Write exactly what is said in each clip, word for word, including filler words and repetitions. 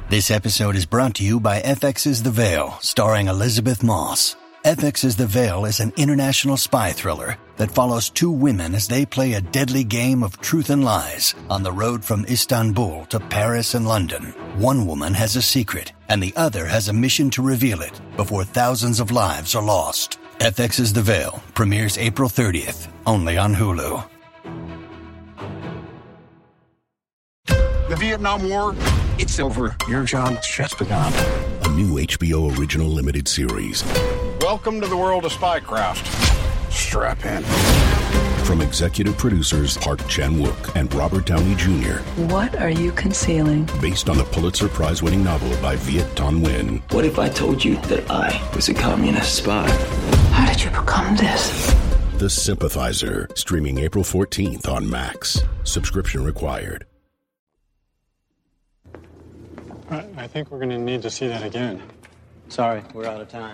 This episode is brought to you by F X's The Veil, starring Elizabeth Moss. F X's The Veil is an international spy thriller that follows two women as they play a deadly game of truth and lies on the road from Istanbul to Paris and London. One woman has a secret, and the other has a mission to reveal it before thousands of lives are lost. F X's The Veil premieres April thirtieth, only on Hulu. The Vietnam War, it's over. Your job's just begun. A new H B O original limited series. Welcome to the world of Spycraft. Strap in. From executive producers Park Chan-wook and Robert Downey Junior What are you concealing? Based on the Pulitzer Prize-winning novel by Viet Thanh Nguyen. What if I told you that I was a communist spy? How did you become this? The Sympathizer, streaming April fourteenth on Max. Subscription required. I, I think we're going to need to see that again. Sorry, we're out of time.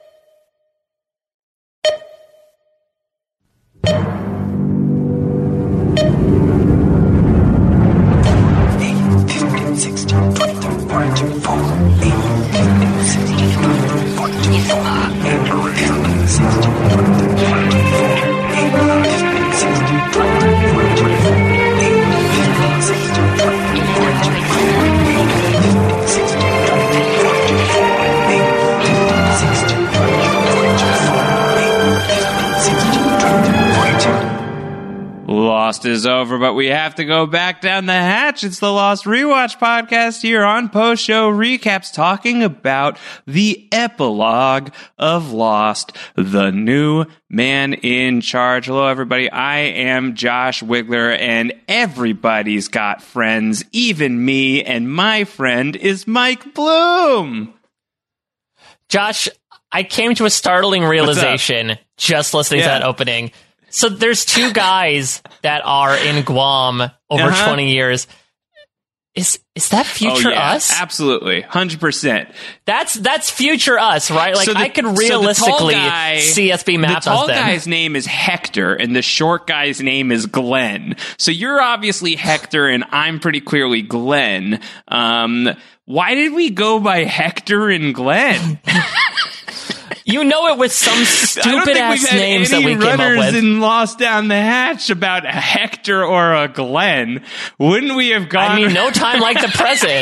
eight, fifteen, sixteen, twenty-three, forty-two, four, eight, fifteen, sixteen, twenty-three, forty-two, four, eight, fifteen, sixteen, twenty-three, forty-two, four, eight, fifteen, sixteen, twenty-three, forty-two, four, eight, fifteen, sixteen, twenty-three, forty-two, four, eight, fifteen, sixteen, twenty-three, forty-two, four, eight, fifteen, sixteen, twenty-three, forty-two, four, eight, fifteen, sixteen, twenty-three, forty-two. Lost is over, but we have to go back down the hatch. It's the Lost Rewatch podcast here on Post Show Recaps, talking about the epilogue of Lost, the new man in charge. Hello, everybody. I am Josh Wigler, and everybody's got friends, even me, and my friend is Mike Bloom. Josh, I came to a startling realization just listening Yeah. to that opening. So there's two guys that are in Guam over Uh-huh. twenty years. Is is that future oh, yeah, us? Absolutely. one hundred percent. That's that's future us, right? Like, So the- I could so the realistically tall guy- see us be mapped The tall as them. guy's name is Hector, and the short guy's name is Glenn. So you're obviously Hector, and I'm pretty clearly Glenn. Um, why did we go by Hector and Glenn? You know it was some I don't stupid think ass we've had names that any we came up runners with. in Lost Down the Hatch about a Hector or a Glenn. Wouldn't we have gone? I mean, no time like the present.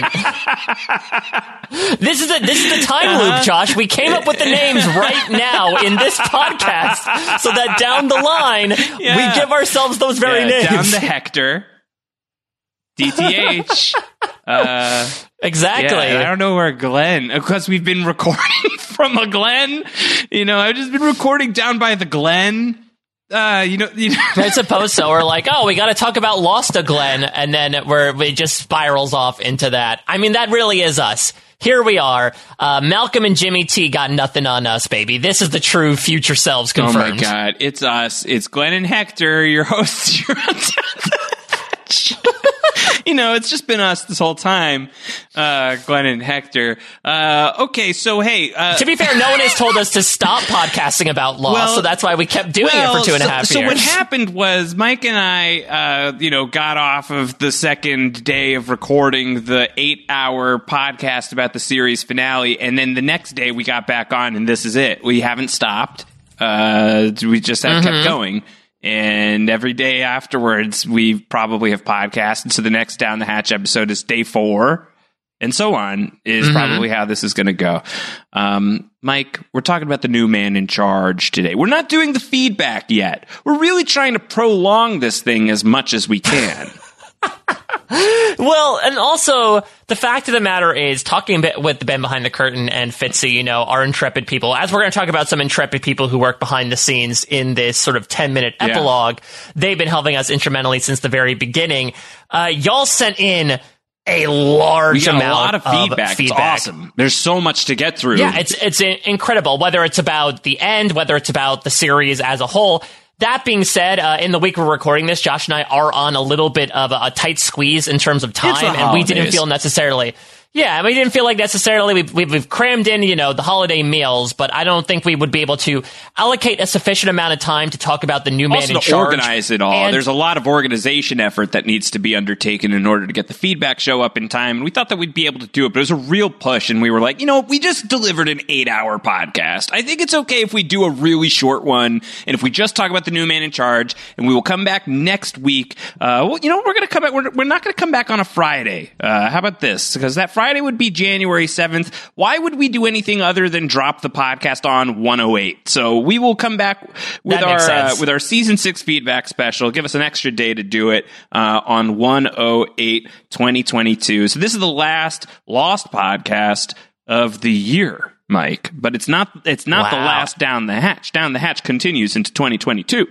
This is a this is the time loop, Josh. We came up with the names right now in this podcast, so that down the line Yeah. we give ourselves those very Yeah, names. down the Hector. D T H. uh, exactly. Yeah, I don't know where Glenn, because we've been recording from a Glen. You know, I've just been recording down by the Glen. Uh, you know, you know. I suppose so. We're like, oh, we got to talk about Lost to Glenn, and then we're, it just spirals off into that. I mean, that really is us. Here we are. Uh, Malcolm and Jimmy T got nothing on us, baby. This is the true future selves confirmed. Oh my God, it's us. It's Glenn and Hector, your hosts. You're on You know, it's just been us this whole time, uh, Glenn and Hector. Uh, okay, so hey. Uh, to be fair, no one has told us to stop podcasting about Lost, Well, so that's why we kept doing well, it for two and a so, half so years. what happened was Mike and I, uh, you know, got off of the second day of recording the eight-hour podcast about the series finale, and then the next day we got back on, and this is it. We haven't stopped. Uh, we just have Mm-hmm. kept going. And every day afterwards, we probably have podcasted. So the next Down the Hatch episode is day four, and so on is Mm-hmm. probably how this is going to go. Um, Mike, we're talking about the new man in charge today. We're not doing the feedback yet. We're really trying to prolong this thing as much as we can. Well, and also, the fact of the matter is, talking a bit with Ben behind the curtain and Fitzy, you know, our intrepid people, as we're going to talk about some intrepid people who work behind the scenes in this sort of ten-minute Yeah. epilogue, they've been helping us instrumentally since the very beginning. Uh, y'all sent in a large We got amount a lot of feedback. feedback. It's awesome. There's so much to get through. Yeah, it's it's incredible, whether it's about the end, whether it's about the series as a whole. That being said, uh, in the week we're recording this, Josh and I are on a little bit of a, a tight squeeze in terms of It's time, the and we didn't holidays. feel necessarily... Yeah, we didn't feel like necessarily we've, we've, we've crammed in, you know, the holiday meals, but I don't think we would be able to allocate a sufficient amount of time to talk about the new man also in to charge. organize it all. And there's a lot of organization effort that needs to be undertaken in order to get the feedback show up in time. And we thought that we'd be able to do it, but it was a real push. And we were like, you know, we just delivered an eight hour podcast. I think it's okay if we do a really short one. And if we just talk about the new man in charge, and we will come back next week. Uh, well, you know, we're going to come back. We're, we're not going to come back on a Friday. Uh, how about this? Because that Friday would be January seventh. Why would we do anything other than drop the podcast on one oh eight? So we will come back with our uh, with our season six feedback special. Give us an extra day to do it uh, on one oh eight twenty twenty-two. So this is the last Lost podcast of the year, Mike. But it's not it's not wow. the last Down the Hatch. Down the Hatch continues into twenty twenty-two.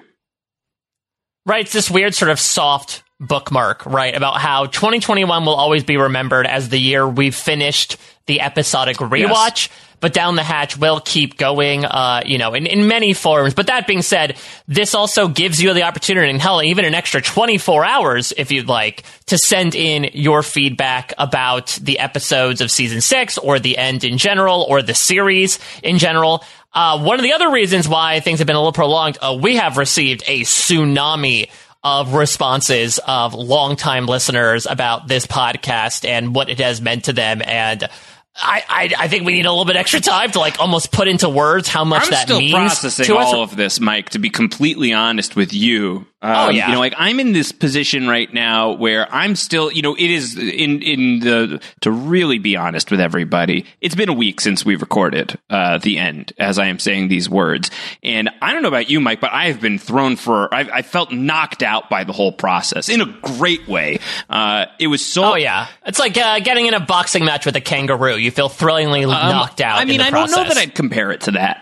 Right, it's this weird sort of soft bookmark, right, about how twenty twenty-one will always be remembered as the year we've finished the episodic rewatch, yes. but Down the Hatch will keep going, uh, you know, in, in many forms. But that being said, this also gives you the opportunity, and hell, even an extra twenty-four hours, if you'd like, to send in your feedback about the episodes of season six, or the end in general, or the series in general. Uh, one of the other reasons why things have been a little prolonged, uh, we have received a tsunami of responses of longtime listeners about this podcast and what it has meant to them. And I, I, I think we need a little bit extra time to like almost put into words how much I'm that still means processing to us. all of this, Mike, to be completely honest with you. Um, oh, yeah. You know, like I'm in this position right now where I'm still, you know, it is in, in the, to really be honest with everybody, it's been a week since we recorded uh, the end as I am saying these words. And I don't know about you, Mike, but I have been thrown for, I, I felt knocked out by the whole process in a great way. Uh, it was so. Oh, yeah. It's like uh, getting in a boxing match with a kangaroo. You feel thrillingly um, knocked out. I mean, in the I process. don't know that I'd compare it to that.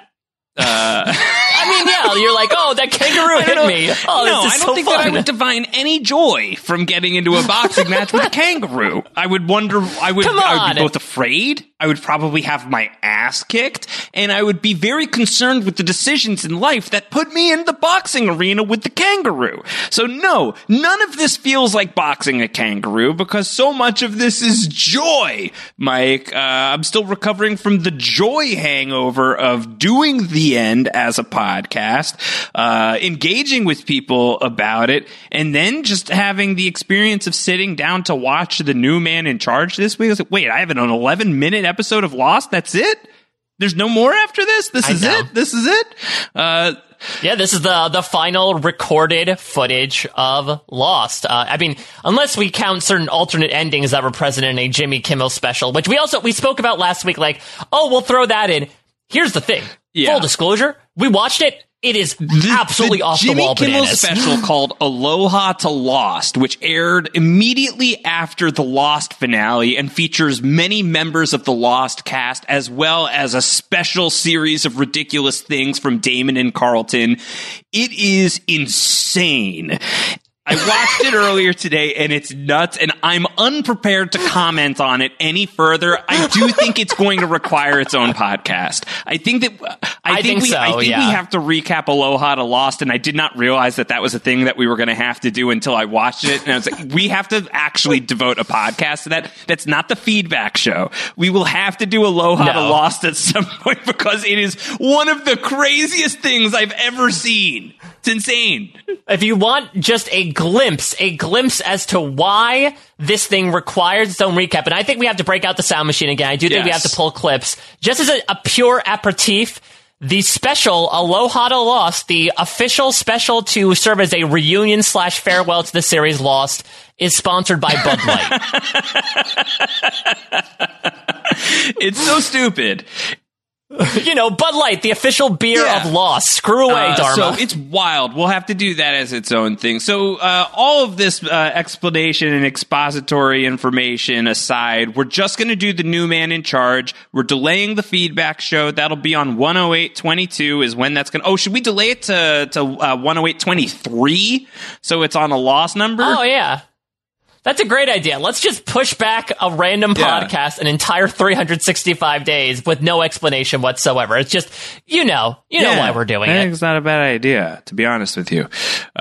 Uh, I mean, yeah, you're like, oh, that kangaroo hit know. me. Oh, no, this is I don't so think fun. that I would divine any joy from getting into a boxing match with a kangaroo. I would wonder, I would, Come I would on. be both afraid, I would probably have my ass kicked, and I would be very concerned with the decisions in life that put me in the boxing arena with the kangaroo. So no, none of this feels like boxing a kangaroo because so much of this is joy, Mike. Uh, I'm still recovering from the joy hangover of doing the end as a podcast, uh, engaging with people about it, and then just having the experience of sitting down to watch the new man in charge this week. I was like, wait, I have an eleven minute episode of Lost. That's it? There's no more after this? This I is know. it? This is it? Uh, Yeah, this is the the final recorded footage of Lost. Uh, I mean, unless we count certain alternate endings that were present in a Jimmy Kimmel special, which we also we spoke about last week. Like, oh, we'll throw that in. Here's the thing. Yeah. Full disclosure, we watched it. It is The, absolutely the off Jimmy the wall Kimmel bananas. special called Aloha to Lost, which aired immediately after the Lost finale and features many members of the Lost cast, as well as a special series of ridiculous things from Damon and Carlton. It is insane. I watched it earlier today, and it's nuts, and I'm unprepared to comment on it any further. I do think it's going to require its own podcast. I think that I, I think, think we so, I think yeah. we have to recap Aloha to Lost, and I did not realize that that was a thing that we were going to have to do until I watched it. And I was like, we have to actually devote a podcast to that. That's not the feedback show. We will have to do Aloha No. to Lost at some point because it is one of the craziest things I've ever seen. It's insane. If you want just a glimpse, a glimpse as to why this thing requires its own recap, and I think we have to break out the sound machine again. I do think Yes. we have to pull clips. Just as a, a pure aperitif, the special Aloha to Lost, the official special to serve as a reunion slash farewell to the series Lost, is sponsored by Bud Light. It's so stupid. You know, Bud Light, the official beer Yeah. of Lost. Screw away, Uh, Dharma. so it's wild. We'll have to do that as its own thing. So uh, all of this uh, explanation and expository information aside, we're just going to do the new man in charge. We're delaying the feedback show. That'll be on one oh eight twenty-two is when that's going to... Oh, should we delay it to, to uh, one oh eight twenty-three so it's on a lost number? Oh, yeah. That's a great idea. Let's just push back a random Yeah. podcast an entire three hundred sixty-five days with no explanation whatsoever. It's just, you know, you know Yeah, why we're doing I it. think it's not a bad idea, to be honest with you.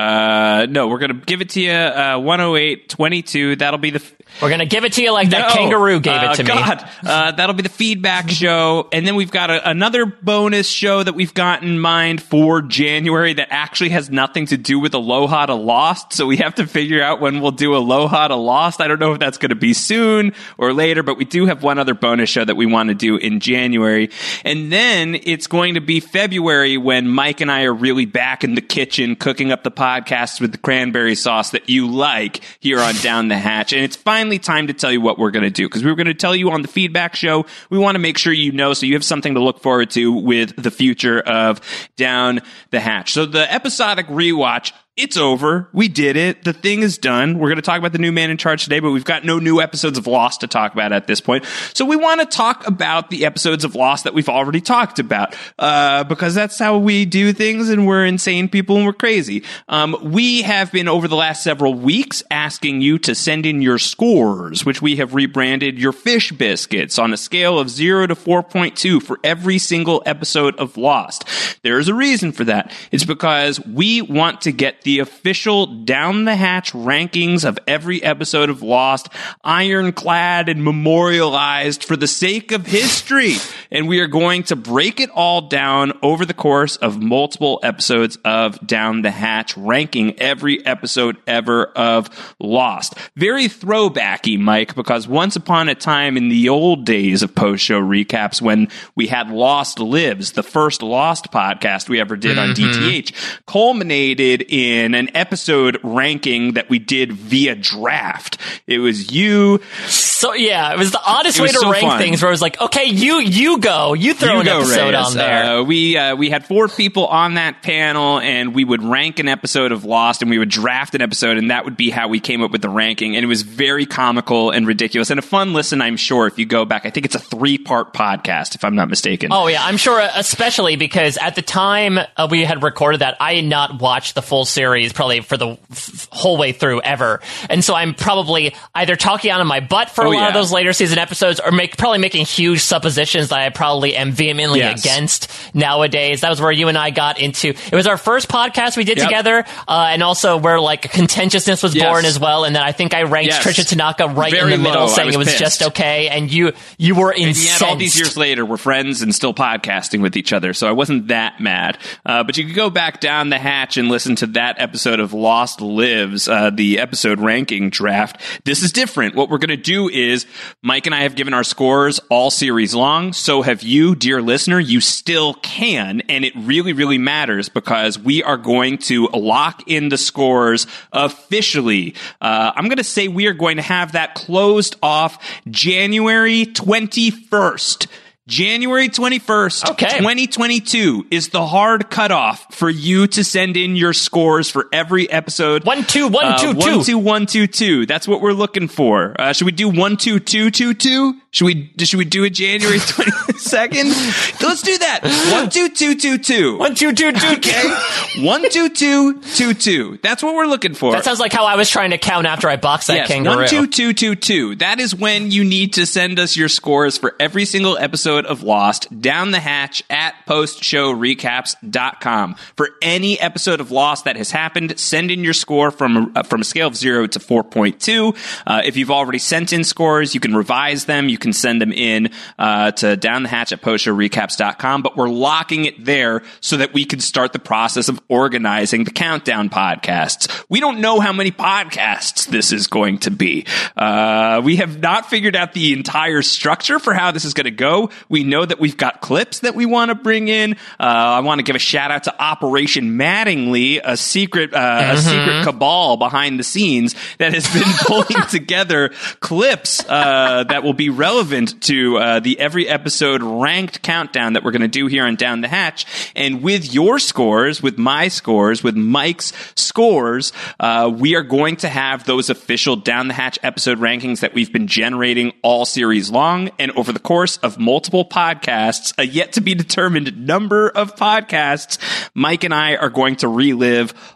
Uh, no, we're going to give it to you uh, one oh eight twenty-two. That'll be the... F- We're going to give it to you like that No. kangaroo gave Uh, it to God. me. Uh, that'll be the feedback show. And then we've got a, another bonus show that we've got in mind for January that actually has nothing to do with Aloha to Lost. So we have to figure out when we'll do Aloha to Lost. I don't know if that's going to be soon or later, but we do have one other bonus show that we want to do in January. And then it's going to be February when Mike and I are really back in the kitchen cooking up the podcast with the cranberry sauce that you like here on Down the Hatch. And it's finally time to tell you what we're going to do, because we were going to tell you on the feedback show. We want to make sure you know so you have something to look forward to with the future of Down the Hatch. So the episodic rewatch, it's over. We did it. The thing is done. We're going to talk about the new man in charge today, but we've got no new episodes of Lost to talk about at this point. So we want to talk about the episodes of Lost that we've already talked about, uh, because that's how we do things, and we're insane people and we're crazy. Um, we have been over the last several weeks asking you to send in your scores, which we have rebranded your fish biscuits on a scale of zero to four point two for every single episode of Lost. There is a reason for that. It's because we want to get the official Down the Hatch rankings of every episode of Lost ironclad and memorialized for the sake of history. And we are going to break it all down over the course of multiple episodes of Down the Hatch, ranking every episode ever of Lost. Very throwbacky, Mike, because once upon a time in the old days of post-show recaps, when we had Lost Lives, the first Lost podcast we ever did mm-hmm. on D T H, culminated in in an episode ranking that we did via draft. It was you. So yeah, it was the oddest it way to so rank fun. things, where it was like, okay, you you go, you throw you an go, episode Reyes. on there. Uh, we uh, we had four people on that panel, and we would rank an episode of Lost, and we would draft an episode, and that would be how we came up with the ranking. And it was very comical and ridiculous, and a fun listen, I'm sure, if you go back. I think it's a three-part podcast, if I'm not mistaken. Oh yeah, I'm sure, especially because at the time uh, we had recorded that, I had not watched the full series probably for the f- whole way through ever, and so I'm probably either talking out of my butt for oh, a lot yeah. of those later season episodes, or make probably making huge suppositions that I probably am vehemently yes. against nowadays. That was where you and I got into. It was our first podcast we did yep. together, uh, and also where like contentiousness was yes. born as well. And then I think I ranked yes. Trisha Tanaka right Very in the middle, low. saying was it was pissed. just okay, and you you were And incensed. yet, all these years later, we're friends and still podcasting with each other, so I wasn't that mad. Uh, but you could go back Down the Hatch and listen to that episode of Lost Lives, uh, the episode ranking draft. This is different. What we're going to do is, Mike and I have given our scores all series long, so have you, dear listener. You still can, and it really, really matters, because we are going to lock in the scores officially. Uh, I'm going to say we are going to have that closed off January twenty-first. January twenty-first, okay. twenty twenty-two is the hard cutoff for you to send in your scores for every episode. One, two, one, uh, two, one, two. two, one, two, two. That's what we're looking for. Uh, should we do one, two, two, two, two? Should we, should we do it January twenty-second? Let's do that. One, two, two, two, two. One, two, two, two, Okay. One, two, two, two, two. That's what we're looking for. That sounds like how I was trying to count after I boxed that yes, kangaroo. one, two, two, two, two. That is when you need to send us your scores for every single episode of Lost. Down the Hatch at post show recaps dot com. For any episode of Lost that has happened, send in your score from uh, from a scale of zero to four point two. Uh, if you've already sent in scores, you can revise them. You can send them in uh, to down the hatch at post show recaps dot com. But we're locking it there so that we can start the process of organizing the countdown podcasts. We don't know how many podcasts this is going to be. Uh, we have not figured out the entire structure for how this is going to go. We know that we've got clips that we want to bring in. Uh, I want to give a shout out to Operation Mattingly, a secret, uh, mm-hmm. a secret cabal behind the scenes that has been pulling together clips uh, that will be relevant to uh, the every episode ranked countdown that we're going to do here on Down the Hatch. And with your scores, with my scores, with Mike's scores, uh, we are going to have those official Down the Hatch episode rankings that we've been generating all series long. And over the course of multiple podcasts, a yet to be determined number of podcasts, Mike and I are going to relive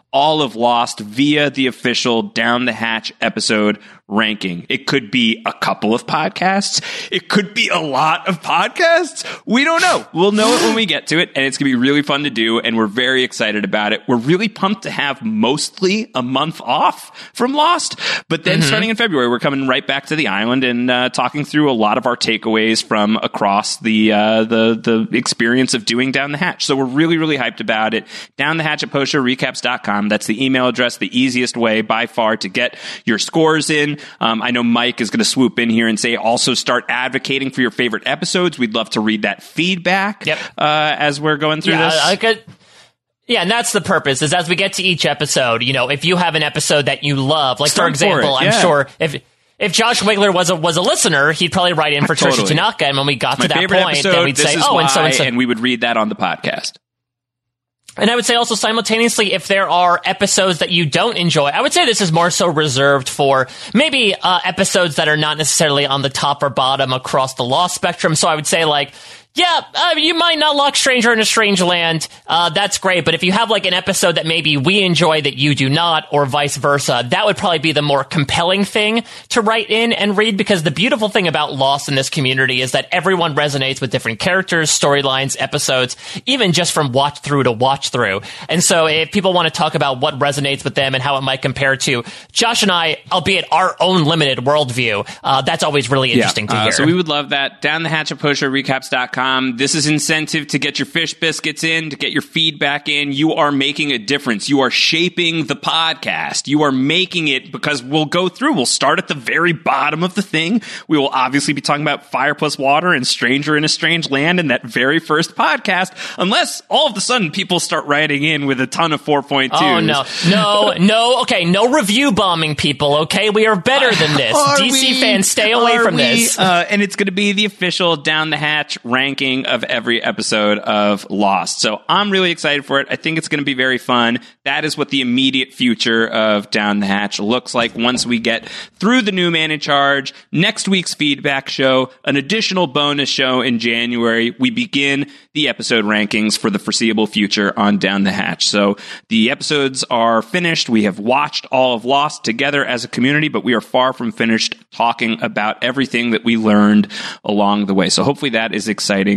all of Lost via the official Down the Hatch episode ranking. It could be a couple of podcasts. It could be a lot of podcasts. We don't know. We'll know it when we get to it, and it's going to be really fun to do, and we're very excited about it. We're really pumped to have mostly a month off from Lost, but then mm-hmm. starting in February, we're coming right back to the island and uh, talking through a lot of our takeaways from across the uh, the the experience of doing Down the Hatch. So we're really, really hyped about it. Down the Hatch at post show recaps dot com. That's the email address, the easiest way by far to get your scores in. Um, I know Mike is going to swoop in here and say also start advocating for your favorite episodes. We'd love to read that feedback yep. uh, as we're going through yeah, this. I could, yeah, and that's the purpose, is as we get to each episode, you know, if you have an episode that you love, like, start for example, for yeah. I'm sure if... If Josh Wigler was a was a listener, he'd probably write in for totally. Trisha Tanaka, and when we got My to that point, episode, then we'd this say, is "Oh, why," and so and so," and we would read that on the podcast. And I would say also simultaneously, if there are episodes that you don't enjoy, I would say this is more so reserved for maybe uh, episodes that are not necessarily on the top or bottom across the Lost spectrum. So I would say, like, yeah, uh, you might not like Stranger in a Strange Land. Uh, that's great. But if you have like an episode that maybe we enjoy that you do not, or vice versa, that would probably be the more compelling thing to write in and read, because the beautiful thing about Lost in this community is that everyone resonates with different characters, storylines, episodes, even just from watch through to watch through. And so if people want to talk about what resonates with them and how it might compare to Josh and I, albeit our own limited worldview, uh, that's always really interesting yeah. to hear. Uh, so we would love that. Down the Hatch at post show recaps dot com. This is incentive to get your fish biscuits in, to get your feedback in. You are making a difference. You are shaping the podcast. You are making it, because we'll go through. We'll start at the very bottom of the thing. We will obviously be talking about Fire Plus Water and Stranger in a Strange Land in that very first podcast, unless all of a sudden people start writing in with a ton of four point twos. Oh, no. No, no. Okay, no review bombing, people, okay? We are better than this. Are D C we? fans, stay away Are from we? this. Uh, and it's going to be the official Down the Hatch ranking of every episode of Lost. So I'm really excited for it. I think it's going to be very fun. That is what the immediate future of Down the Hatch looks like once we get through the new man in charge. Next week's feedback show, an additional bonus show in January. We begin the episode rankings for the foreseeable future on Down the Hatch. So the episodes are finished. We have watched all of Lost together as a community, but we are far from finished talking about everything that we learned along the way. So hopefully that is exciting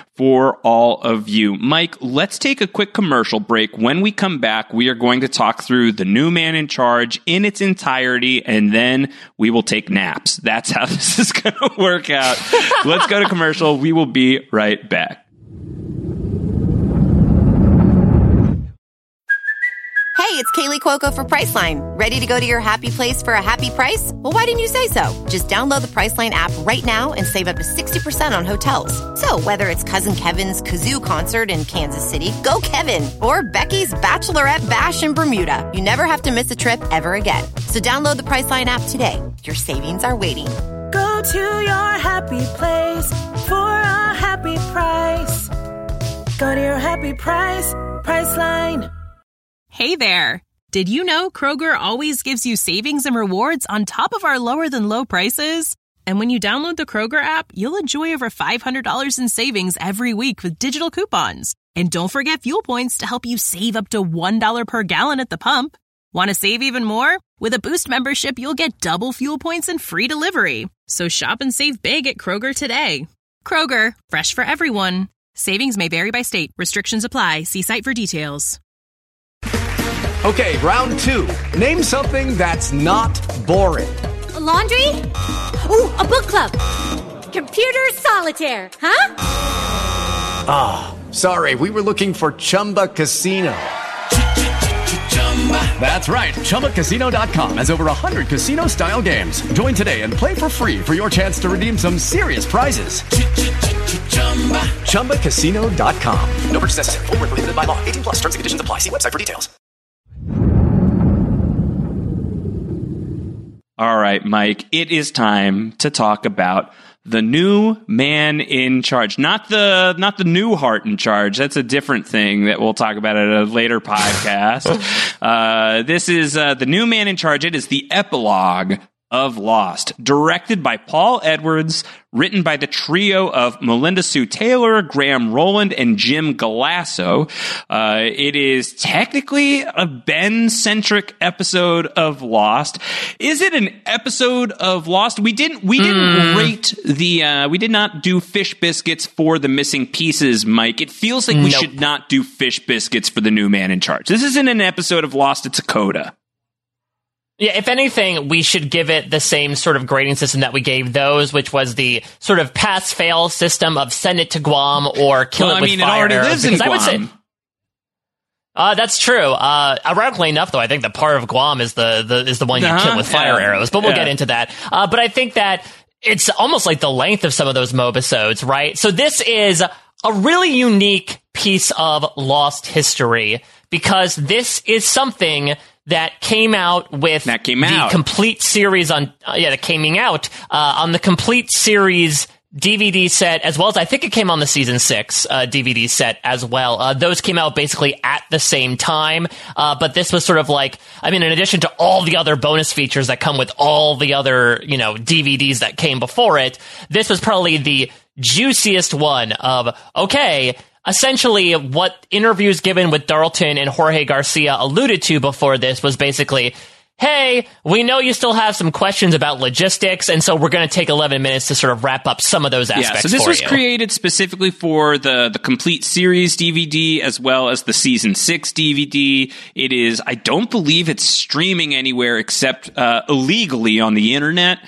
for all of you. Mike, let's take a quick commercial break. When we come back, we are going to talk through the new man in charge in its entirety, and then we will take naps. That's how this is going to work out. Let's go to commercial. We will be right back. Hey, it's Kaylee Cuoco for Priceline. Ready to go to your happy place for a happy price? Well, why didn't you say so? Just download the Priceline app right now and save up to sixty percent on hotels. So whether it's Cousin Kevin's Kazoo Concert in Kansas City, go Kevin, or Becky's Bachelorette Bash in Bermuda, you never have to miss a trip ever again. So download the Priceline app today. Your savings are waiting. Go to your happy place for a happy price. Go to your happy price, Priceline. Hey there! Did you know Kroger always gives you savings and rewards on top of our lower-than-low prices? And when you download the Kroger app, you'll enjoy over five hundred dollars in savings every week with digital coupons. And don't forget fuel points to help you save up to one dollar per gallon at the pump. Want to save even more? With a Boost membership, you'll get double fuel points and free delivery. So shop and save big at Kroger today. Kroger, fresh for everyone. Savings may vary by state. Restrictions apply. See site for details. Okay, round two. Name something that's not boring. A laundry? Ooh, a book club. Computer solitaire, huh? Ah, oh, sorry. We were looking for Chumba Casino. That's right. Chumba Casino dot com has over one hundred casino-style games. Join today and play for free for your chance to redeem some serious prizes. Chumba Casino dot com. No purchase necessary. Void where prohibited by law. eighteen plus terms and conditions apply. See website for details. All right, Mike, it is time to talk about the new man in charge. Not the not the new heart in charge. That's a different thing that we'll talk about at a later podcast. uh, this is uh, the new man in charge. It is the epilogue of Lost, directed by Paul Edwards, written by the trio of Melinda Sue Taylor, Graham Rowland, and Jim Galasso. Uh, it is technically a Ben-centric episode of Lost. Is it an episode of Lost? We didn't we didn't mm. rate the uh, we did not do fish biscuits for the missing pieces, Mike. It feels like we nope. should not do fish biscuits for the new man in charge. This isn't an episode of Lost, it's a coda. Yeah, if anything, we should give it the same sort of grading system that we gave those, which was the sort of pass-fail system of send it to Guam or kill well, it with I mean, fire. It already lives in Guam. I would say, uh, that's true. Uh, ironically enough, though, I think the part of Guam is the, the is the one you uh-huh, kill with fire yeah, arrows, but we'll yeah. get into that. Uh, but I think that it's almost like the length of some of those mobisodes, right? So this is a really unique piece of Lost history because this is something that came out with that came the out. complete series on, uh, yeah, that came out uh, on the complete series D V D set, as well as I think it came on the season six uh, D V D set as well. Uh, those came out basically at the same time, uh, but this was sort of like, I mean, in addition to all the other bonus features that come with all the other, you know, D V Ds that came before it, this was probably the juiciest one of, okay, essentially, what interviews given with Darlton and Jorge Garcia alluded to before this was basically, hey, we know you still have some questions about logistics, and so we're going to take eleven minutes to sort of wrap up some of those aspects for you. Yeah, so this was you. created specifically for the, the complete series D V D as well as the season six D V D. It is, I don't believe it's streaming anywhere except uh, illegally on the internet.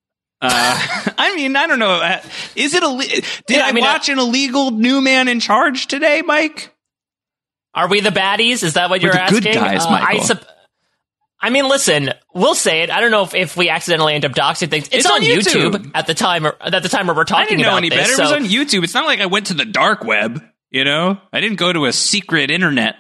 Uh, I mean, I don't know. Is it a? Did yeah, I, I mean, watch uh, an illegal new man in charge today, Mike? Are we the baddies? Is that what We're you're the asking? Good guys, uh, Michael. I, sup- I mean, listen, we'll say it. I don't know if, if we accidentally end up doxing things. It's, it's on, on YouTube. YouTube at the time. At the time where we're talking I didn't know about any this, better. So. It was on YouTube. It's not like I went to the dark web. You know, I didn't go to a secret internet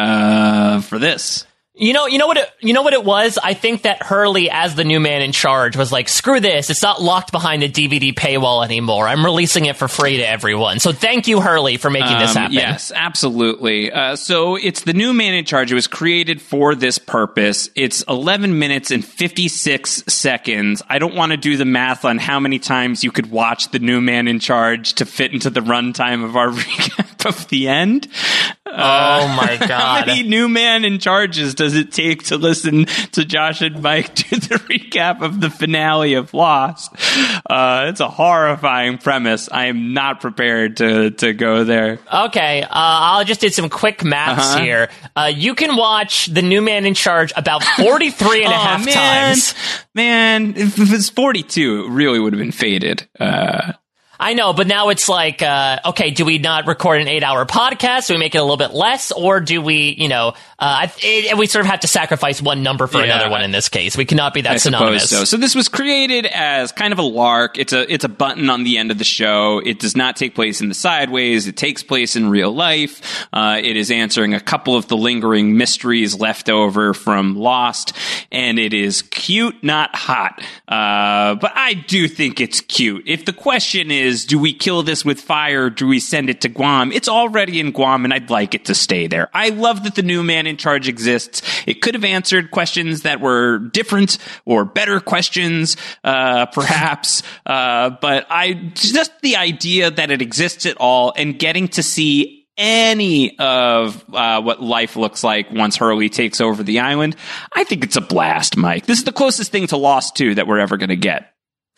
uh, for this. You know, you know what it, you know what it was? I think that Hurley, as the new man in charge, was like, screw this. It's not locked behind a D V D paywall anymore. I'm releasing it for free to everyone. So thank you, Hurley, for making um, this happen. Yes, absolutely. Uh, so it's the new man in charge. It was created for this purpose. It's eleven minutes and fifty-six seconds. I don't want to do the math on how many times you could watch the new man in charge to fit into the runtime of our recap of the end. Uh, oh my God. How many new man in charges does it take to listen to Josh and Mike do the recap of the finale of Lost? Uh, it's a horrifying premise. I am not prepared to, to go there. Okay, uh, I'll just do some quick maths uh-huh. here. Uh, you can watch the new man in charge about forty-three and a half man. times. Man, if it was forty-two, it really would have been faded. Uh, I know, but now it's like, uh, okay, do we not record an eight-hour podcast? Do we make it a little bit less? Or do we, you know, uh, it, we sort of have to sacrifice one number for yeah. another one in this case. We cannot be that I synonymous. So. so this was created as kind of a lark. It's a it's a button on the end of the show. It does not take place in the sideways. It takes place in real life. Uh, it is answering a couple of the lingering mysteries left over from Lost. And it is cute, not hot. Uh, but I do think it's cute. If the question is, Is, do we kill this with fire? Or do we send it to Guam? It's already in Guam, and I'd like it to stay there. I love that the new man in charge exists. It could have answered questions that were different or better questions, uh, perhaps. Uh, but I just the idea that it exists at all and getting to see any of uh, what life looks like once Hurley takes over the island, I think it's a blast, Mike. This is the closest thing to Lost two that we're ever going to get.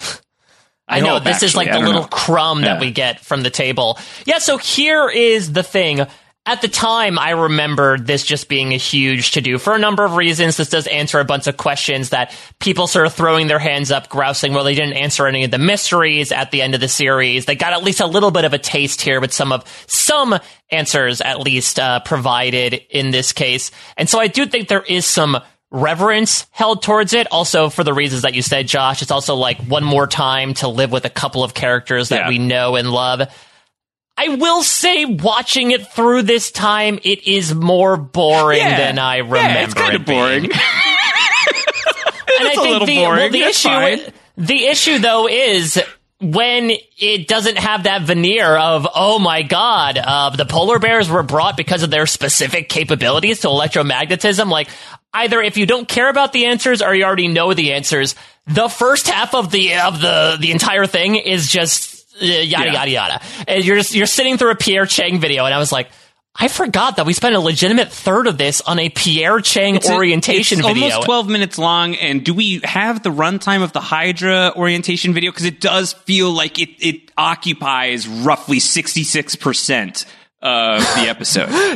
I, I know, hope, this actually. is like the little know. crumb yeah. that we get from the table. Yeah, so here is the thing. At the time, I remember this just being a huge to-do for a number of reasons. This does answer a bunch of questions that people sort of throwing their hands up, grousing, well, they didn't answer any of the mysteries at the end of the series. They got at least a little bit of a taste here with some of some answers at least uh, provided in this case. And so I do think there is some reverence held towards it. Also, for the reasons that you said, Josh, it's also like one more time to live with a couple of characters that yeah. we know and love. I will say, watching it through this time, it is more boring yeah. than I remember. Yeah, it's kind of boring. and it's I a think little the, boring. Well, the That's issue, fine. the issue though is when it doesn't have that veneer of, oh my god, uh, the polar bears were brought because of their specific capabilities to electromagnetism. Like, either if you don't care about the answers or you already know the answers, the first half of the of the the entire thing is just uh, yada yeah. yada yada. And you're just, you're sitting through a Pierre Chang video, and I was like, I forgot that we spent a legitimate third of this on a Pierre Chang it's orientation a, it's video. Almost twelve minutes long, and do we have the runtime of the Hydra orientation video? Because it does feel like it, it occupies roughly sixty-six percent of the episode.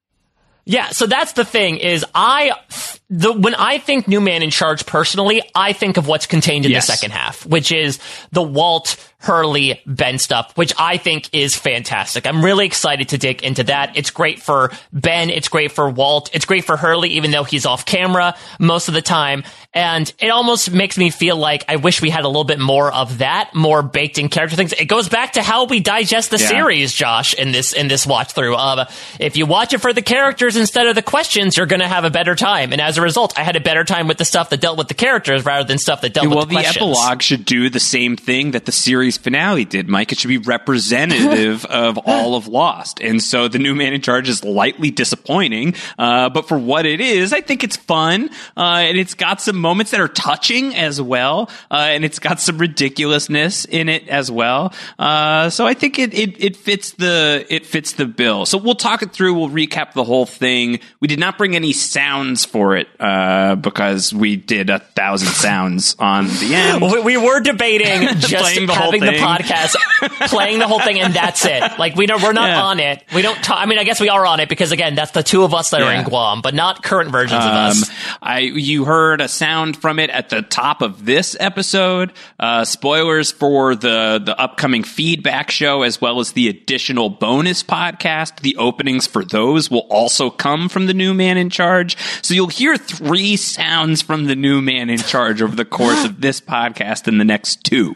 Yeah, so that's the thing, is I, the, when I think New Man in Charge personally, I think of what's contained in yes. the second half, which is the Walt, Hurley, Ben stuff, which I think is fantastic. I'm really excited to dig into that. It's great for Ben, it's great for Walt, it's great for Hurley, even though he's off camera most of the time. And it almost makes me feel like I wish we had a little bit more of that, more baked in character things. It goes back to how we digest the yeah. series, Josh, in this in this watch through. Uh, if you watch it for the characters instead of the questions, you're going to have a better time. And as a result, I had a better time with the stuff that dealt with the characters rather than stuff that dealt well, with the questions. Well, the epilogue should do the same thing that the series finale did, Mike. It should be representative of all of Lost. And so the New Man in Charge is lightly disappointing. Uh, but for what it is, I think it's fun. Uh, and it's got some moments that are touching as well. Uh, and it's got some ridiculousness in it as well. Uh, so I think it, it, it fits the, it fits the bill. So we'll talk it through. We'll recap the whole thing. We did not bring any sounds for it, uh, because we did a thousand sounds on the end. We, we were debating just the having the podcast, playing the whole thing, and that's it. Like, we don't, we're not yeah. on it. We don't talk, I mean, I guess we are on it because, again, that's the two of us that yeah. are in Guam, but not current versions um, of us. I, you heard a sound from it at the top of this episode. Uh, spoilers for the, the upcoming feedback show, as well as the additional bonus podcast. The openings for those will also come from the New Man in Charge. So you'll hear three sounds from the New Man in Charge over the course of this podcast and the next two.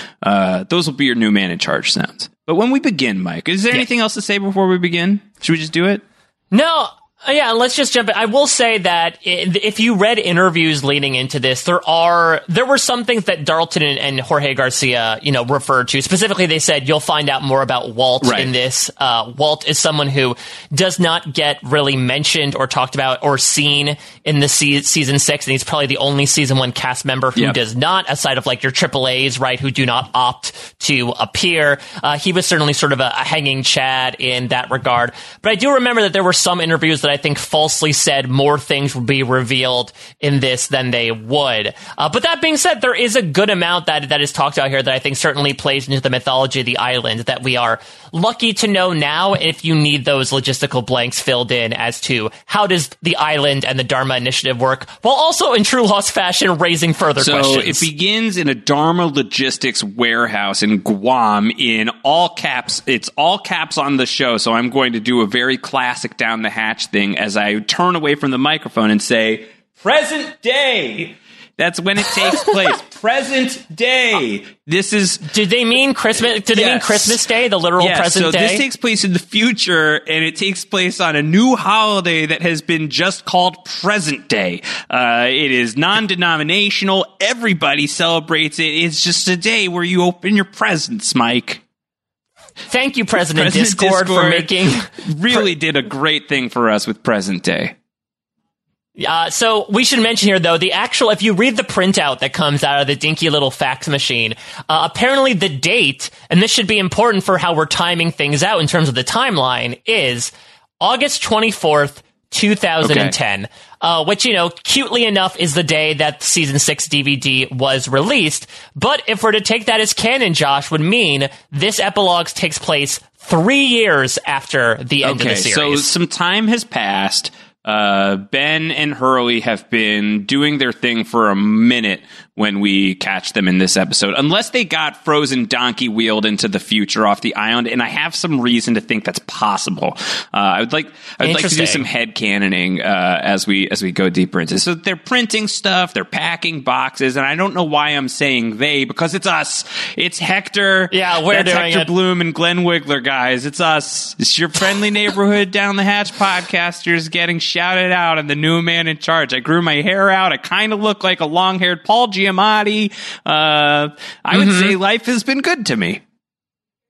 Uh, those will be your New Man in Charge sounds. But when we begin, Mike, is there yeah. anything else to say before we begin? Should we just do it? No. Yeah, let's just jump in. I will say that if you read interviews leading into this, there are there were some things that Darlton and, and Jorge Garcia, you know, referred to. Specifically, they said you'll find out more about Walt right. in this. Uh, Walt is someone who does not get really mentioned or talked about or seen in the se- season six, and he's probably the only season one cast member who yep. does not, aside of like your triple A's, right, who do not opt to appear. Uh, he was certainly sort of a, a hanging Chad in that regard. But I do remember that there were some interviews that I think falsely said more things would be revealed in this than they would. Uh, but that being said, there is a good amount that that is talked about here that I think certainly plays into the mythology of the island that we are lucky to know now if you need those logistical blanks filled in as to how does the island and the Dharma Initiative work, while also in true Lost fashion raising further so questions. So it begins in a Dharma Logistics warehouse in Guam in all caps. It's all caps on the show, so I'm going to do a very classic down the hatch thing as I turn away from the microphone and say, present day. That's when it takes place. Present day. This is... Did they mean Christmas? Did they yes. mean Christmas Day, the literal yes. present so day? So this takes place in the future, and it takes place on a new holiday that has been just called Present Day. Uh, it is non-denominational. Everybody celebrates it. It's just a day where you open your presents, Mike. Thank you, President, President Discord, Discord, for making... really did a great thing for us with Present Day. Uh, so we should mention here, though, the actual, if you read the printout that comes out of the dinky little fax machine, uh, apparently the date, and this should be important for how we're timing things out in terms of the timeline, is August twenty-fourth, twenty ten, okay. uh, which, you know, cutely enough is the day that the season six D V D was released. But if we're to take that as canon, Josh, would mean this epilogue takes place three years after the end okay, of the series. So some time has passed. Uh, Ben and Hurley have been doing their thing for a minute when we catch them in this episode, unless they got frozen donkey wheeled into the future off the island, and I have some reason to think that's possible. Uh, I would like, I would like to do some headcanoning uh, as we as we go deeper into this. So they're printing stuff, they're packing boxes, and I don't know why I'm saying they, because it's us. It's Hector. Yeah, we're that's doing Hector it. Bloom and Glenn Wiggler, guys. It's us. It's your friendly neighborhood down the hatch podcasters getting shouted out and the New Man in Charge. I grew my hair out. I kind of look like a long-haired Paul Giamatti. Uh, I would mm-hmm. say life has been good to me.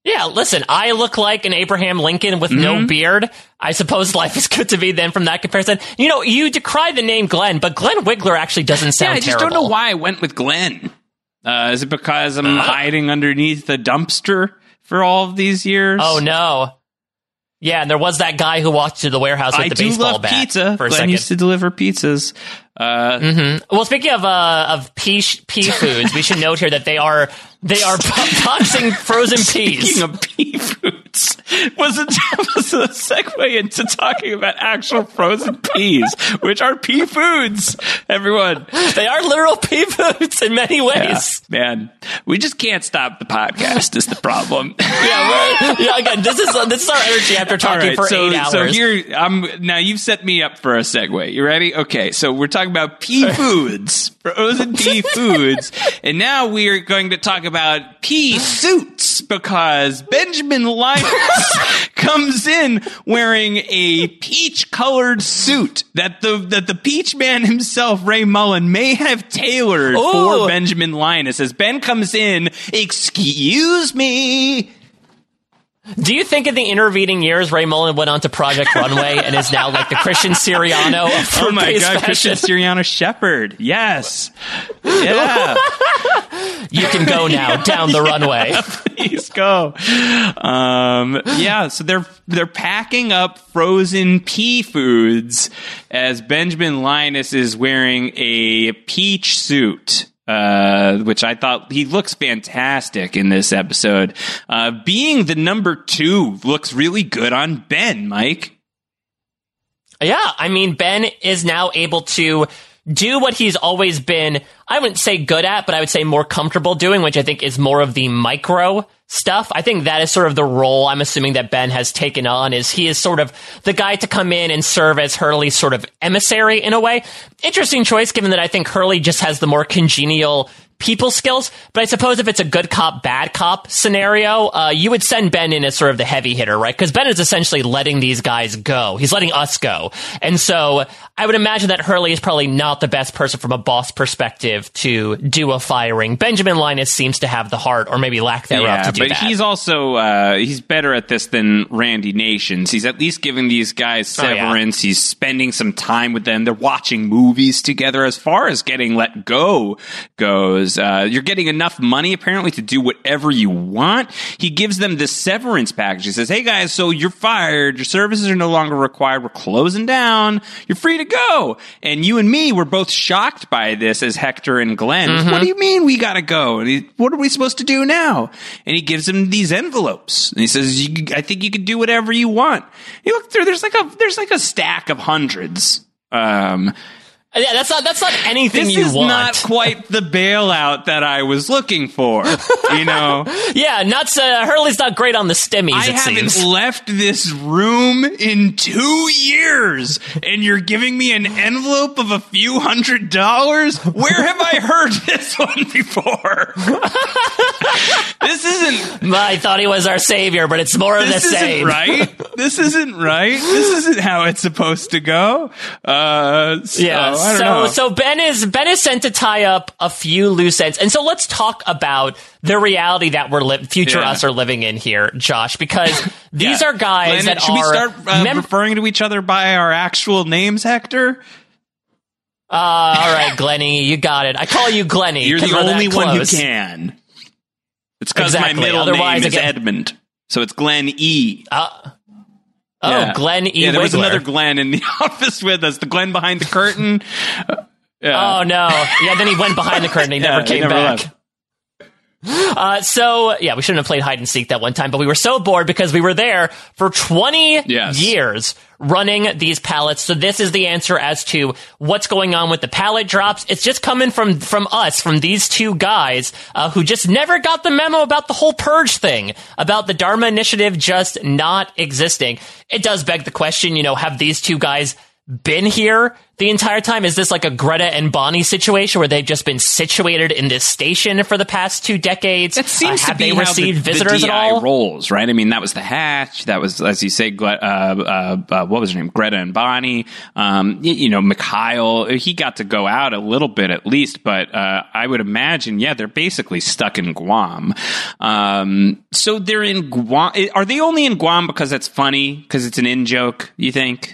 Yeah, listen, I look like an Abraham Lincoln with Mm-hmm. no beard. I suppose life is good to me then from that comparison. You know, you decry the name Glenn, but Glenn Wiggler actually doesn't sound yeah, I just terrible. don't know why I went with Glenn. Uh, is it because I'm Uh-huh. hiding underneath the dumpster for all of these years? Oh, no. Yeah, and there was that guy who walked to the warehouse with I the do baseball love bat pizza. for a Glenn second. used to deliver pizzas. Uh, Mm-hmm. Well, speaking of uh, of pea, sh- pea foods, we should note here that they are they are boxing frozen peas. Speaking of pea foods, was it was a segue into talking about actual frozen peas, which are pea foods? Everyone, they are literal pea foods in many ways. Yeah, man, we just can't stop the podcast. Is the problem? yeah, we're, yeah. Again, this is uh, this is our energy after talking right, for so, eight hours. So here, I'm now. You've set me up for a segue. You ready? Okay, so we're talking about pea foods, frozen pea foods, and now we are going to talk about pea suits because Benjamin Linus comes in wearing a peach-colored suit that the that the Peach Man himself, Ray Mullen, may have tailored Ooh. for Benjamin Linus. As Ben comes in, excuse me. Do you think in the intervening years, Ray Mullen went on to Project Runway and is now like the Christian Siriano of Oh my fruit-based God, Christian fashion? Siriano Shepherd. Yes. Yeah. You can go now down the runway. Please go. Um, yeah, so they're they're packing up frozen pea foods as Benjamin Linus is wearing a peach suit. Uh, which I thought he looks fantastic in this episode. Uh, being the number two looks really good on Ben, Mike. Yeah, I mean, Ben is now able to do what he's always been, I wouldn't say good at, but I would say more comfortable doing, which I think is more of the micro stuff. I think that is sort of the role I'm assuming that Ben has taken on, is he is sort of the guy to come in and serve as Hurley's sort of emissary in a way. Interesting choice, given that I think Hurley just has the more congenial people skills, but I suppose if it's a good cop, bad cop scenario, uh, you would send Ben in as sort of the heavy hitter, right? Because Ben is essentially letting these guys go. He's letting us go. And so I would imagine that Hurley is probably not the best person from a boss perspective to do a firing. Benjamin Linus seems to have the heart, or maybe lack thereof, yeah, to do but that. he's also uh, he's better at this than Randy Nations. He's at least giving these guys Oh, yeah. severance. He's spending some time with them. They're watching movies together. As far as getting let go goes, uh, you're getting enough money apparently to do whatever you want. He gives them this severance package. He says, "Hey guys, so you're fired. Your services are no longer required. We're closing down. You're free to go." And you and me were both shocked by this as Hector and Glenn. Mm-hmm. What do you mean we gotta go? And he, what are we supposed to do now? And he gives him these envelopes. And he says, you, I think you can do whatever you want. You look through, there's like a, there's like a stack of hundreds. Um, Yeah, that's not that's not anything this you is want. not quite the bailout that I was looking for, you know? Yeah, not uh, Hurley's not great on the stimmies, I it haven't seems. left this room in two years, and you're giving me an envelope of a few hundred dollars? Where have I heard this one before? This isn't... I thought he was our savior, but it's more of the This isn't same. right. This isn't right. This isn't how it's supposed to go. Uh, so, Yeah, I don't so know. so Ben is Ben is sent to tie up a few loose ends, and so let's talk about the reality that we're li- future Yeah. us are living in here, Josh, because these Yeah. are guys Glenn, that should are we start uh, mem- referring to each other by our actual names, Hector? Uh, all right, Glenny, you got it. I call you Glenny. You're 'cause the we're that only one who close. can. It's because Exactly. my middle Otherwise, name is again- Edmund, so it's Glenn E. Uh, oh, Yeah. Glenn E. Yeah, there was Wiggler. another Glenn in the office with us. The Glenn behind the curtain. Uh, yeah. Oh no! Yeah, then he went behind the curtain. He Yeah, never he came never back. left. Uh, so yeah, we shouldn't have played hide and seek that one time, but we were so bored because we were there for twenty Yes. years running these pallets. So this is the answer as to what's going on with the pallet drops. It's just coming from from us, from these two guys uh, who just never got the memo about the whole purge thing, about the Dharma Initiative just not existing. It does beg the question, you know, have these two guys been here the entire time? Is this like a Greta and Bonnie situation where they've just been situated in this station for the past two decades? That seems uh, have to be they how received the, visitors the D I at all? rolls, right? I mean, that was the Hatch. That was, as you say, uh, uh, uh, what was her name? Greta and Bonnie. Um, you, you know, Mikhail. He got to go out a little bit at least, but uh, I would imagine, yeah, they're basically stuck in Guam. Um, so they're in Guam. Are they only in Guam because it's funny? Because it's an in-joke, you think?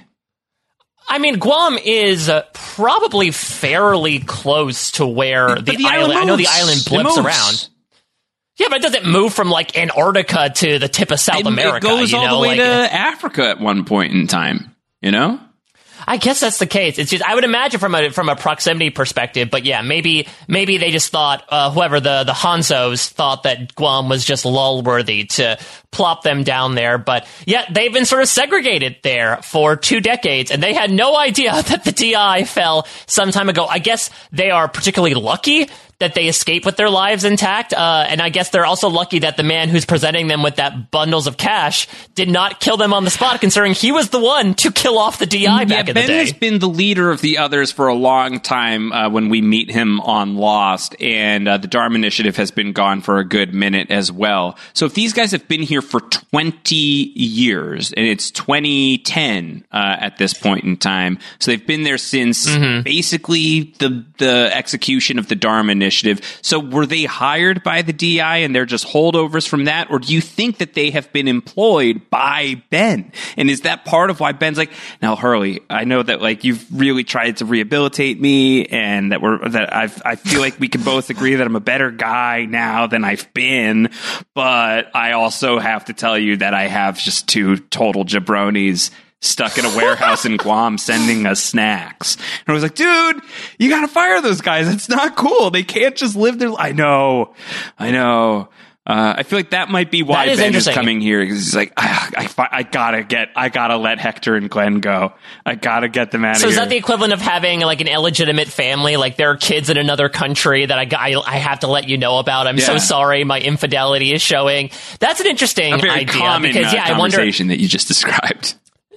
I mean, Guam is uh, probably fairly close to where the, the island, island I know the moves. island It blips moves. around. Yeah, but it doesn't move from like Antarctica to the tip of South It, America. it goes you all know? the way like, to Africa at one point in time, you know? I guess that's the case. It's just I would imagine from a from a proximity perspective, but yeah, maybe maybe they just thought uh, whoever the the Hanzos thought that Guam was just lull worthy to plop them down there. But yeah, they've been sort of segregated there for two decades, and they had no idea that the D I fell some time ago. I guess they are particularly lucky that they escape with their lives intact, uh, and I guess they're also lucky that the man who's presenting them with that bundles of cash did not kill them on the spot, considering he was the one to kill off the D I back yeah, in the Ben day. has been the leader of the others for a long time uh, when we meet him on Lost, and uh, the Dharma Initiative has been gone for a good minute as well. So if these guys have been here for twenty years, and it's twenty ten uh, at this point in time, so they've been there since mm-hmm. basically the, the execution of the Dharma Initiative. So were they hired by the D I and they're just holdovers from that? Or do you think that they have been employed by Ben? And is that part of why Ben's like, now, Hurley, I know that like you've really tried to rehabilitate me and that we're, that I've, I feel like we can both agree that I'm a better guy now than I've been. But I also have to tell you that I have just two total jabronis stuck in a warehouse in Guam sending us snacks. And I was like, dude, you gotta fire those guys. It's not cool. They can't just live their... I know. I know. Uh, I feel like that might be why is Ben is coming here. Because he's like, I, I, I gotta get, I gotta let Hector and Glenn go. I gotta get them out so of here. So is that the equivalent of having like an illegitimate family? Like there are kids in another country that I, I, I have to let you know about. I'm yeah. so sorry. My infidelity is showing. That's an interesting a very idea. Common, because, uh, yeah, I wonder, conversation that you just described.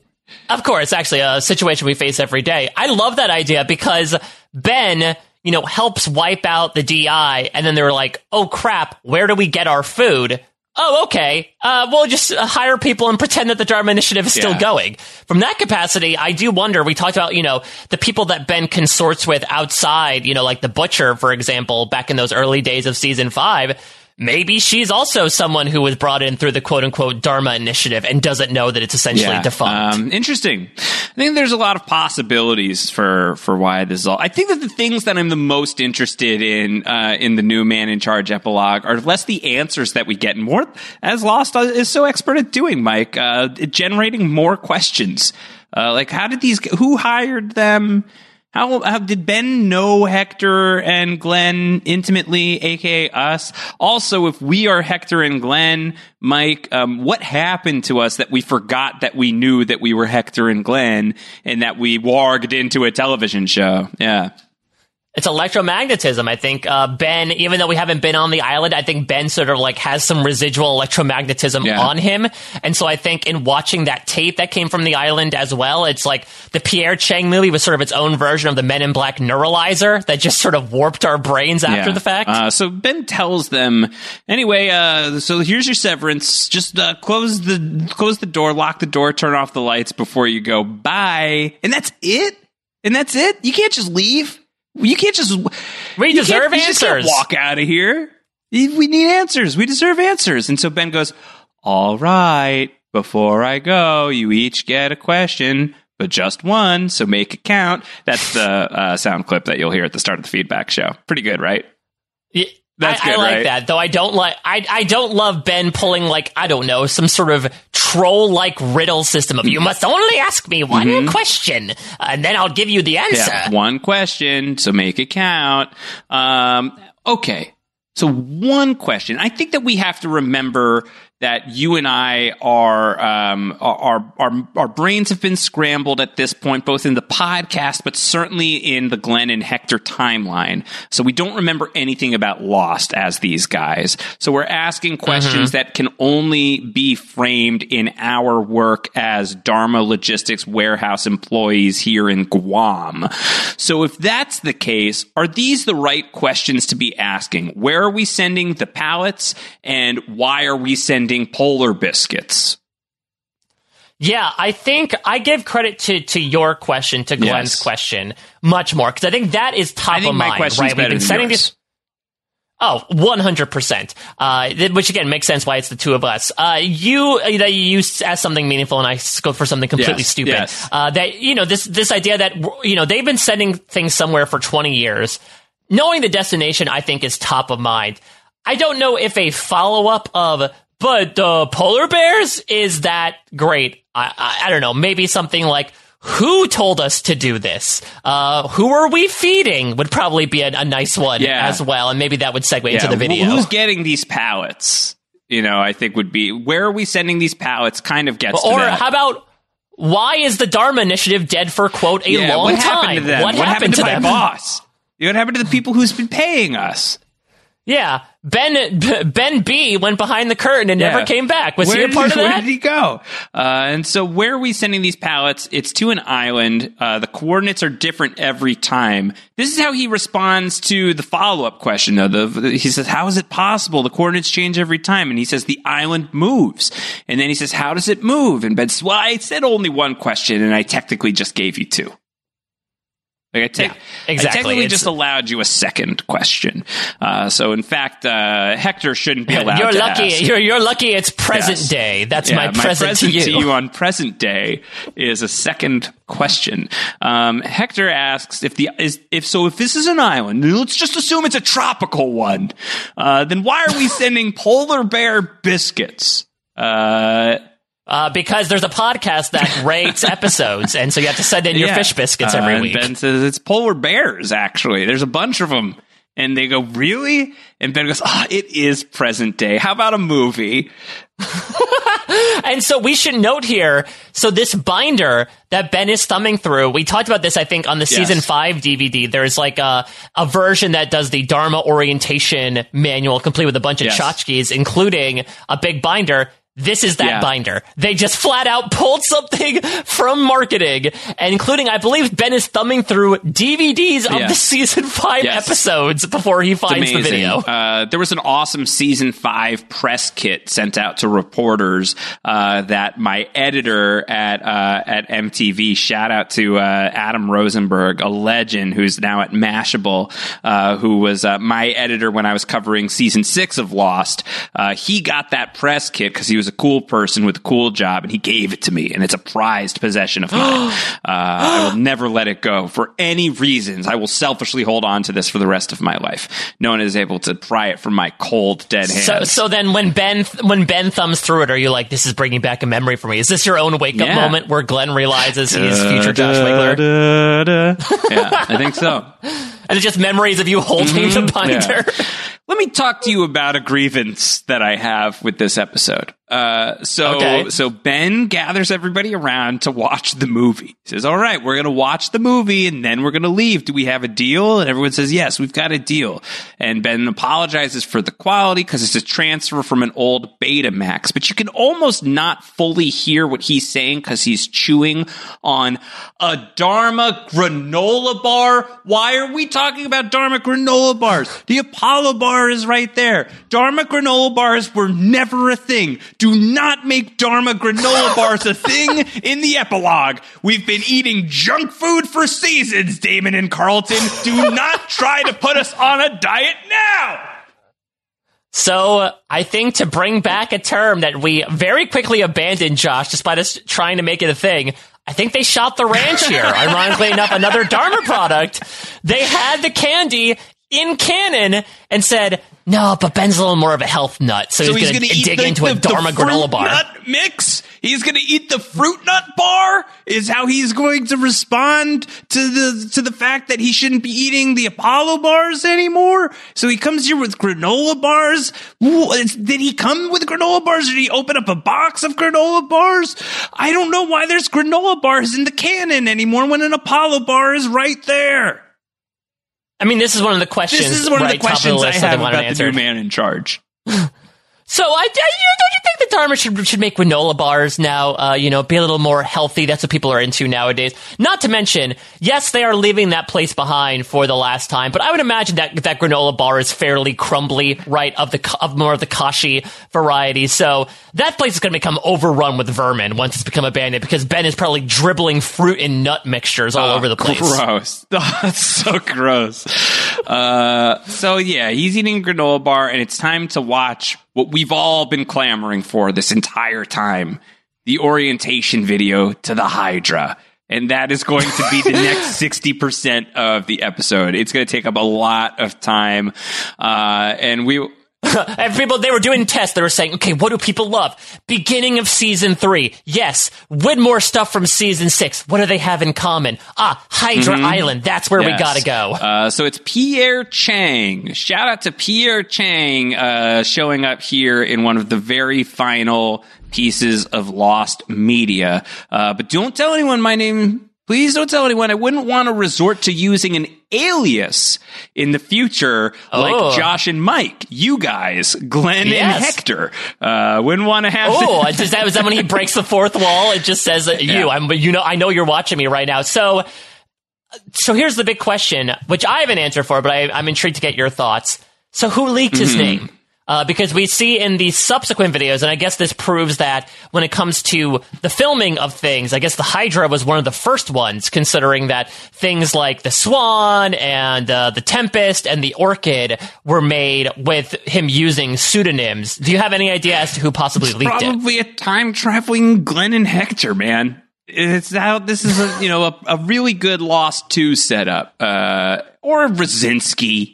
Of course, actually, a situation we face every day. I love that idea because Ben, you know, helps wipe out the D I, and then they're like, oh, crap, where do we get our food? Oh, okay, uh, we'll just uh, hire people and pretend that the Dharma Initiative is still yeah. going. From that capacity, I do wonder, we talked about, you know, the people that Ben consorts with outside, you know, like the Butcher, for example, back in those early days of season five. Maybe she's also someone who was brought in through the quote-unquote Dharma Initiative and doesn't know that it's essentially yeah, defunct. Um, interesting. I think there's a lot of possibilities for, for why this is all. I think that the things that I'm the most interested in uh, in the new Man in Charge epilogue are less the answers that we get and more, as Lost is so expert at doing, Mike, uh, generating more questions. Uh, like, how did these, who hired them? How, how did Ben know Hector and Glenn intimately, aka us? Also, if we are Hector and Glenn, Mike, um, what happened to us that we forgot that we knew that we were Hector and Glenn and that we warged into a television show? Yeah. It's electromagnetism. I think uh, Ben, even though we haven't been on the island, I think Ben sort of like has some residual electromagnetism yeah. on him. And so I think in watching that tape that came from the island as well, it's like the Pierre Chang movie was sort of its own version of the Men in Black neuralizer that just sort of warped our brains after yeah. the fact. Uh, so Ben tells them, anyway, uh, so here's your severance. Just uh, close the close the door, lock the door, turn off the lights before you go. Bye. And that's it? And that's it? You can't just leave? You can't just... We deserve you answers. You can't walk out of here. We need answers. We deserve answers. And so Ben goes, all right, before I go, you each get a question, but just one, so make it count. That's the uh, sound clip that you'll hear at the start of the feedback show. Pretty good, right? Yeah. That's I, good, I like right? that, though I don't like I I don't love Ben pulling like, I don't know, some sort of troll-like riddle system of you must only ask me one mm-hmm. question, and then I'll give you the answer. Yeah, one question, so make it count. Um, okay. So one question. I think that we have to remember that you and I are, um, our, our, our brains have been scrambled at this point, both in the podcast, but certainly in the Glenn and Hector timeline. So we don't remember anything about Lost as these guys. So we're asking questions mm-hmm. that can only be framed in our work as Dharma Logistics warehouse employees here in Guam. So if that's the case, are these the right questions to be asking? Where are we sending the pallets, and why are we sending polar biscuits? Yeah, I think I give credit to, to your question, to Glenn's yes. question, much more, because I think that is top I think of my mind. question's right? better We've been than sending yours. this. Oh, one hundred percent. Uh, which again makes sense why it's the two of us. Uh, you, you know, you asked something meaningful and I go for something completely yes, stupid. Yes. Uh, that, you know, this, this idea that, you know, they've been sending things somewhere for twenty years. Knowing the destination, I think, is top of mind. I don't know if a follow-up of, but uh, polar bears is that great. I, I, I don't know. Maybe something like, who told us to do this? Uh, who are we feeding would probably be a, a nice one yeah. as well. And maybe that would segue yeah. into the video. Who's getting these pallets? You know, I think would be, where are we sending these pallets kind of gets or to that. How about, why is the Dharma Initiative dead for, quote, a yeah, long what time? Happened to them? What, what happened, happened to, to them? my boss? What happened to the people who's been paying us? Yeah, Ben Ben B went behind the curtain and yeah. never came back. Was where he a part did, of that? Where did he go? Uh, and so where are we sending these pallets? It's to an island. Uh, the coordinates are different every time. This is how he responds to the follow-up question. Though. The, the, he says, how is it possible? The coordinates change every time. And he says, the island moves. And then he says, how does it move? And Ben says, well, I said only one question, and I technically just gave you two. Like I, te- yeah, exactly. I technically it's, just allowed you a second question. Uh, so, in fact, uh, Hector shouldn't be allowed you're to lucky, ask. You're, you're lucky it's present yes. day. That's yeah, my, my present, present to you. to you on present day is a second question. Um, Hector asks if the is if so if this is an island, let's just assume it's a tropical one. Uh, then why are we sending polar bear biscuits? Uh Uh, because there's a podcast that rates episodes, and so you have to send in your yeah. fish biscuits every uh, week. Ben says it's polar bears, actually. There's a bunch of them. And they go, really? And Ben goes, oh, it is present day. How about a movie? And so we should note here, so this binder that Ben is thumbing through, we talked about this, I think, on the yes. season five D V D. There's like a, a version that does the Dharma orientation manual, complete with a bunch of yes. tchotchkes, including a big binder. This is that yeah. binder. They just flat out pulled something from marketing, and including, I believe, Ben is thumbing through D V Ds of yes. the season five yes. episodes before he finds the video. Uh, there was an awesome season five press kit sent out to reporters uh, that my editor at uh, at M T V, shout out to uh, Adam Rosenberg, a legend who's now at Mashable, uh, who was uh, my editor when I was covering season six of Lost. Uh, he got that press kit because he was a cool person with a cool job, and he gave it to me, and it's a prized possession of mine. uh, I will never let it go for any reasons. I will selfishly hold on to this for the rest of my life. No one is able to pry it from my cold, dead hands. So, so then when Ben when Ben thumbs through it, are you like, this is bringing back a memory for me? Is this your own wake-up yeah. moment where Glenn realizes he is da, future Josh Wigler? Da, da. Yeah, I think so. And it's just memories of you holding mm-hmm. the binder. Yeah. Let me talk to you about a grievance that I have with this episode. Uh, so, okay. so Ben gathers everybody around to watch the movie. He says, all right, we're going to watch the movie and then we're going to leave. Do we have a deal? And everyone says, yes, we've got a deal. And Ben apologizes for the quality because it's a transfer from an old Betamax, but you can almost not fully hear what he's saying because he's chewing on a Dharma granola bar. Why are we talking about Dharma granola bars? The Apollo bar is right there. Dharma granola bars were never a thing. Do not make Dharma granola bars a thing in the epilogue. We've been eating junk food for seasons, Damon and Carlton. Do not try to put us on a diet now. So uh, I think to bring back a term that we very quickly abandoned, Josh, despite us trying to make it a thing, I think they shot the ranch here. Ironically enough, another Dharma product. They had the candy in canon and said, no, but Ben's a little more of a health nut, so, So he's, he's going to eat dig the, into the, a Dharma the fruit granola bar. Nut mix? He's going to eat the fruit nut bar is how he's going to respond to the to the fact that he shouldn't be eating the Apollo bars anymore. So he comes here with granola bars. Did he come with granola bars? Did he open up a box of granola bars? I don't know why there's granola bars in the canon anymore when an Apollo bar is right there. I mean, this is one of the questions. This is one right, of the questions the I have about answer. the new man in charge. So, I, I, you know, don't you think that Dharma should should make granola bars now? Uh, you know, be a little more healthy. That's what people are into nowadays. Not to mention, yes, they are leaving that place behind for the last time. But I would imagine that that granola bar is fairly crumbly, right? Of the of more of the Kashi variety. So that place is going to become overrun with vermin once it's become abandoned because Ben is probably dribbling fruit and nut mixtures all oh, over the place. Gross. Oh, that's so gross. Uh, so yeah, he's eating a granola bar, and it's time to watch what we've all been clamoring for this entire time, the orientation video to the Hydra. And that is going to be the next sixty percent of the episode. It's going to take up a lot of time. Uh, and we... And people, they were doing tests. They were saying, okay, what do people love? Beginning of season three. Yes. With more stuff from season six. What do they have in common? Ah, Hydra mm-hmm. Island. That's where yes. we gotta go. Uh, so it's Pierre Chang. Shout out to Pierre Chang, uh, showing up here in one of the very final pieces of Lost media. Uh, but don't tell anyone my name. Please don't tell anyone. I wouldn't want to resort to using an alias in the future oh. like Josh and Mike. You guys, Glenn yes. and Hector. Uh, wouldn't want to have... Oh, is that, is that when he breaks the fourth wall? It just says that you. Yeah. I'm, you know, I know you're watching me right now. So, so here's the big question, which I have an answer for, but I, I'm intrigued to get your thoughts. So who leaked his mm-hmm. name? Uh, because we see in the subsequent videos, and I guess this proves that when it comes to the filming of things, I guess the Hydra was one of the first ones, considering that things like the Swan and uh, the Tempest and the Orchid were made with him using pseudonyms. Do you have any idea as to who possibly it's leaked probably it? Probably a time-traveling Glenn and Hector, man. It's how this is a, you know, a, a really good Lost two setup. Uh, or Brzezinski.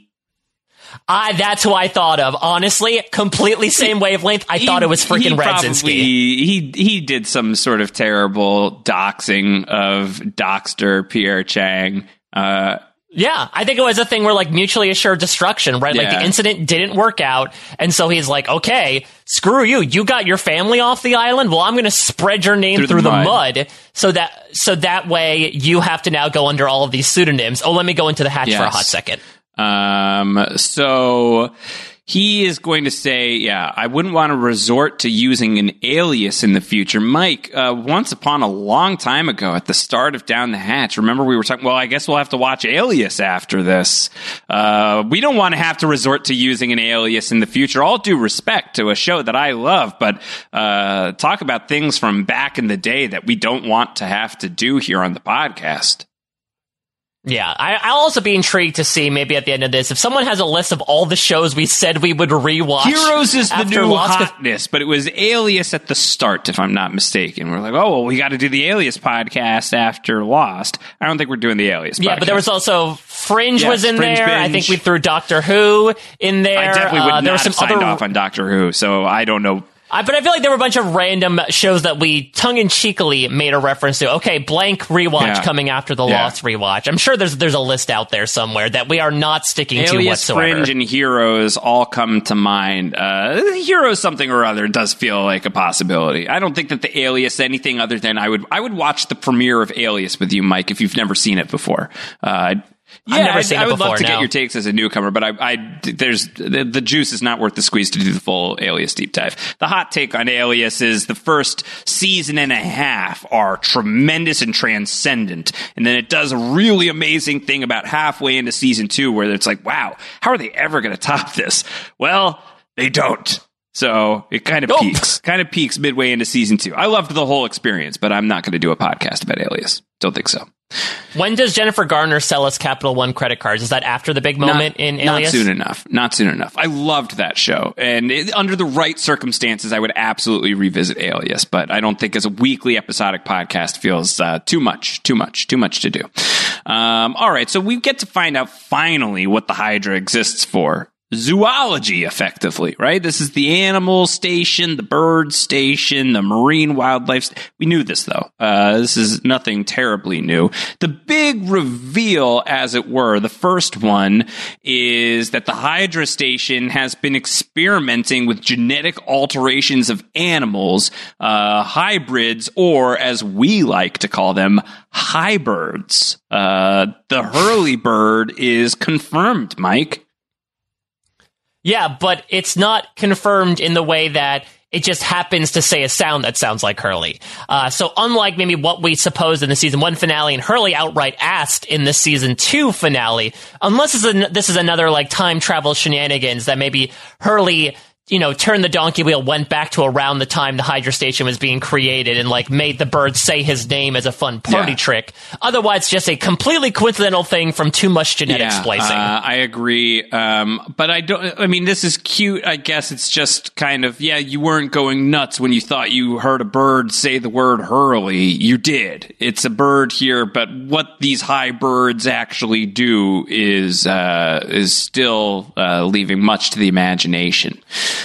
I, that's who I thought of. Honestly, completely same wavelength. I he, thought it was freaking Radzinski. He he did some sort of terrible doxing of Doxter Pierre Chang. Uh, yeah, I think it was a thing where like mutually assured destruction, right? Yeah. Like the incident didn't work out, and so he's like, okay, screw you. You got your family off the island. Well, I'm going to spread your name through, through the, the mud. mud, so that so that way you have to now go under all of these pseudonyms. Oh, let me go into the hatch yes. for a hot second. Um, so he is going to say, yeah, I wouldn't want to resort to using an alias in the future. Mike, uh, once upon a long time ago at the start of Down the Hatch, remember we were talking, well, I guess we'll have to watch Alias after this. Uh, we don't want to have to resort to using an alias in the future. All due respect to a show that I love, but, uh, talk about things from back in the day that we don't want to have to do here on the podcast. Yeah, I, I'll also be intrigued to see maybe at the end of this if someone has a list of all the shows we said we would rewatch. Heroes is the new Lost hotness, but it was Alias at the start, if I'm not mistaken. We're like, oh, well, we got to do the Alias podcast after Lost. I don't think we're doing the Alias podcast. Yeah, but there was also Fringe yes, was in Fringe there. Binge. I think we threw Doctor Who in there. I definitely would uh, not there was have some signed other... off on Doctor Who, so I don't know. Uh, but I feel like there were a bunch of random shows that we tongue-in-cheekily made a reference to. Okay, blank rewatch yeah. coming after the yeah. Lost rewatch. I'm sure there's there's a list out there somewhere that we are not sticking Alias, to whatsoever. Fringe, and Heroes all come to mind. Uh, Heroes something or other does feel like a possibility. I don't think that the Alias anything other than I would I would watch the premiere of Alias with you, Mike, if you've never seen it before. Uh, Yeah, I've never I, seen I it would before, love to no. get your takes as a newcomer, but I, I there's the, the juice is not worth the squeeze to do the full Alias deep dive. The hot take on Alias is the first season and a half are tremendous and transcendent, and then it does a really amazing thing about halfway into season two where it's like, wow, how are they ever going to top this? Well, they don't. So it kind of Nope. peaks, kind of peaks midway into season two. I loved the whole experience, but I'm not going to do a podcast about Alias. Don't think so. When does Jennifer Garner sell us Capital One credit cards? Is that after the big moment not, in Alias? Not soon enough. Not soon enough. I loved that show. And it, under the right circumstances, I would absolutely revisit Alias. But I don't think as a weekly episodic podcast feels uh, too much, too much, too much to do. Um, all right. So we get to find out finally what the Hydra exists for. zoology, effectively, right? This is the animal station, the bird station, the marine wildlife. St- we knew this, though. Uh, this is nothing terribly new. The big reveal, as it were, the first one, is that the Hydra station has been experimenting with genetic alterations of animals, uh, hybrids, or as we like to call them, hybirds. Uh, the Hurley bird is confirmed, Mike. Yeah, but it's not confirmed in the way that it just happens to say a sound that sounds like Hurley. Uh, so unlike maybe what we supposed in the season one finale, and Hurley outright asked in the season two finale, unless this is, an, this is another like time travel shenanigans that maybe Hurley, you know, turned the donkey wheel, went back to around the time the Hydra station was being created and like made the bird say his name as a fun party yeah. trick. Otherwise, just a completely coincidental thing from too much genetic yeah, splicing. Uh, I agree. Um, but I don't, I mean, this is cute. I guess it's just kind of, yeah, you weren't going nuts when you thought you heard a bird say the word Hurley. You did. It's a bird here, but what these high birds actually do is, uh, is still, uh, leaving much to the imagination.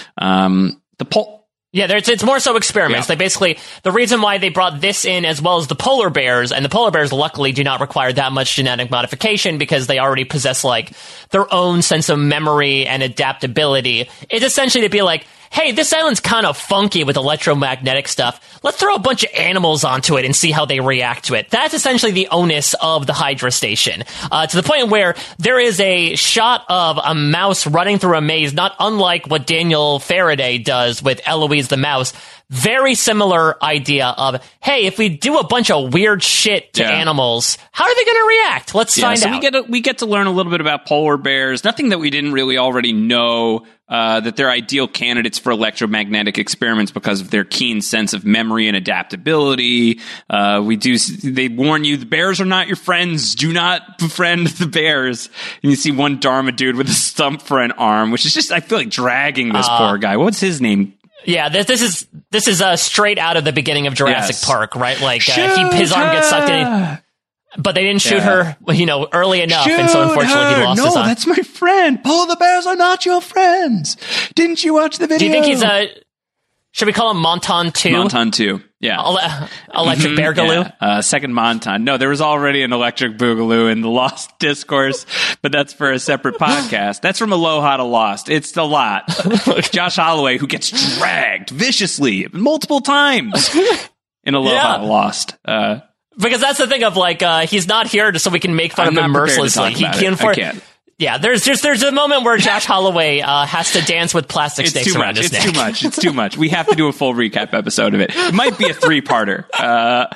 Um, the pol- Yeah, there's, it's more so experiments. Yeah. They basically, the reason why they brought this in as well as the polar bears, and the polar bears luckily do not require that much genetic modification because they already possess like their own sense of memory and adaptability, is essentially to be like, hey, this island's kind of funky with electromagnetic stuff. Let's throw a bunch of animals onto it and see how they react to it. That's essentially the onus of the Hydra station, uh, to the point where there is a shot of a mouse running through a maze, not unlike what Daniel Faraday does with Eloise the mouse. Very similar idea of, hey, if we do a bunch of weird shit to yeah. animals, how are they going to react? Let's yeah, find so out. We get, to, we get to learn a little bit about polar bears. Nothing that we didn't really already know. Uh, that they're ideal candidates for electromagnetic experiments because of their keen sense of memory and adaptability. Uh, we do, they warn you, the bears are not your friends. Do not befriend the bears. And you see one Dharma dude with a stump for an arm, which is just, I feel like dragging this uh, poor guy. What's his name? Yeah, this, this is, this is, uh, straight out of the beginning of Jurassic yes. Park, right? Like, uh, he, his arm gets sucked in. But they didn't shoot yeah. her, you know, early enough, shoot and so unfortunately her. he lost no, his arm. No, that's my friend. Polar bears are not your friends. Didn't you watch the video? Do you think he's a... Should we call him Monton two? Monton two, yeah. Ele- electric mm-hmm, Beargaloo? Yeah. Uh, second Monton. No, there was already an Electric Boogaloo in the Lost Discourse, but that's for a separate podcast. That's from Aloha to Lost. It's a lot. Josh Holloway, who gets dragged viciously multiple times in Aloha yeah. to Lost. Uh, Because that's the thing of like, uh, he's not here so we can make fun I'm of him not mercilessly. To talk He can for- I can't. Yeah, there's just there's a moment where Josh Holloway uh, has to dance with plastic it's stakes too around much. his it's neck. too much. It's too much. We have to do a full recap episode of it. It might be a three-parter. Uh,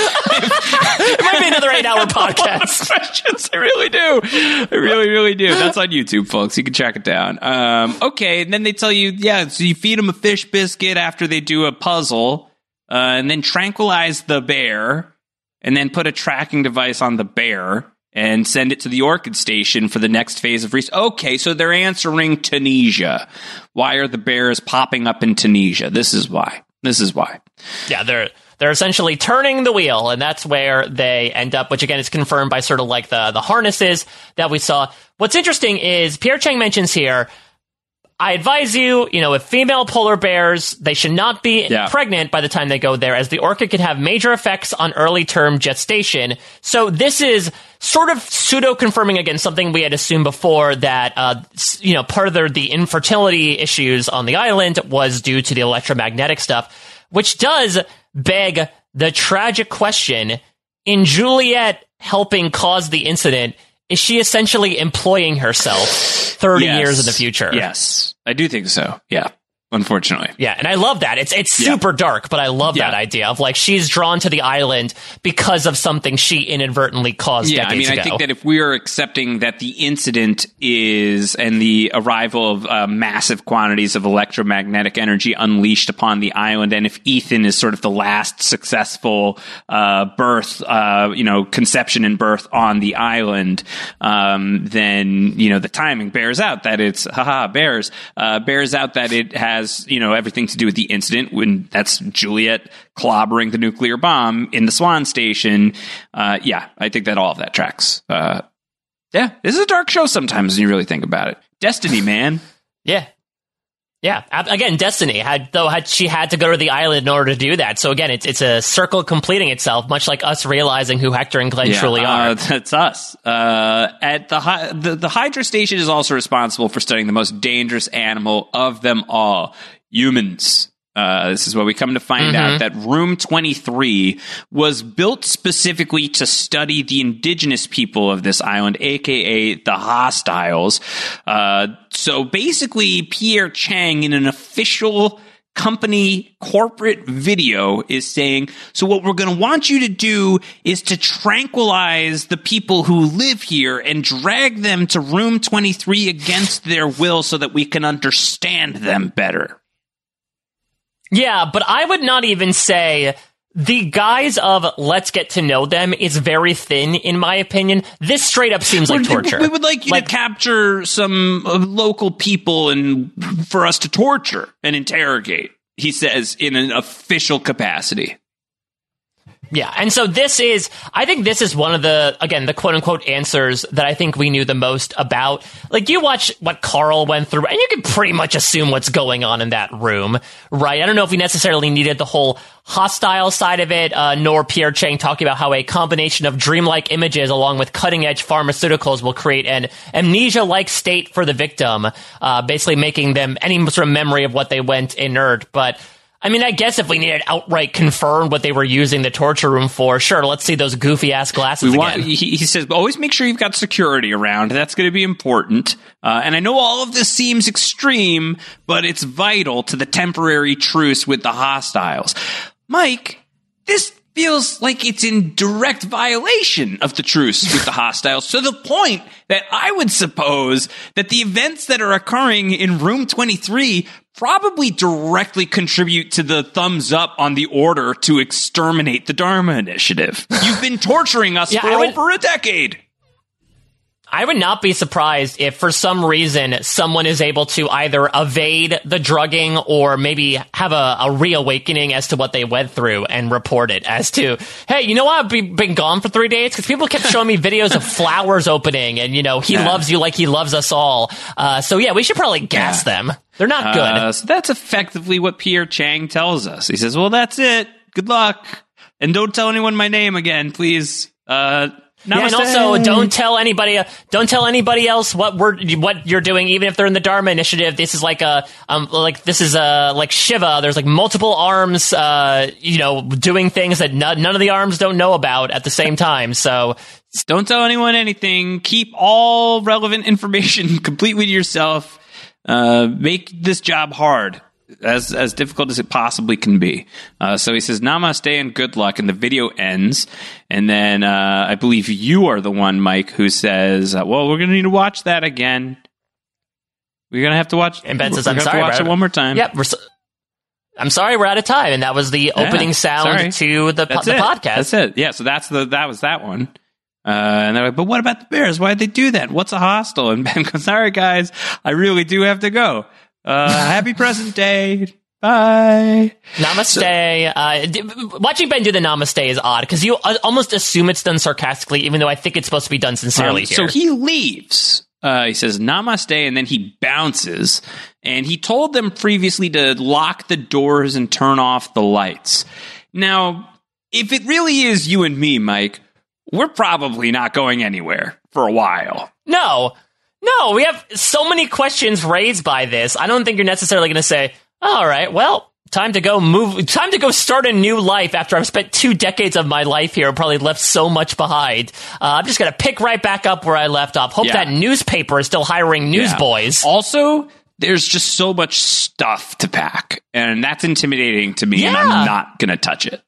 it might be another eight-hour podcast. Questions. I really do. I really, really do. That's on YouTube, folks. You can track it down. Um, okay, and then they tell you, yeah, so you feed them a fish biscuit after they do a puzzle, uh, and then tranquilize the bear, and then put a tracking device on the bear, and send it to the Orchid Station for the next phase of research. Okay, so they're answering Tunisia. Why are the bears popping up in Tunisia? This is why. This is why. Yeah, they're they're essentially turning the wheel, and that's where they end up, which again is confirmed by sort of like the, the harnesses that we saw. What's interesting is Pierre Chang mentions here, I advise you, you know, if female polar bears, they should not be yeah. pregnant by the time they go there, as the orchid could have major effects on early-term gestation. So this is sort of pseudo-confirming, again, something we had assumed before, that, uh, you know, part of the, the infertility issues on the island was due to the electromagnetic stuff, which does beg the tragic question, in Juliet helping cause the incident, is she essentially employing herself thirty yes. years in the future? Yes, I do think so. Yeah. Unfortunately. Yeah, and I love that. It's it's super yeah. dark, but I love yeah. that idea of like she's drawn to the island because of something she inadvertently caused yeah, decades I mean, ago. I think that if we are accepting that the incident is and the arrival of uh, massive quantities of electromagnetic energy unleashed upon the island, and if Ethan is sort of the last successful uh, birth, uh, you know, conception and birth on the island, um, then, you know, the timing bears out that it's, haha, bears, uh, bears out that it has Has, you know, everything to do with the incident when that's Juliet clobbering the nuclear bomb in the Swan Station. Uh, yeah, I think that all of that tracks. Uh, Yeah, this is a dark show sometimes when you really think about it. Destiny, man. Yeah. Yeah, again, Destiny had though had she had to go to the island in order to do that. So again, it's it's a circle completing itself, much like us realizing who Hector and Glenn yeah, truly are. Uh, that's us. Uh, at the, Hy- the the Hydra Station is also responsible for studying the most dangerous animal of them all, humans. Uh, this is where we come to find mm-hmm. out that Room twenty-three was built specifically to study the indigenous people of this island, aka the Hostiles. Uh, so basically, Pierre Chang, in an official company corporate video, is saying, so what we're going to want you to do is to tranquilize the people who live here and drag them to Room twenty-three against their will so that we can understand them better. Yeah, but I would not even say the guise of let's get to know them is very thin, in my opinion. This straight up seems like torture. We would like you like, to capture some uh, local people and for us to torture and interrogate, he says, in an official capacity. Yeah, and so this is, I think this is one of the, again, the quote-unquote answers that I think we knew the most about. Like, you watch what Carl went through, and you can pretty much assume what's going on in that room, right? I don't know if we necessarily needed the whole hostile side of it, uh, nor Pierre Chang talking about how a combination of dreamlike images along with cutting-edge pharmaceuticals will create an amnesia-like state for the victim, uh, basically making them any sort of memory of what they went inert, but... I mean, I guess if we needed outright confirmed what they were using the torture room for, sure, let's see those goofy-ass glasses we want, again. He, he says, always make sure you've got security around. That's going to be important. Uh, and I know all of this seems extreme, but it's vital to the temporary truce with the Hostiles. Mike, this feels like it's in direct violation of the truce with the Hostiles, to the point that I would suppose that the events that are occurring in Room twenty-three probably directly contribute to the thumbs up on the order to exterminate the Dharma Initiative. You've been torturing us yeah, for would, over a decade. I would not be surprised if for some reason someone is able to either evade the drugging or maybe have a, a reawakening as to what they went through and report it as to, hey, you know what? I've been, been gone for three days because people kept showing me videos of flowers opening and, you know, he yeah. loves you like he loves us all. Uh, so, yeah, we should probably gas yeah. them. They're not good. Uh, so that's effectively what Pierre Chang tells us. He says, well, that's it. Good luck. And don't tell anyone my name again, please. Uh, Yeah, and also don't tell anybody. Uh, don't tell anybody else what we're what you're doing, even if they're in the Dharma Initiative. This is like a um like this is a like Shiva. There's like multiple arms, uh, you know, doing things that no, none of the arms don't know about at the same time. So don't tell anyone anything. Keep all relevant information completely to yourself. Uh, make this job hard. As as difficult as it possibly can be. Uh, so he says, namaste and good luck, and the video ends. And then uh, I believe you are the one, Mike, who says, uh, well, we're going to need to watch that again. We're going to have to watch, and Ben says, I'm sorry, to watch it one more time. Yep, we're so- I'm sorry, we're out of time. And that was the yeah, opening sound sorry. to the, po- the podcast. That's it. Yeah, so that's the that was that one. Uh, and they're like, but what about the Bears? Why'd they do that? What's a hostel? And Ben goes, sorry, guys, I really do have to go. Uh, happy present day. Bye. Namaste. Uh, d- watching Ben do the namaste is odd because you uh, almost assume it's done sarcastically, even though I think it's supposed to be done sincerely um, here. So he leaves. Uh, he says namaste, and then he bounces. And he told them previously to lock the doors and turn off the lights. Now, if it really is you and me, Mike, we're probably not going anywhere for a while. No. No, we have so many questions raised by this. I don't think you're necessarily going to say, all right, well, time to go move, time to go start a new life after I've spent two decades of my life here and probably left so much behind. Uh, I'm just going to pick right back up where I left off. Hope yeah. that newspaper is still hiring newsboys. Yeah. Also, there's just so much stuff to pack, and that's intimidating to me, yeah. and I'm not going to touch it.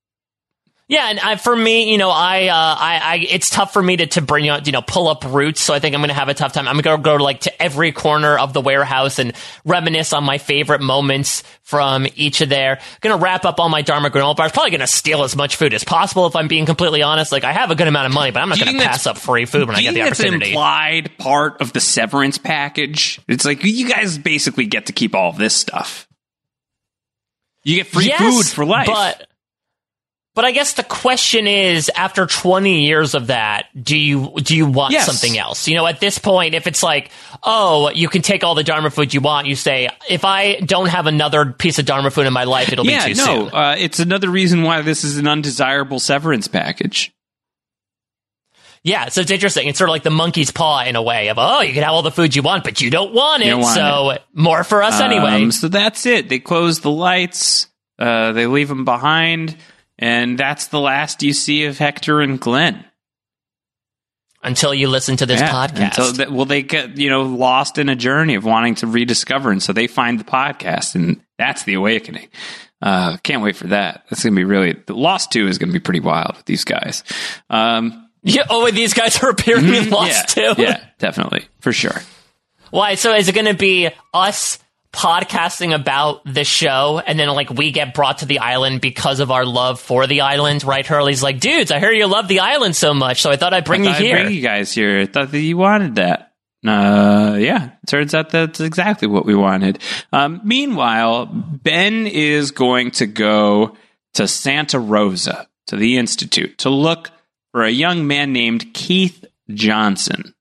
Yeah, and I, for me, you know, I, uh, I, I, it's tough for me to, to bring, you know, pull up roots. So I think I'm going to have a tough time. I'm going to go like to every corner of the warehouse and reminisce on my favorite moments from each of there. Going to wrap up all my Dharma granola bars. Probably going to steal as much food as possible if I'm being completely honest. Like I have a good amount of money, but I'm not going to pass up free food when I get the opportunity. That's an implied part of the severance package. It's like you guys basically get to keep all of this stuff. You get free yes, food for life. But But I guess the question is, after twenty years of that, do you do you want Yes. something else? You know, at this point, if it's like, oh, you can take all the Dharma food you want, you say, if I don't have another piece of Dharma food in my life, it'll yeah, be too no, soon. uh, it's another reason why this is an undesirable severance package. Yeah, so it's interesting. It's sort of like the monkey's paw in a way of, oh, you can have all the food you want, but you don't want it, You don't want so it. more for us anyway. Um, so that's it. They close the lights. Uh, they leave them behind. And that's the last you see of Hector and Glenn. Until you listen to this Yeah, podcast. Until that, well, they get, you know, lost in a journey of wanting to rediscover. And so they find the podcast, and that's the awakening. Uh, can't wait for that. That's going to be really, the Lost two is going to be pretty wild with these guys. Um, yeah, oh, and these guys are appearing in Lost yeah, too? Yeah, definitely. For sure. Why? So is it going to be us podcasting about the show, and then like we get brought to the island because of our love for the island, right? Hurley's like, dudes, I heard you love the island so much, so I thought I'd bring I you thought I'd here. bring you guys here. I thought that you wanted that. Uh, yeah, it turns out that's exactly what we wanted. Um, meanwhile, Ben is going to go to Santa Rosa, to the Institute, to look for a young man named Keith Johnson.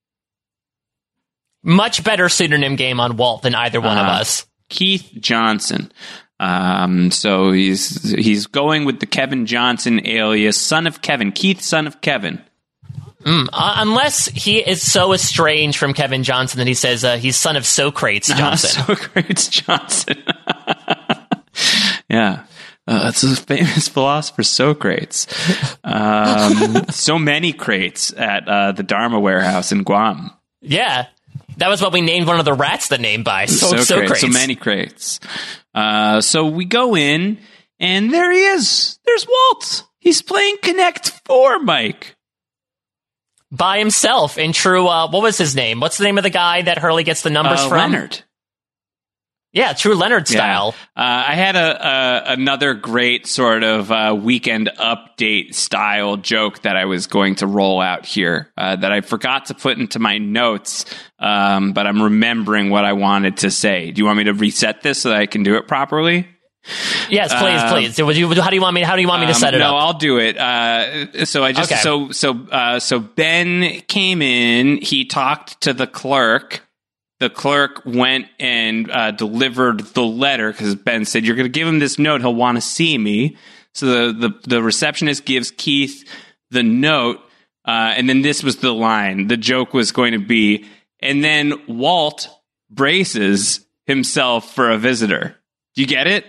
Much better pseudonym game on Walt than either one uh, of us. Keith Johnson. Um, so he's he's going with the Kevin Johnson alias, son of Kevin. Keith, son of Kevin. Mm, uh, unless he is so estranged from Kevin Johnson that he says uh, he's son of Socrates Johnson. Uh, Socrates Johnson. Yeah. Uh, that's a famous philosopher, Socrates. Um, so many crates at uh, the Dharma warehouse in Guam. Yeah. That was what we named one of the rats the name by. So, So, Socrates. crates, so many crates. Uh, so we go in, and there he is. There's Walt. He's playing Connect Four, Mike. By himself in true, uh, what was his name? What's the name of the guy that Hurley gets the numbers Uh, from? Leonard. Yeah, true Leonard style. Yeah. Uh, I had a, a another great sort of uh, weekend update style joke that I was going to roll out here uh, that I forgot to put into my notes, um, but I'm remembering what I wanted to say. Do you want me to reset this so that I can do it properly? Yes, please, Uh, please. Would you, how do you want me? How do you want me to set Um, it no, up? I'll do it. Uh, so I just Okay. so so uh, so Ben came in. He talked to the clerk. The clerk went and uh, delivered the letter because Ben said, "You're going to give him this note. He'll want to see me." So the the, the receptionist gives Keith the note, uh, and then this was the line. The joke was going to be, and then Walt braces himself for a visitor. Do you get it?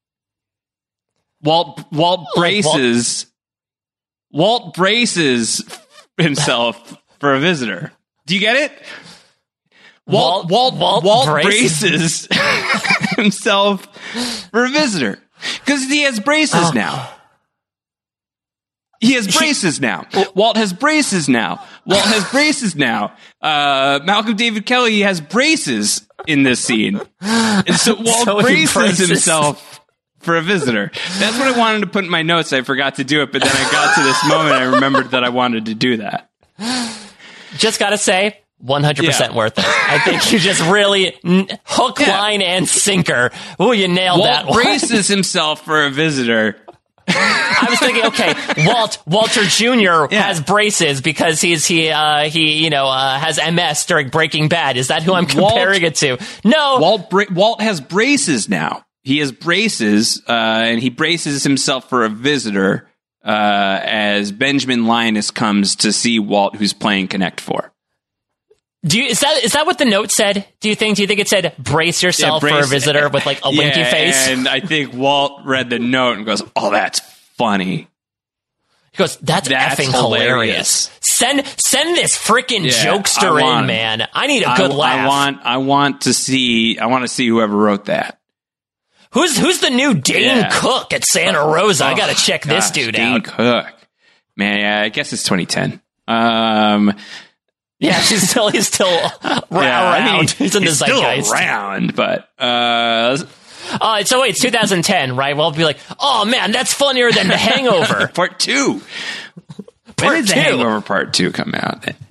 Walt Walt braces Walt braces himself for a visitor. Do you get it? Walt Walt Walt, Walt braces, braces himself for a visitor because he has braces Oh. now. He has braces now. Walt has braces now. Walt has braces now. Uh, Malcolm David Kelly has braces in this scene, and so Walt So he braces, braces. himself for a visitor. That's what I wanted to put in my notes. I forgot to do it, but then I got to this moment. I remembered that I wanted to do that. Just gotta say, one hundred percent Yeah. worth it. I think you just really n- hook, Yeah. line, and sinker. Oh, you nailed Walt that one. braces himself for a visitor. I was thinking, okay, Walt Walter Junior Yeah. has braces because he's he uh, he you know uh, has M S during Breaking Bad. Is that who I'm Walt- comparing it to? No, Walt Bra- Walt has braces now. He has braces, uh, and he braces himself for a visitor uh, as Benjamin Linus comes to see Walt, who's playing Connect Four. Do you, is that is that what the note said? Do you think? Do you think it said brace yourself Yeah, for a brace- visitor with like a winky Yeah, face? And I think Walt read the note and goes, "Oh, that's funny." He goes, "That's, That's effing hilarious. hilarious. Send send this freaking Yeah, jokester I want in, him. man. I need a I, good I laugh." want, I want to see, I want to see whoever wrote that. Who's who's the new Dane Yeah. Cook at Santa Rosa? I Oh, gotta check this gosh, dude Dane out. Cook, man. Yeah, I guess it's twenty ten. Um, Yeah, he's still he's still around. yeah, I mean, he's in the he's still zeitgeist. around, but uh, Uh, so wait, it's two thousand ten, right? Well, I'll be like, oh man, that's funnier than The Hangover. part two. Part when did two. The Hangover Part Two come out?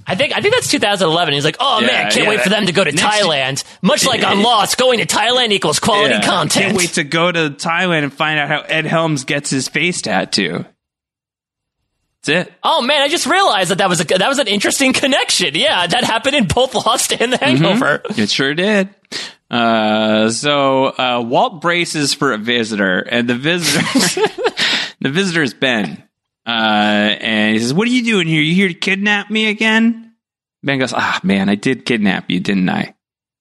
I think I think that's two thousand eleven. He's like, oh, Yeah, man, I can't yeah, wait for them to go to next- Thailand. Much like on Lost, going to Thailand equals quality Yeah. content. Can't wait to go to Thailand and find out how Ed Helms gets his face tattoo. That's it. Oh man, I just realized that that was a that was an interesting connection. Yeah, that happened in both Lost and The Hangover. Mm-hmm. It sure did. Uh, so uh, Walt braces for a visitor, and the visitor, the visitor is Ben. Uh, and he says, "What are you doing here? You here to kidnap me again?" Ben goes, "Ah, man, I did kidnap you, didn't I?"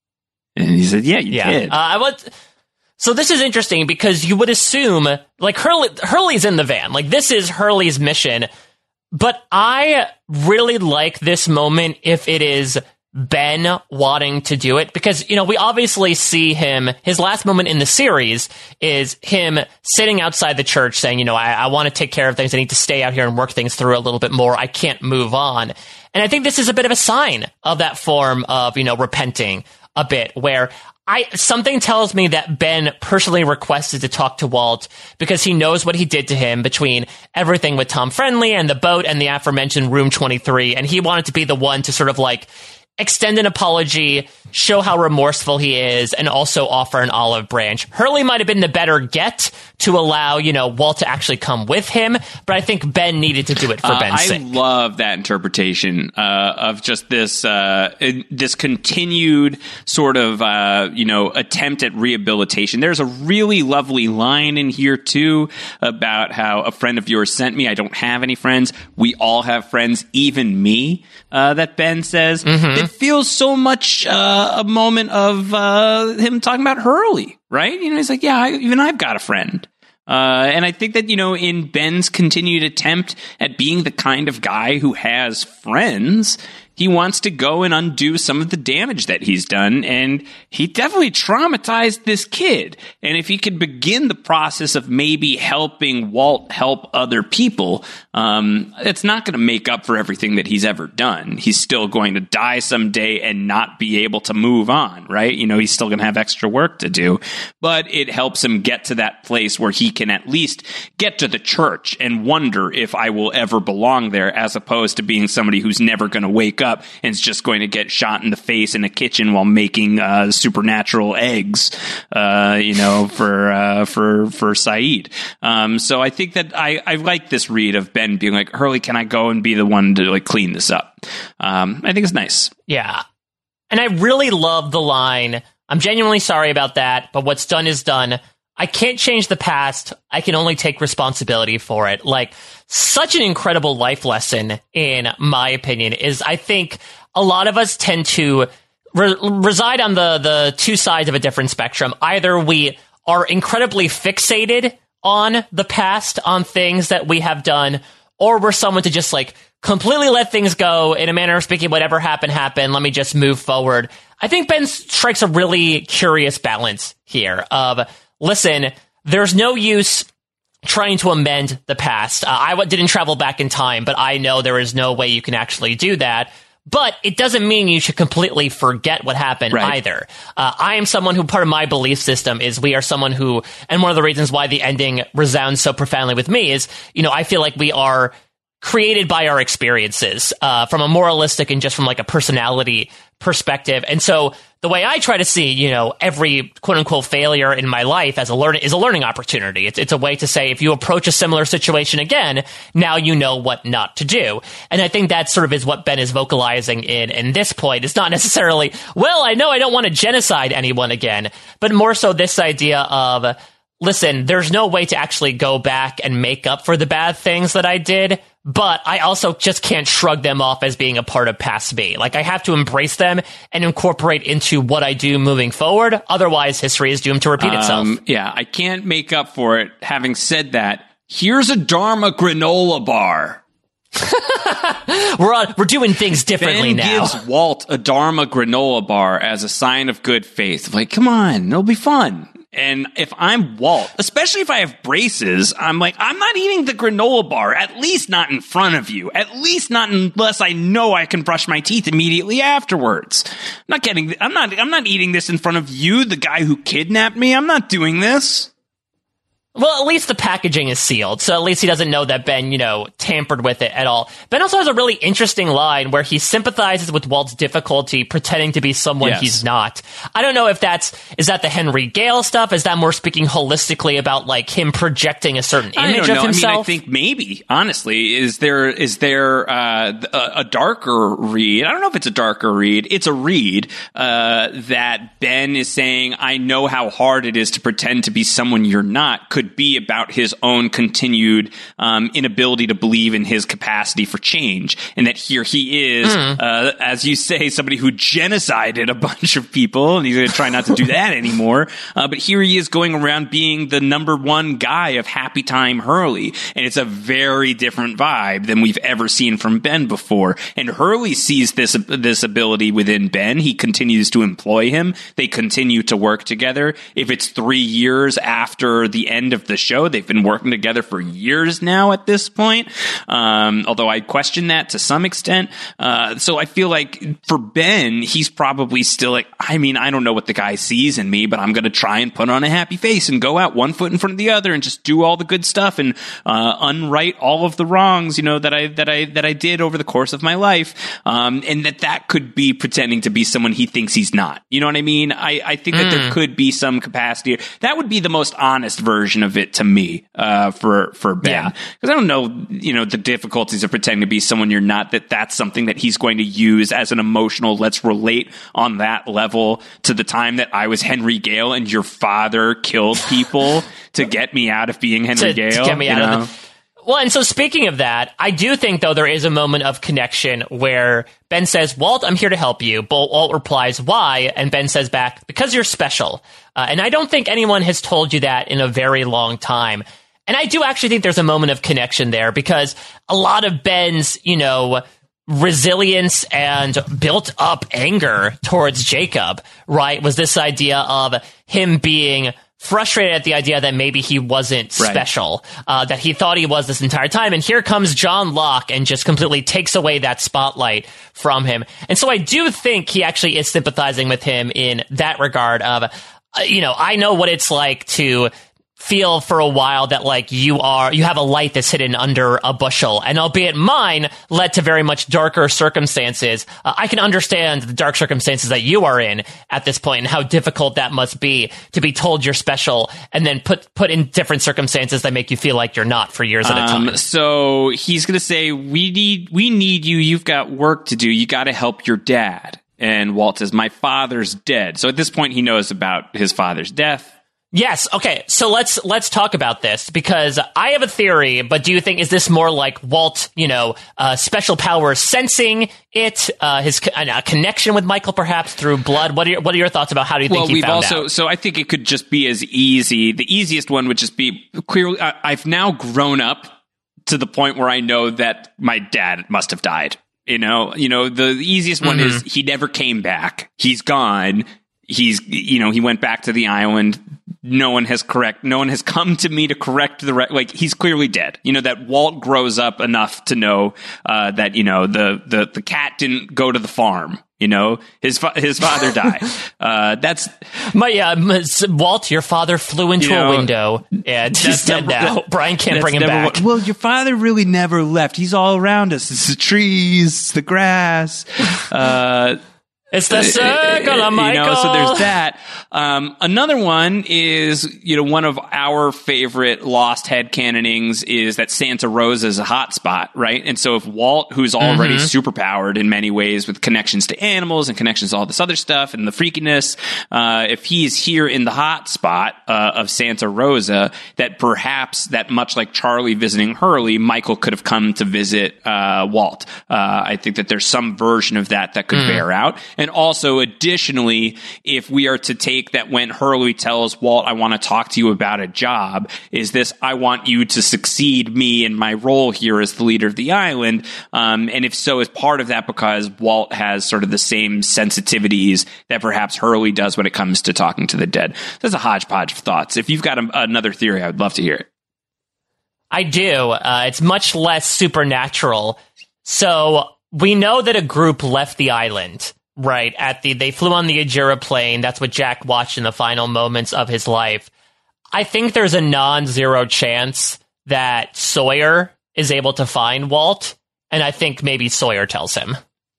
And he said, "Yeah, you Yeah, did." uh, I want. So this is interesting because you would assume like Hurley, Hurley's in the van. Like this is Hurley's mission. But I really like this moment if it is Ben wanting to do it, because, you know, we obviously see him, his last moment in the series is him sitting outside the church saying, you know, I, I want to take care of things. I need to stay out here and work things through a little bit more. I can't move on. And I think this is a bit of a sign of that form of, you know, repenting a bit, where I something tells me that Ben personally requested to talk to Walt because he knows what he did to him between everything with Tom Friendly and the boat and the aforementioned Room twenty-three, and he wanted to be the one to sort of like extend an apology, show how remorseful he is, and also offer an olive branch. Hurley might have been the better get to allow, you know, Walt to actually come with him, but I think Ben needed to do it for Uh, Ben's I sake. love that interpretation uh, of just this uh, in- this continued sort of uh, you know attempt at rehabilitation. There's a really lovely line in here too about how a friend of yours sent me. I don't have any friends. We all have friends, even me. Uh, that Ben says. Mm-hmm. It feels so much uh, a moment of uh, him talking about Hurley, right? You know, he's like, yeah, I, even I've got a friend. Uh, and I think that, you know, in Ben's continued attempt at being the kind of guy who has friends, he wants to go and undo some of the damage that he's done. And he definitely traumatized this kid. And if he could begin the process of maybe helping Walt help other people, um, it's not going to make up for everything that he's ever done. He's still going to die someday and not be able to move on, right? You know, he's still going to have extra work to do. But it helps him get to that place where he can at least get to the church and wonder if I will ever belong there, as opposed to being somebody who's never going to wake up and is just going to get shot in the face in a kitchen while making uh, supernatural eggs, uh, you know, for uh, for for Saeed. Um, so I think that I, I like this read of Ben being like, Hurley, can I go and be the one to like clean this up? Um, I think it's nice. Yeah. And I really love the line, I'm genuinely sorry about that, but what's done is done. I can't change the past. I can only take responsibility for it. Like, such an incredible life lesson, in my opinion, is I think a lot of us tend to re- reside on the, the two sides of a different spectrum. Either we are incredibly fixated on the past, on things that we have done, or we're someone to just like completely let things go, in a manner of speaking, whatever happened, happened. Let me just move forward. I think Ben strikes a really curious balance here of, listen, there's no use trying to amend the past. Uh, I w- didn't travel back in time, but I know there is no way you can actually do that. But it doesn't mean you should completely forget what happened Right. either. Uh, I am someone who, part of my belief system is we are someone who, and one of the reasons why the ending resounds so profoundly with me is, you know, I feel like we are created by our experiences, uh, from a moralistic and just from like a personality perspective. And so the way I try to see, you know, every quote unquote failure in my life as a learning is a learning opportunity. It's, it's a way to say, if you approach a similar situation again, now you know what not to do. And I think that sort of is what Ben is vocalizing in, in this point. It's not necessarily, well, I know I don't want to genocide anyone again, but more so this idea of, listen, there's no way to actually go back and make up for the bad things that I did, but I also just can't shrug them off as being a part of past me. Like, I have to embrace them and incorporate into what I do moving forward. Otherwise, history is doomed to repeat itself. Um, yeah, I can't make up for it. Having said that, here's a Dharma granola bar. we're on, we're doing things differently Ben now. gives Walt a Dharma granola bar as a sign of good faith. Like, come on, it'll be fun. And if I'm Walt, especially if I have braces, I'm like, I'm not eating the granola bar, at least not in front of you. At least not unless I know I can brush my teeth immediately afterwards. I'm not getting, I'm not, I'm not eating this in front of you, the guy who kidnapped me. I'm not doing this. Well, at least the packaging is sealed, so at least he doesn't know that Ben, you know, tampered with it at all. Ben also has a really interesting line where he sympathizes with Walt's difficulty pretending to be someone yes. he's not. I don't know if that's, is that the Henry Gale stuff? Is that more speaking holistically about, like, him projecting a certain image I don't of know. himself? I mean, I think maybe, honestly, is there is there uh, a, a darker read? I don't know if it's a darker read. It's a read uh, that Ben is saying, I know how hard it is to pretend to be someone you're not, could be about his own continued um, inability to believe in his capacity for change, and that here he is, mm. uh, as you say, somebody who genocided a bunch of people, and he's going to try not to do that anymore. Uh, but here he is going around being the number one guy of Happy Time Hurley, and it's a very different vibe than we've ever seen from Ben before. And Hurley sees this this ability within Ben. He continues to employ him. They continue to work together. If it's three years after the end of the show, they've been working together for years now at this point. Um, although I question that to some extent. Uh, so I feel like for Ben, he's probably still like, I mean, I don't know what the guy sees in me, but I'm going to try and put on a happy face and go out one foot in front of the other and just do all the good stuff and uh, unright all of the wrongs, you know, that I that I that I did over the course of my life. Um, and that that could be pretending to be someone he thinks he's not. You know what I mean? I, I think mm. that there could be some capacity. That would be the most honest version of it to me, uh, for, for Ben. Because yeah. I don't know, you know, the difficulties of pretending to be someone you're not, that that's something that he's going to use as an emotional, let's relate on that level to the time that I was Henry Gale and your father killed people to get me out of being Henry to, Gale. To get me out know? of the... Well, and so speaking of that, I do think, though, there is a moment of connection where Ben says, Walt, I'm here to help you. But Walt replies, why? And Ben says back, because you're special. Uh, and I don't think anyone has told you that in a very long time. And I do actually think there's a moment of connection there, because a lot of Ben's, you know, resilience and built up anger towards Jacob, right, was this idea of him being frustrated at the idea that maybe he wasn't right. special, uh, that he thought he was this entire time. And here comes John Locke and just completely takes away that spotlight from him. And so I do think he actually is sympathizing with him in that regard of, uh, you know, I know what it's like to feel for a while that, like, you are, you have a light that's hidden under a bushel. And albeit mine led to very much darker circumstances, uh, I can understand the dark circumstances that you are in at this point and how difficult that must be to be told you're special and then put, put in different circumstances that make you feel like you're not for years at a time. Um, so he's going to say, we need, we need you. You've got work to do. You got to help your dad. And Walt says, my father's dead. So at this point, he knows about his father's death. Yes. Okay. So let's let's talk about this, because I have a theory. But do you think, is this more like Walt, you know, uh, special powers sensing it, uh, his uh, connection with Michael, perhaps through blood? What are your, what are your thoughts about how do you think well, he we've found also, out? So I think it could just be as easy. The easiest one would just be clearly. I, I've now grown up to the point where I know that my dad must have died. You know, you know, the easiest one mm-hmm. is he never came back. He's gone. He's, you know, he went back to the island. No one has correct. No one has come to me to correct the re- like. He's clearly dead. You know that Walt grows up enough to know uh, that you know the, the the cat didn't go to the farm. You know his fa- his father died. uh, that's my uh, Walt. Your father flew into you know, a window and he's dead never, now. Brian can't bring him back. What, well, your father really never left. He's all around us. It's the trees, the grass. Uh, It's the circle of Michael. You know, so there's that. Um, another one is, you know, one of our favorite lost headcanonings is that Santa Rosa is a hot spot, right? And so if Walt, who's already mm-hmm. superpowered in many ways with connections to animals and connections to all this other stuff and the freakiness, uh, if he's here in the hot spot uh, of Santa Rosa, that perhaps that much like Charlie visiting Hurley, Michael could have come to visit uh, Walt. Uh, I think that there's some version of that that could mm. bear out. And also, additionally, if we are to take that when Hurley tells Walt, I want to talk to you about a job, is this, I want you to succeed me in my role here as the leader of the island. Um, and if so, is part of that because Walt has sort of the same sensitivities that perhaps Hurley does when it comes to talking to the dead. That's a hodgepodge of thoughts. If you've got a, another theory, I would love to hear it. I do. Uh, it's much less supernatural. So we know that a group left the island. Right, at the they flew on the Ajira plane. That's what Jack watched in the final moments of his life. I think there's a non-zero chance that Sawyer is able to find Walt, and I think maybe Sawyer tells him.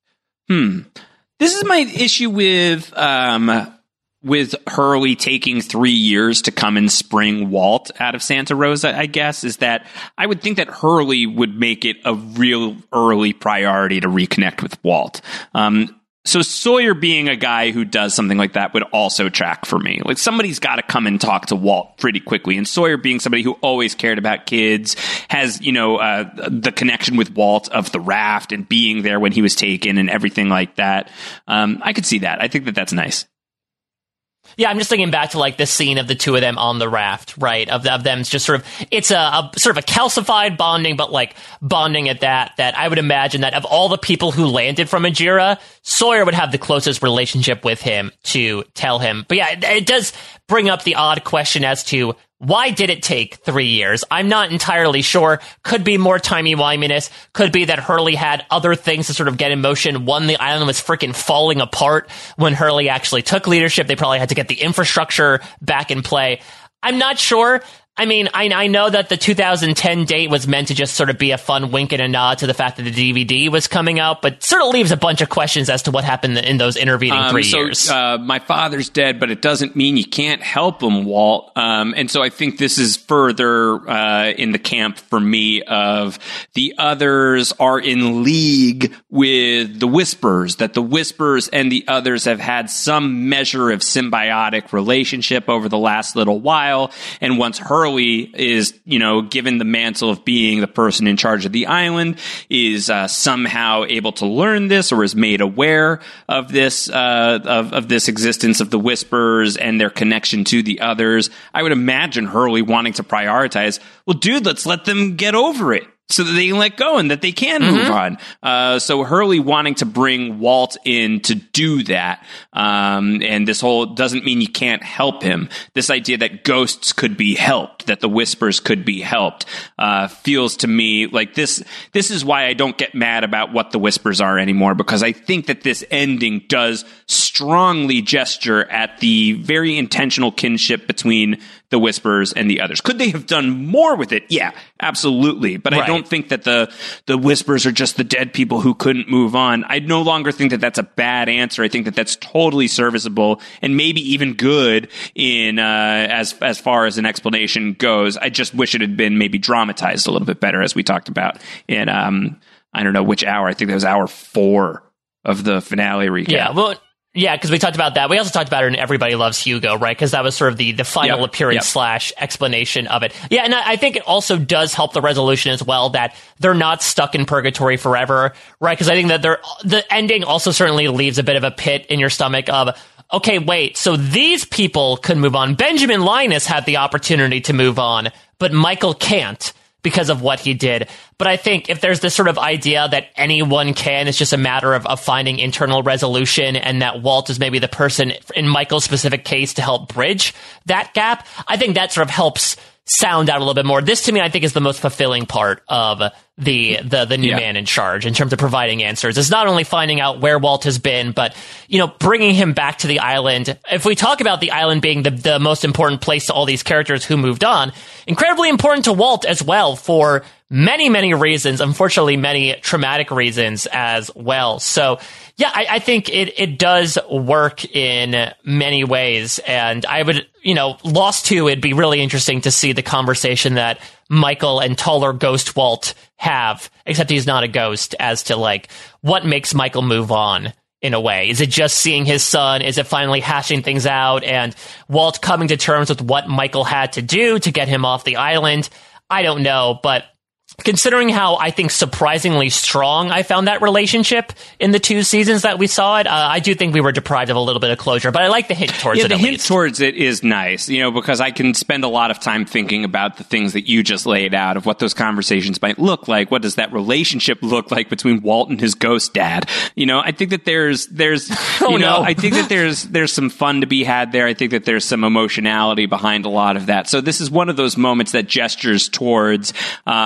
Hmm. This is my issue with um, with Hurley taking three years to come and spring Walt out of Santa Rosa, I guess, is that I would think that Hurley would make it a real early priority to reconnect with Walt. Um, so Sawyer being a guy who does something like that would also track for me. Like, somebody's got to come and talk to Walt pretty quickly. And Sawyer being somebody who always cared about kids, has, you know, uh, the connection with Walt of the raft and being there when he was taken and everything like that. Um, I could see that. I think that that's nice. Yeah, I'm just thinking back to like the scene of the two of them on the raft, right? Of, of them just sort of, it's a, a sort of a calcified bonding, but like bonding at that, that I would imagine that of all the people who landed from Ajira, Sawyer would have the closest relationship with him to tell him. But yeah, it, it does bring up the odd question as to why did it take three years? I'm not entirely sure. Could be more timey-wiminess. Could be that Hurley had other things to sort of get in motion. One, the island was freaking falling apart when Hurley actually took leadership. They probably had to get the infrastructure back in play. I'm not sure. I mean, I, I know that the two thousand ten date was meant to just sort of be a fun wink and a nod to the fact that the D V D was coming out, but sort of leaves a bunch of questions as to what happened in those intervening um, three so, years. Uh, my father's dead, but it doesn't mean you can't help him, Walt. Um, and so I think this is further uh, in the camp for me of the others are in league with the Whisperers, that the Whisperers and the others have had some measure of symbiotic relationship over the last little while. And once Hurley is, you know, given the mantle of being the person in charge of the island, is uh, somehow able to learn this or is made aware of this, uh, of, of this existence of the Whisperers and their connection to the others. I would imagine Hurley wanting to prioritize, well, dude, let's let them get over it, so that they can let go and that they can mm-hmm. move on. Uh, so Hurley wanting to bring Walt in to do that. Um, and this whole doesn't mean you can't help him. This idea that ghosts could be helped, that the Whispers could be helped, uh, feels to me like this. This is why I don't get mad about what the Whispers are anymore, because I think that this ending does strongly gesture at the very intentional kinship between the Whisperers and the others. Could they have done more with it? Yeah, absolutely. But right. I don't think that the the Whisperers are just the dead people who couldn't move on. I no longer think that that's a bad answer. I think that that's totally serviceable and maybe even good in uh, as as far as an explanation goes. I just wish it had been maybe dramatized a little bit better, as we talked about in um, I don't know which hour. I think that was hour four of the finale recap. Yeah, well. Yeah, because we talked about that. We also talked about it in Everybody Loves Hugo, right? Because that was sort of the, the final yep, appearance yep. slash explanation of it. Yeah, and I, I think it also does help the resolution as well, that they're not stuck in purgatory forever, right? Because I think that they're, the ending also certainly leaves a bit of a pit in your stomach of, okay, wait, so these people could move on. Benjamin Linus had the opportunity to move on, but Michael can't because of what he did. But I think if there's this sort of idea that anyone can, it's just a matter of, of finding internal resolution, and that Walt is maybe the person in Michael's specific case to help bridge that gap, I think that sort of helps sound out a little bit more. This, to me, I think is the most fulfilling part of the the the new yeah. man in charge in terms of providing answers. It's not only finding out where Walt has been, but, you know, bringing him back to the island. If we talk about the island being the, the most important place to all these characters who moved on, incredibly important to Walt as well for many, many reasons, unfortunately, many traumatic reasons as well. So, yeah, I, I think it, it does work in many ways. And I would, you know, Lost two, it'd be really interesting to see the conversation that Michael and taller ghost Walt have, except he's not a ghost, as to, like, what makes Michael move on in a way. Is it just seeing his son? Is it finally hashing things out and Walt coming to terms with what Michael had to do to get him off the island? I don't know, but considering how, I think, surprisingly strong I found that relationship in the two seasons that we saw it, uh, I do think we were deprived of a little bit of closure, but I like the hint towards yeah, it. The at hint least. towards it is nice, you know, because I can spend a lot of time thinking about the things that you just laid out of what those conversations might look like. What does that relationship look like between Walt and his ghost dad? You know, I think that there's, there's, oh, you know, no. I think that there's, there's some fun to be had there. I think that there's some emotionality behind a lot of that. So this is one of those moments that gestures towards, um,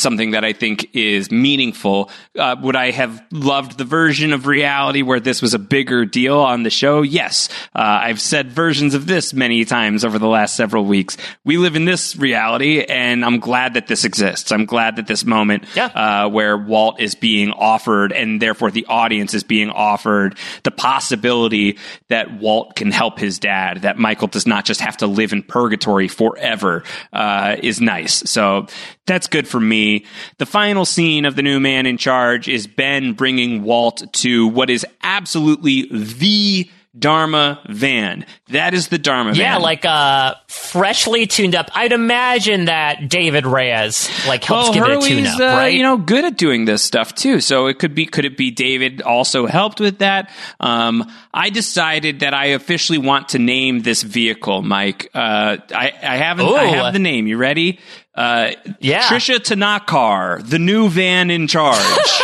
something that I think is meaningful. Uh, would I have loved the version of reality where this was a bigger deal on the show? Yes. Uh, I've said versions of this many times over the last several weeks. We live in this reality, and I'm glad that this exists. I'm glad that this moment yeah. uh, where Walt is being offered, and therefore the audience is being offered the possibility that Walt can help his dad, that Michael does not just have to live in purgatory forever, uh, is nice. So that's good for me. The final scene of The New Man in Charge is Ben bringing Walt to what is absolutely the Dharma van. That is the Dharma van. Yeah, like uh, freshly tuned up. I'd imagine that David Reyes like helps well, give Hurley's, it a tune up, uh, right? You know, good at doing this stuff too. So it could be, could it be David also helped with that? Um, I decided that I officially want to name this vehicle, Mike. Uh, I, I haven't. Ooh. I have the name. You ready? Uh, yeah. Trisha Tanakar, the new van in charge.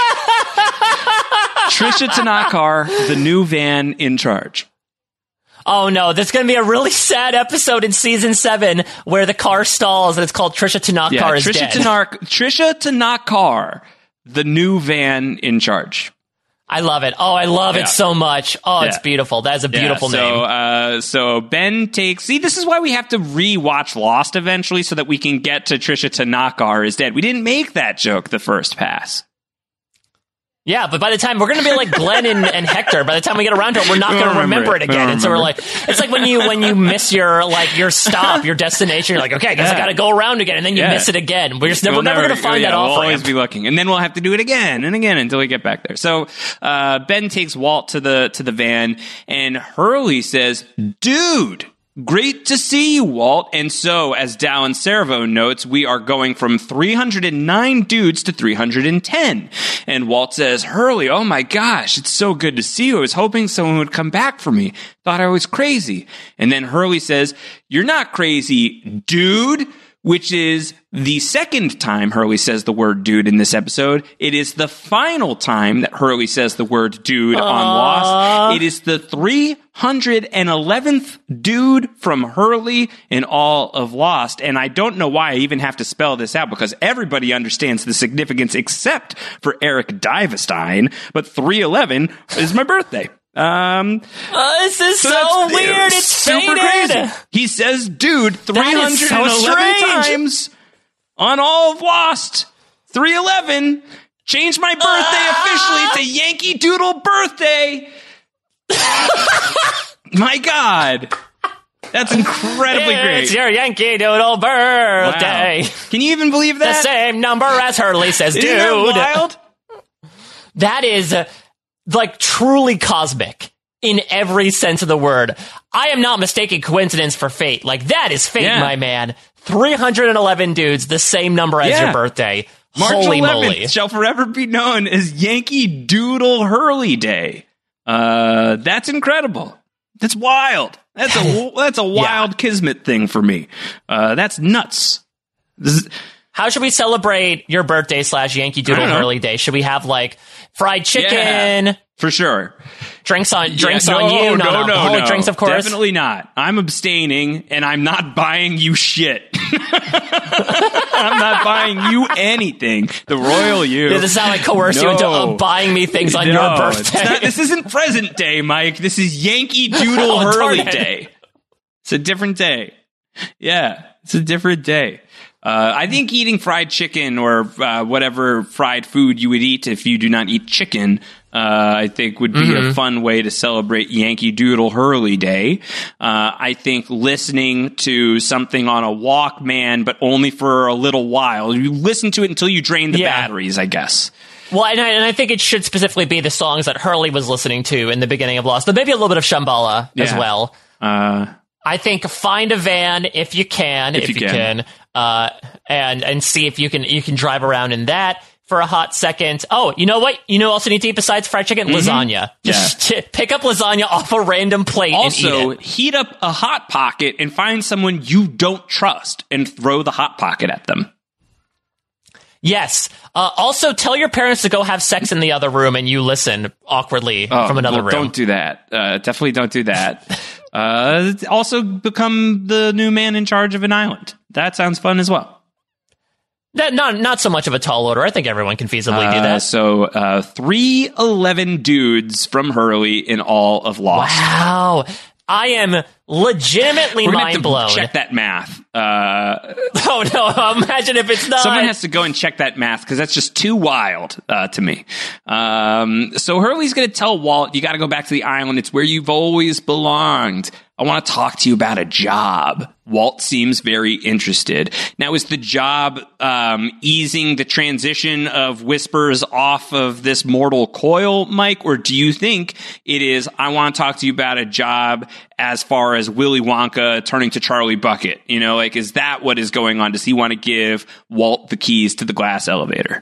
Trisha Tanakar, the new van in charge. Oh no, there's going to be a really sad episode in season seven where the car stalls and it's called Trisha Tanakar yeah, is Trisha dead. Tanak- Trisha Tanakar, the new van in charge. I love it. Oh, I love yeah. it so much. Oh, yeah. it's beautiful. That is a beautiful yeah, so, name. Uh, so Ben takes... See, this is why we have to re-watch Lost eventually so that we can get to Trisha Tanakar is dead. We didn't make that joke the first pass. Yeah, but by the time we're going to be like Glenn and, and Hector, by the time we get around to it, we're not going to remember it, it again. And so we're like, it's like when you when you miss your like your stop, your destination. You're like, okay, I guess yeah. I got to go around again, and then you yeah. miss it again. We're just never we'll never, never going to find yeah, that we'll off always ramp. be looking, and then we'll have to do it again and again until we get back there. So uh, Ben takes Walt to the to the van, and Hurley says, "Dude, great to see you, Walt." And so, as Dallin Servo notes, we are going from three hundred nine dudes to three hundred ten. And Walt says, "Hurley, oh my gosh, it's so good to see you. I was hoping someone would come back for me. Thought I was crazy." And then Hurley says, "You're not crazy, dude," which is the second time Hurley says the word dude in this episode. It is the final time that Hurley says the word dude Aww. on Lost. It is the three hundred eleventh dude from Hurley in all of Lost. And I don't know why I even have to spell this out because everybody understands the significance except for Eric Divestein. But three eleven is my birthday. Um, uh, this is so, so weird. It's super faded. crazy. He says dude three hundred eleven so times on all of Lost. three eleven. Changed my birthday Ah! officially to Yankee Doodle birthday. My God. That's incredibly great. It's your Yankee Doodle birthday. Wow. Can you even believe that? The same number as Hurley says, dude. Isn't that wild? That is uh, like truly cosmic in every sense of the word. I am not mistaking coincidence for fate. Like that is fate, Yeah. my man. three hundred eleven dudes, the same number as Yeah. your birthday. March Holy eleventh moly. shall forever be known as Yankee Doodle Hurley Day. Uh, that's incredible. That's wild. That's a that's a wild yeah. kismet thing for me. Uh, that's nuts. This is, How should we celebrate your birthday slash Yankee Doodle Hurley Day? Should we have like fried chicken? Yeah, for sure. Drinks on drinks yeah, no, on you, no, non-alcoholic no, no. drinks, of course. Definitely not. I'm abstaining, and I'm not buying you shit. I'm not buying you anything. The royal you. This is how I coerce no. you into uh, buying me things on no, your birthday. Not, this isn't present day, Mike. This is Yankee Doodle oh, Hurley Day. It's a different day. Yeah, it's a different day. Uh, I think eating fried chicken or uh, whatever fried food you would eat if you do not eat chicken, uh, I think would be mm-hmm. a fun way to celebrate Yankee Doodle Hurley Day. Uh, I think listening to something on a Walkman, but only for a little while. You listen to it until you drain the yeah. batteries, I guess. Well, and I, and I think it should specifically be the songs that Hurley was listening to in the beginning of Lost, but maybe a little bit of Shambhala yeah. as well. Uh, I think find a van if you can, if, if you, you can, can uh, and and see if you can you can drive around in that for a hot second. Oh, you know what? You know, also need to eat besides fried chicken, mm-hmm. lasagna. Just yeah. t- pick up lasagna off a random plate. Also, and eat it. heat up a hot pocket and find someone you don't trust and throw the hot pocket at them. Yes. Uh, also, tell your parents to go have sex in the other room, and you listen awkwardly oh, from another well, room. Don't do that. Uh, definitely don't do that. uh, also, become the new man in charge of an island. That sounds fun as well. That not not so much of a tall order. I think everyone can feasibly uh, do that. So uh, three eleven dudes from Hurley in all of Lost. Wow. I am legitimately We're gonna mind have to blown. Check that math. Uh, oh no! Imagine if it's not. Someone has to go and check that math because that's just too wild uh, to me. Um, so Hurley's going to tell Walt, "You got to go back to the island. It's where you've always belonged. I want to talk to you about a job." Walt seems very interested. Now, is the job um, easing the transition of Whispers off of this mortal coil, Mike? Or do you think it is, I want to talk to you about a job as far as Willy Wonka turning to Charlie Bucket? You know, like, is that what is going on? Does he want to give Walt the keys to the glass elevator?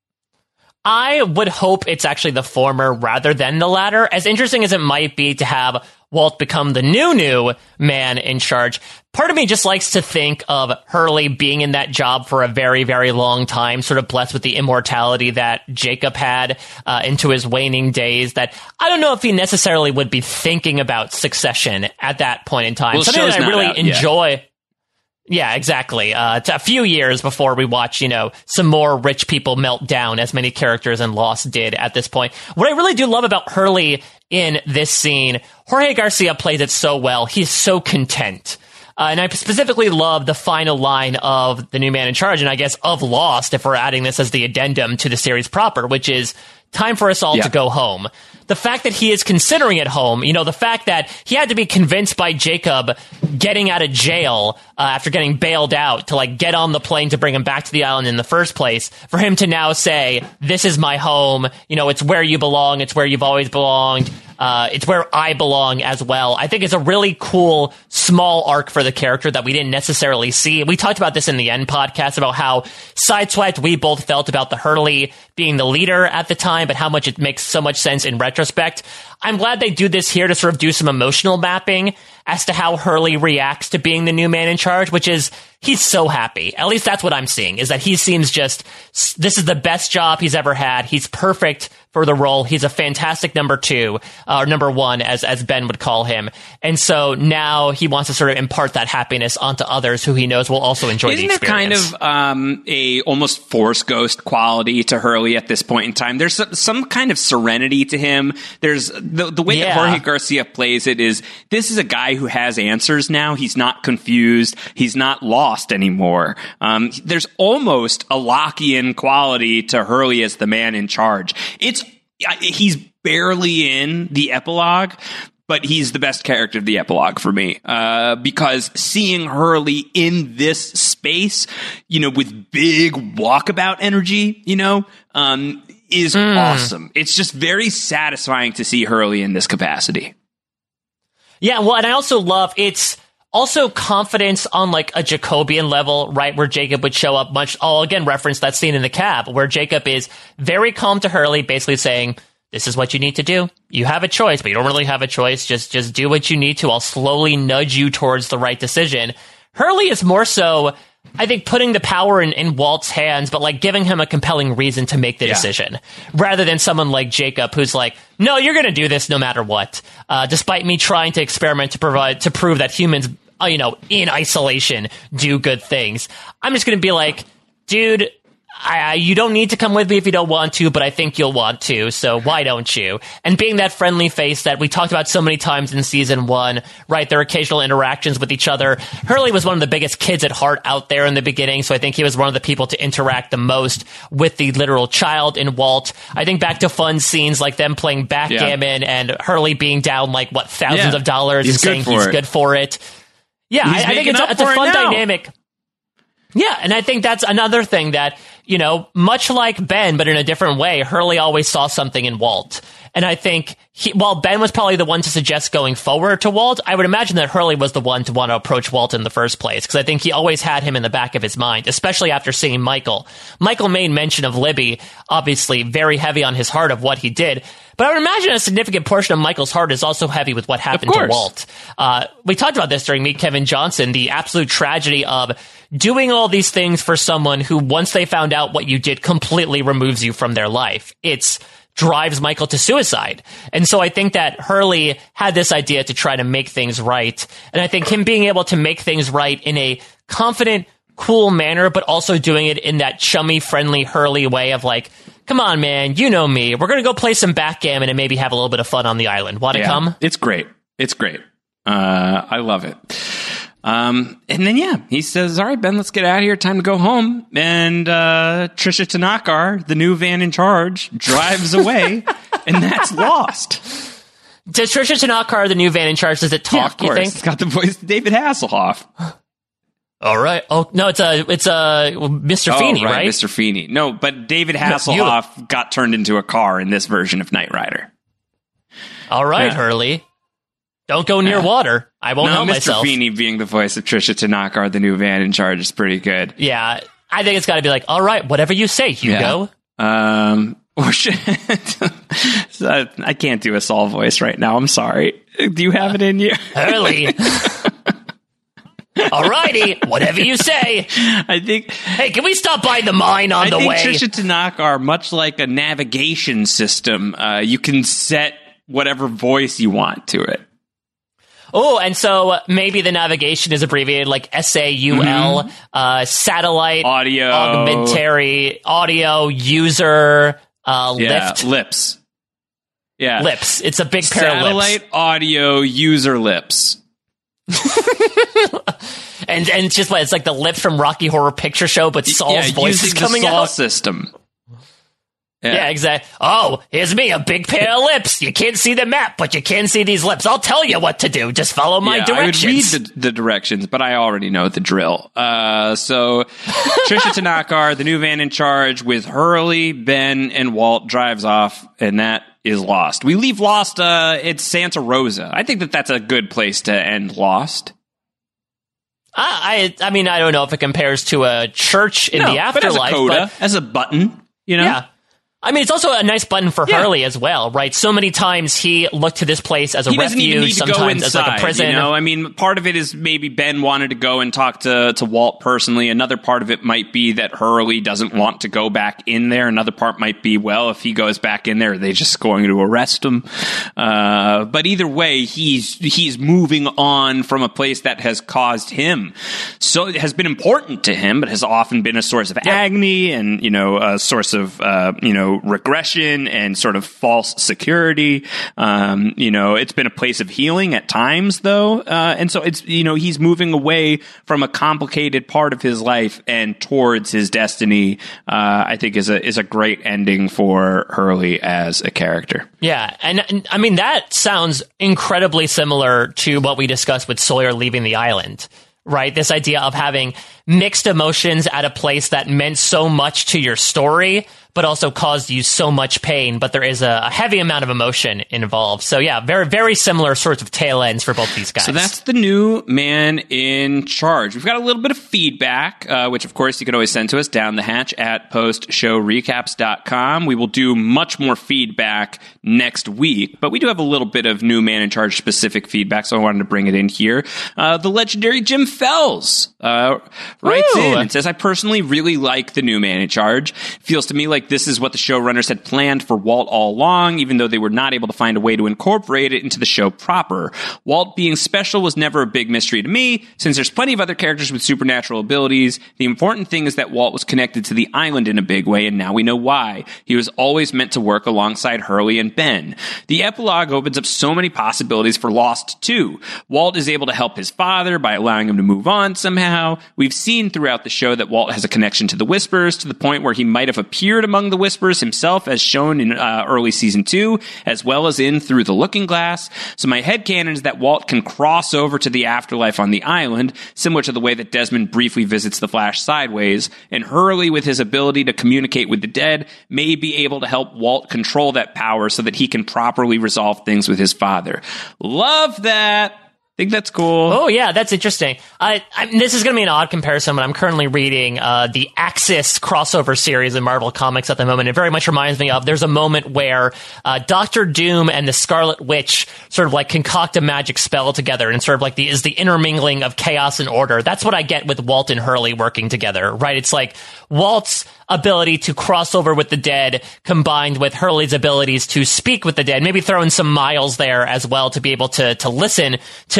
I would hope it's actually the former rather than the latter. As interesting as it might be to have Walt become the new, new man in charge, part of me just likes to think of Hurley being in that job for a very, very long time, sort of blessed with the immortality that Jacob had uh, into his waning days, that I don't know if he necessarily would be thinking about succession at that point in time. Well, Something that I really out, enjoy. Yeah. Yeah, exactly. Uh, a few years before we watch, you know, some more rich people melt down, as many characters in Lost did at this point. What I really do love about Hurley in this scene, Jorge Garcia plays it so well. He's so content. Uh, and I specifically love the final line of The New Man in Charge, and I guess of Lost, if we're adding this as the addendum to the series proper, which is time for us all yeah. to go home. The fact that he is considering it home, you know, the fact that he had to be convinced by Jacob getting out of jail uh, after getting bailed out to, like, get on the plane to bring him back to the island in the first place, for him to now say, this is my home, you know, it's where you belong, it's where you've always belonged, uh, it's where I belong as well. I think it's a really cool, small arc for the character that we didn't necessarily see. We talked about this in the End podcast about how sideswiped we both felt about the Hurley being the leader at the time, but how much it makes so much sense in retrospect. I'm glad they do this here to sort of do some emotional mapping as to how Hurley reacts to being the new man in charge, which is he's so happy. At least that's what I'm seeing, is that he seems just, this is the best job he's ever had. He's perfect for the role. He's a fantastic number two, uh, or number one, as as Ben would call him. And so now he wants to sort of impart that happiness onto others who he knows will also enjoy Isn't the experience. Isn't there kind of um, a almost Force Ghost quality to Hurley at this point in time? There's some, some kind of serenity to him. There's the, the way yeah. that Jorge Garcia plays it is, this is a guy who has answers now. He's not confused. He's not lost anymore. Um, there's almost a Lockean quality to Hurley as the man in charge. It's He's barely in the epilogue, but he's the best character of the epilogue for me, uh, because seeing Hurley in this space, you know, with big walkabout energy, you know, um, is mm. awesome. It's just very satisfying to see Hurley in this capacity. Yeah, well, and I also love it's also confidence on like a Jacobian level, right? Where Jacob would show up much, I'll again reference that scene in the cab where Jacob is very calm to Hurley, basically saying, this is what you need to do. You have a choice, but you don't really have a choice. Just, just do what you need to. I'll slowly nudge you towards the right decision. Hurley is more so, I think, putting the power in, in Walt's hands, but like giving him a compelling reason to make the yeah. decision, rather than someone like Jacob who's like, no, you're going to do this no matter what. Uh, despite me trying to experiment to provide, to prove that humans, uh, you know, in isolation do good things. I'm just going to be like, dude, I, you don't need to come with me if you don't want to, but I think you'll want to, so why don't you? And being that friendly face that we talked about so many times in season one, right, their occasional interactions with each other. Hurley was one of the biggest kids at heart out there in the beginning, so I think he was one of the people to interact the most with the literal child in Walt. I think back to fun scenes like them playing backgammon yeah. and Hurley being down like, what, thousands yeah. of dollars he's and saying he's it. good for it. Yeah, I, I think it's a, it's a fun dynamic. Yeah, and I think that's another thing that, you know, much like Ben, but in a different way, Hurley always saw something in Walt. And I think he, while Ben was probably the one to suggest going forward to Walt, I would imagine that Hurley was the one to want to approach Walt in the first place, because I think he always had him in the back of his mind, especially after seeing Michael. Michael made mention of Libby, obviously very heavy on his heart of what he did. But I would imagine a significant portion of Michael's heart is also heavy with what happened to Walt. Uh, we talked about this during Meet Kevin Johnson, the absolute tragedy of doing all these things for someone who, once they found out what you did, completely removes you from their life. It's drives Michael to suicide. And so I think that Hurley had this idea to try to make things right. And I think him being able to make things right in a confident, cool manner, but also doing it in that chummy, friendly Hurley way of like, come on, man, you know me. We're going to go play some backgammon and maybe have a little bit of fun on the island. Want to yeah, come? It's great. It's great. Uh, I love it. Um, and then, yeah, he says, all right, Ben, let's get out of here. Time to go home. And uh, Trisha Tanaka, the new van in charge, drives away, and that's Lost. Does Trisha Tanaka, the new van in charge, does it talk, yeah, of course. you think? It's got the voice of David Hasselhoff. All right. Oh, no, it's a, it's a Mister Oh, Feeney, right, right? Mister Feeney. No, but David Hasselhoff no, got turned into a car in this version of Knight Rider. All right, yeah. Hurley. Don't go near yeah. water. I won't no, help Mister myself. Mister Feeney being the voice of Trisha Tanaka, the new van in charge, is pretty good. Yeah. I think it's got to be like, all right, whatever you say, Hugo. Yeah. Um, or shit. I can't do a Saul voice right now. I'm sorry. Do you have it in you? Hurley. Alrighty, whatever you say. I think. Hey, can we stop by the mine on I the think way? Trisha Tanaka are much like a navigation system. Uh, you can set whatever voice you want to it. Oh, and so maybe the navigation is abbreviated like S A U L, mm-hmm. uh, satellite, audio, augmentary, audio, user, uh, yeah, lift. lips. Yeah. Lips. It's a big pair satellite, of lips. Satellite, audio, user lips. and and it's just like it's like the lips from Rocky Horror Picture Show, but Saul's yeah, voice is coming the Saul out. System. Yeah. yeah, exactly. Oh, here's me, a big pair of lips. You can't see the map, but you can see these lips. I'll tell you what to do. Just follow my yeah, directions. I would read the, the directions, but I already know the drill. Uh, so Trisha Tanaka, the new van in charge, with Hurley, Ben, and Walt drives off, and that is Lost. We leave Lost. Uh, it's Santa Rosa. I think that that's a good place to end Lost. I, I, I mean, I don't know if it compares to a church in no, the afterlife, but as a coda, but as a button, you know. Yeah. I mean, it's also a nice button for yeah. Hurley as well, right? So many times he looked to this place as a he doesn't refuge, even need to sometimes go inside, as like a prison. You know, I mean, part of it is maybe Ben wanted to go and talk to, to Walt personally. Another part of it might be that Hurley doesn't want to go back in there. Another part might be, well, if he goes back in there, are they just going to arrest him? Uh, but either way, he's he's moving on from a place that has caused him. So it has been important to him, but has often been a source of yep. agony and, you know, a source of, uh, you know, regression and sort of false security. Um, you know, it's been a place of healing at times, though. Uh, and so it's, you know, he's moving away from a complicated part of his life and towards his destiny, uh, I think is a, is a great ending for Hurley as a character. Yeah. And, and I mean, that sounds incredibly similar to what we discussed with Sawyer leaving the island. Right? This idea of having mixed emotions at a place that meant so much to your story, but also caused you so much pain, but there is a, a heavy amount of emotion involved. So yeah, very, very similar sorts of tail ends for both these guys. So that's the new man in charge. We've got a little bit of feedback, uh, which of course you can always send to us down the hatch at post show recaps dot com. We will do much more feedback next week, but we do have a little bit of new man in charge specific feedback, so I wanted to bring it in here. Uh, the legendary Jim Fells uh, writes Ooh. in and says, I personally really like the new man in charge. Feels to me like this is what the showrunners had planned for Walt all along, even though they were not able to find a way to incorporate it into the show proper. Walt being special was never a big mystery to me, since there's plenty of other characters with supernatural abilities. The important thing is that Walt was connected to the island in a big way, and now we know why. He was always meant to work alongside Hurley and Ben. The epilogue opens up so many possibilities for Lost, too. Walt is able to help his father by allowing him to move on somehow. We've seen throughout the show that Walt has a connection to the Whispers, to the point where he might have appeared among the Whispers himself, as shown in uh, early season two, as well as in Through the Looking Glass. So my headcanon is that Walt can cross over to the afterlife on the island, similar to the way that Desmond briefly visits the Flash sideways, and Hurley, with his ability to communicate with the dead, may be able to help Walt control that power so that he can properly resolve things with his father. Love that! Think that's cool. Oh, yeah, that's interesting. I, I, this is going to be an odd comparison, but I'm currently reading uh, the Axis crossover series in Marvel Comics at the moment. It very much reminds me of, there's a moment where uh, Doctor Doom and the Scarlet Witch sort of like concoct a magic spell together, and sort of like the is the intermingling of chaos and order. That's what I get with Walt and Hurley working together, right? It's like Walt's ability to cross over with the dead combined with Hurley's abilities to speak with the dead, maybe throw in some Miles there as well to be able to to listen to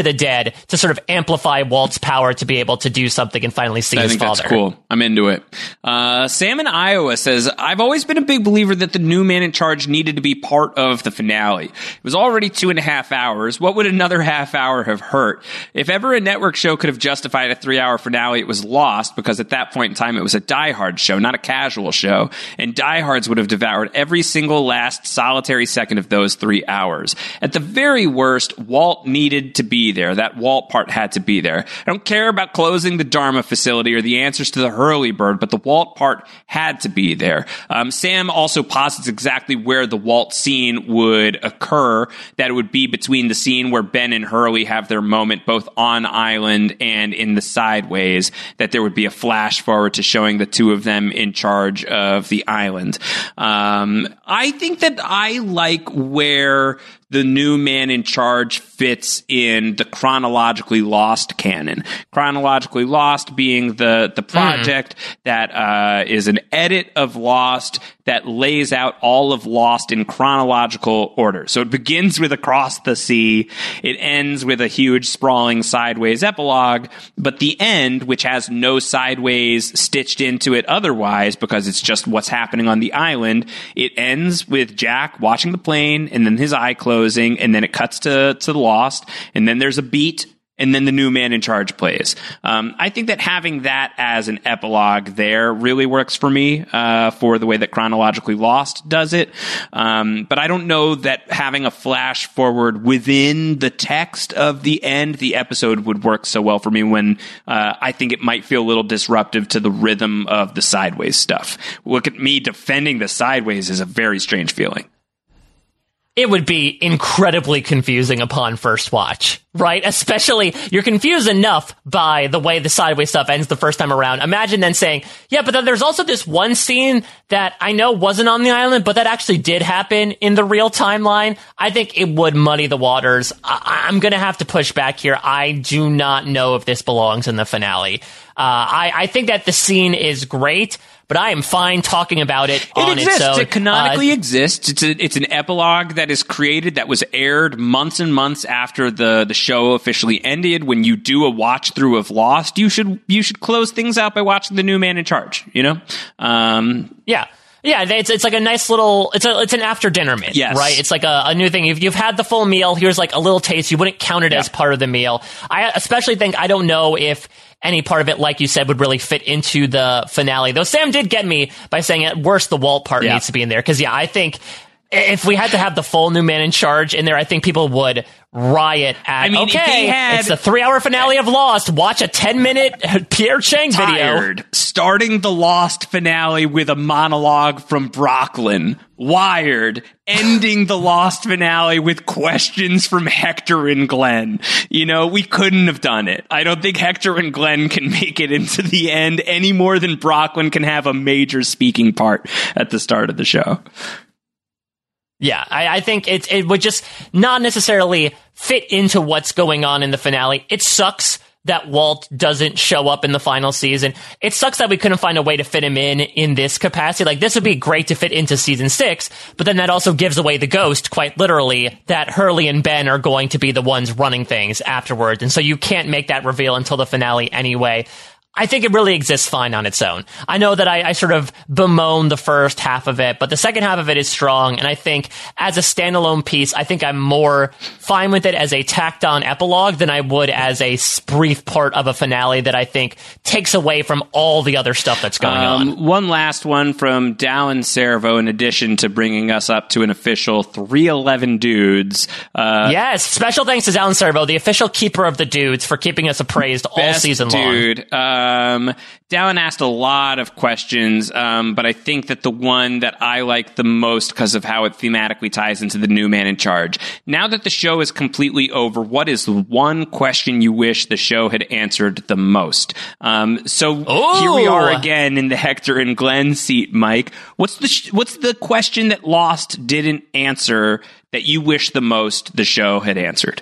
the dead to sort of amplify Walt's power to be able to do something and finally see I his think father. That's cool. I'm into it. Uh, Sam in Iowa says, I've always been a big believer that the new man in charge needed to be part of the finale. It was already two and a half hours. What would another half hour have hurt? If ever a network show could have justified a three-hour finale, it was Lost, because at that point in time, it was a diehard show, not a casual show. And diehards would have devoured every single last solitary second of those three hours. At the very worst, Walt needed to be there. That Walt part had to be there. I don't care about closing the Dharma facility or the answers to the Hurley-bird, but the Walt part had to be there. Um, Sam also posits exactly where the Walt scene would occur, that it would be between the scene where Ben and Hurley have their moment both on island and in the sideways, that there would be a flash forward to showing the two of them in charge of the island. Um, I think that I like where the new man in charge fits in the chronologically Lost canon. Chronologically Lost being the, the project mm. that uh, is an edit of Lost that lays out all of Lost in chronological order. So it begins with Across the Sea. It ends with a huge sprawling sideways epilogue. But the end, which has no sideways stitched into it otherwise, because it's just what's happening on the island, it ends with Jack watching the plane and then his eye closed. And then it cuts to, to Lost, and then there's a beat, and then the new man in charge plays. Um, I think that having that as an epilogue there really works for me, uh, for the way that chronologically Lost does it. Um, but I don't know that having a flash forward within the text of the end, the episode would work so well for me when uh, I think it might feel a little disruptive to the rhythm of the sideways stuff. Look at me defending the sideways is a very strange feeling. It would be incredibly confusing upon first watch, right? Especially, you're confused enough by the way the sideways stuff ends the first time around. Imagine then saying, yeah, but then there's also this one scene that I know wasn't on the island, but that actually did happen in the real timeline. I think it would muddy the waters. I- I'm going to have to push back here. I do not know if this belongs in the finale. Uh, I-, I think that the scene is great, but I am fine talking about it, it on exists. its own. It canonically uh, exists. It's a, it's an epilogue that is created, that was aired months and months after the, the show officially ended. When you do a watch through of Lost, you should you should close things out by watching the new man in charge. You know, um, yeah. Yeah, it's it's like a nice little, it's a it's an after dinner meal, yes. right? It's like a, a new thing. If you've had the full meal, here's like a little taste. You wouldn't count it yeah. as part of the meal. I especially think, I don't know if any part of it, like you said, would really fit into the finale. Though Sam did get me by saying at worst the Walt part yeah. needs to be in there. Because, yeah, I think if we had to have the full new man in charge in there, I think people would riot at, I mean, okay, had, it's the three-hour finale of Lost. Watch a ten-minute Pierre Chang tired, video. Starting the Lost finale with a monologue from Brooklyn. Wired. Ending the Lost finale with questions from Hector and Glenn. You know, we couldn't have done it. I don't think Hector and Glenn can make it into the end any more than Brooklyn can have a major speaking part at the start of the show. Yeah, I, I think it it would just not necessarily fit into what's going on in the finale. It sucks that Walt doesn't show up in the final season. It sucks that we couldn't find a way to fit him in in this capacity. Like, this would be great to fit into season six, but then that also gives away the ghost, quite literally, that Hurley and Ben are going to be the ones running things afterwards. And so you can't make that reveal until the finale anyway. I think it really exists fine on its own. I know that I, I sort of bemoan the first half of it, but the second half of it is strong, and I think as a standalone piece, I think I'm more fine with it as a tacked-on epilogue than I would as a brief part of a finale that I think takes away from all the other stuff that's going um, on. One last one from Dallin Servo, in addition to bringing us up to an official three eleven dudes. Uh, yes, special thanks to Dallin Servo, the official keeper of the dudes, for keeping us appraised all season long. Dude, uh, Um, Dallin asked a lot of questions, um, but I think that the one that I like the most because of how it thematically ties into the new man in charge. Now that the show is completely over, what is the one question you wish the show had answered the most? Um, so Ooh. Here we are again in the Hector and Glenn seat, Mike. What's the sh- what's the question that Lost didn't answer that you wish the most the show had answered?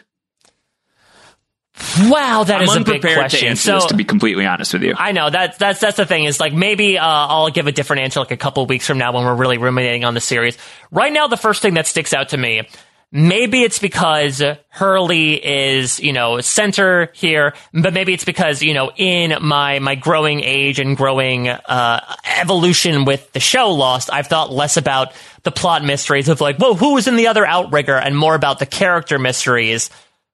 Wow, that I'm is a big unprepared question. to answer so, this, to be completely honest with you. I know that's that's that's the thing is like maybe uh, I'll give a different answer like a couple of weeks from now when we're really ruminating on the series. Right now, the first thing that sticks out to me, maybe it's because Hurley is, you know, center here, but maybe it's because, you know, in my, my growing age and growing, uh, evolution with the show Lost, I've thought less about the plot mysteries of like, whoa, who was in the other outrigger, and more about the character mysteries.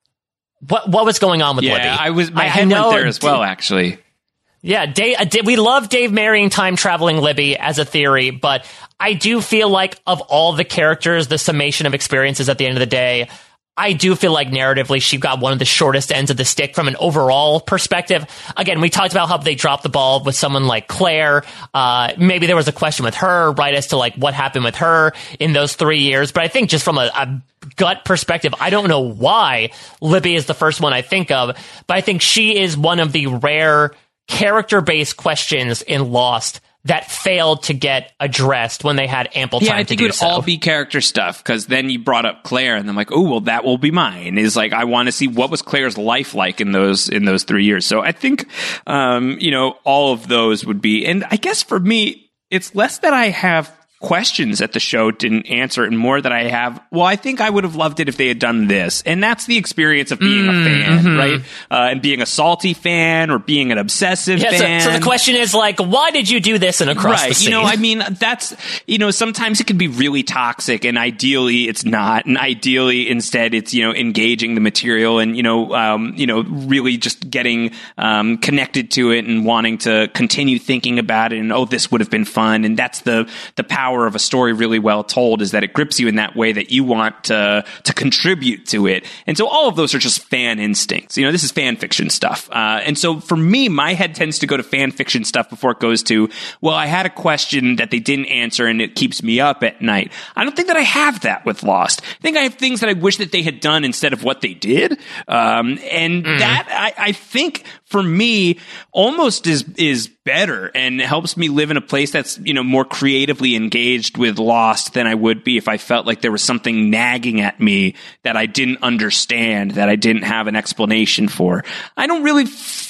What, what was going on with yeah, Libby? I was, my I, head I know, went there as well, actually. Yeah, Dave, uh, we love Dave marrying time-traveling Libby as a theory, but I do feel like of all the characters, the summation of experiences at the end of the day, I do feel like narratively she got one of the shortest ends of the stick from an overall perspective. Again, we talked about how they dropped the ball with someone like Claire. Uh, maybe there was a question with her, right, as to like what happened with her in those three years. But I think just from a, a gut perspective, I don't know why Libby is the first one I think of, but I think she is one of the rare character-based questions in Lost that failed to get addressed when they had ample time yeah, I to think do it would so. all be character stuff, because then you brought up Claire, and I'm like, oh, well, that will be mine. Is like, I want to see what was Claire's life like in those in those three years. So I think, um, you know, all of those would be, and I guess for me, it's less that I have questions that the show didn't answer, and more that I have, well, I think I would have loved it if they had done this. And that's the experience of being mm, a fan, mm-hmm. right? Uh, and being a salty fan or being an obsessive yeah, fan. So, so the question is like, why did you do this in Across right. the Sea? You know, I mean, that's, you know, sometimes it can be really toxic, and ideally it's not. And ideally instead it's, you know, engaging the material and, you know, um, you know, really just getting um, connected to it and wanting to continue thinking about it. And, oh, this would have been fun. And that's the, the power of a story really well told, is that it grips you in that way that you want to to contribute to it. And so all of those are just fan instincts. You know, this is fan fiction stuff. Uh, and so for me, my head tends to go to fan fiction stuff before it goes to, well, I had a question that they didn't answer and it keeps me up at night. I don't think that I have that with Lost. I think I have things that I wish that they had done instead of what they did. Um, and mm. that, I, I think for me, almost is is better and helps me live in a place that's, you know, more creatively engaged with Lost than I would be if I felt like there was something nagging at me that I didn't understand, that I didn't have an explanation for. I don't really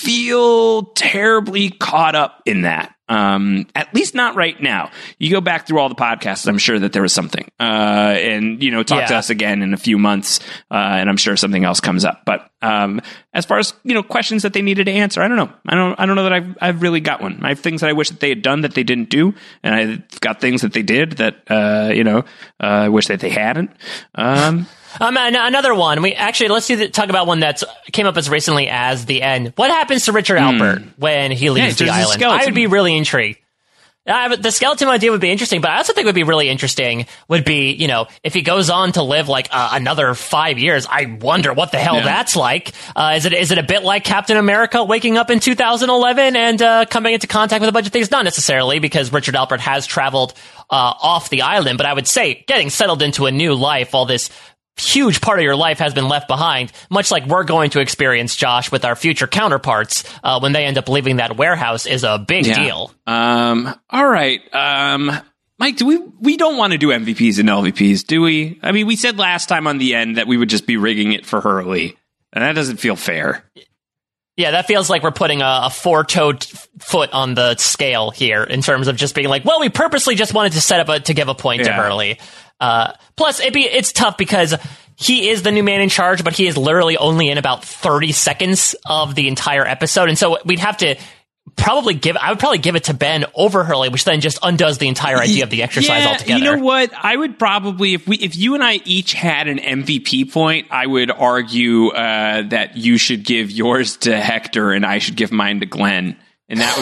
feel terribly caught up in that. Um, at least not right now. You go back through all the podcasts, I'm sure that there was something. Uh, and, you know, talk yeah. to us again in a few months, uh, and I'm sure something else comes up. But, um, as far as, you know, questions that they needed to answer, I don't know. I don't, I don't know that I've, I've really got one. I have things that I wish that they had done that they didn't do. And I've got things that they did that, uh, you know, uh, I wish that they hadn't. Um, Um, another one. We actually let's do the, talk about one that came up as recently as the end. What happens to Richard mm. Alpert when he leaves yeah, the island? I would be really intrigued. Uh, the skeleton idea would be interesting, but I also think would be really interesting would be, you know, if he goes on to live like uh, another five years. I wonder what the hell yeah. that's like. Uh, is it is it a bit like Captain America waking up in two thousand eleven and uh, coming into contact with a bunch of things? Not necessarily, because Richard Alpert has traveled uh, off the island, but I would say getting settled into a new life, all this huge part of your life has been left behind, much like we're going to experience, Josh, with our future counterparts uh, when they end up leaving that warehouse, is a big yeah. deal. Um, all right. Um, Mike, do we, we don't want to do M V Ps and L V Ps, do we? I mean, we said last time on the end that we would just be rigging it for Hurley, and that doesn't feel fair. Yeah, that feels like we're putting a, a four-toed foot on the scale here in terms of just being like, well, we purposely just wanted to set up a, to give a point yeah. to Hurley. Uh, plus, it'd be, it's tough because he is the new man in charge, but he is literally only in about thirty seconds of the entire episode. And so we'd have to probably give, I would probably give it to Ben over Hurley, which then just undoes the entire idea of the exercise yeah, altogether. You know what? I would probably, if we, if you and I each had an M V P point, I would argue uh, that you should give yours to Hector and I should give mine to Glenn. And that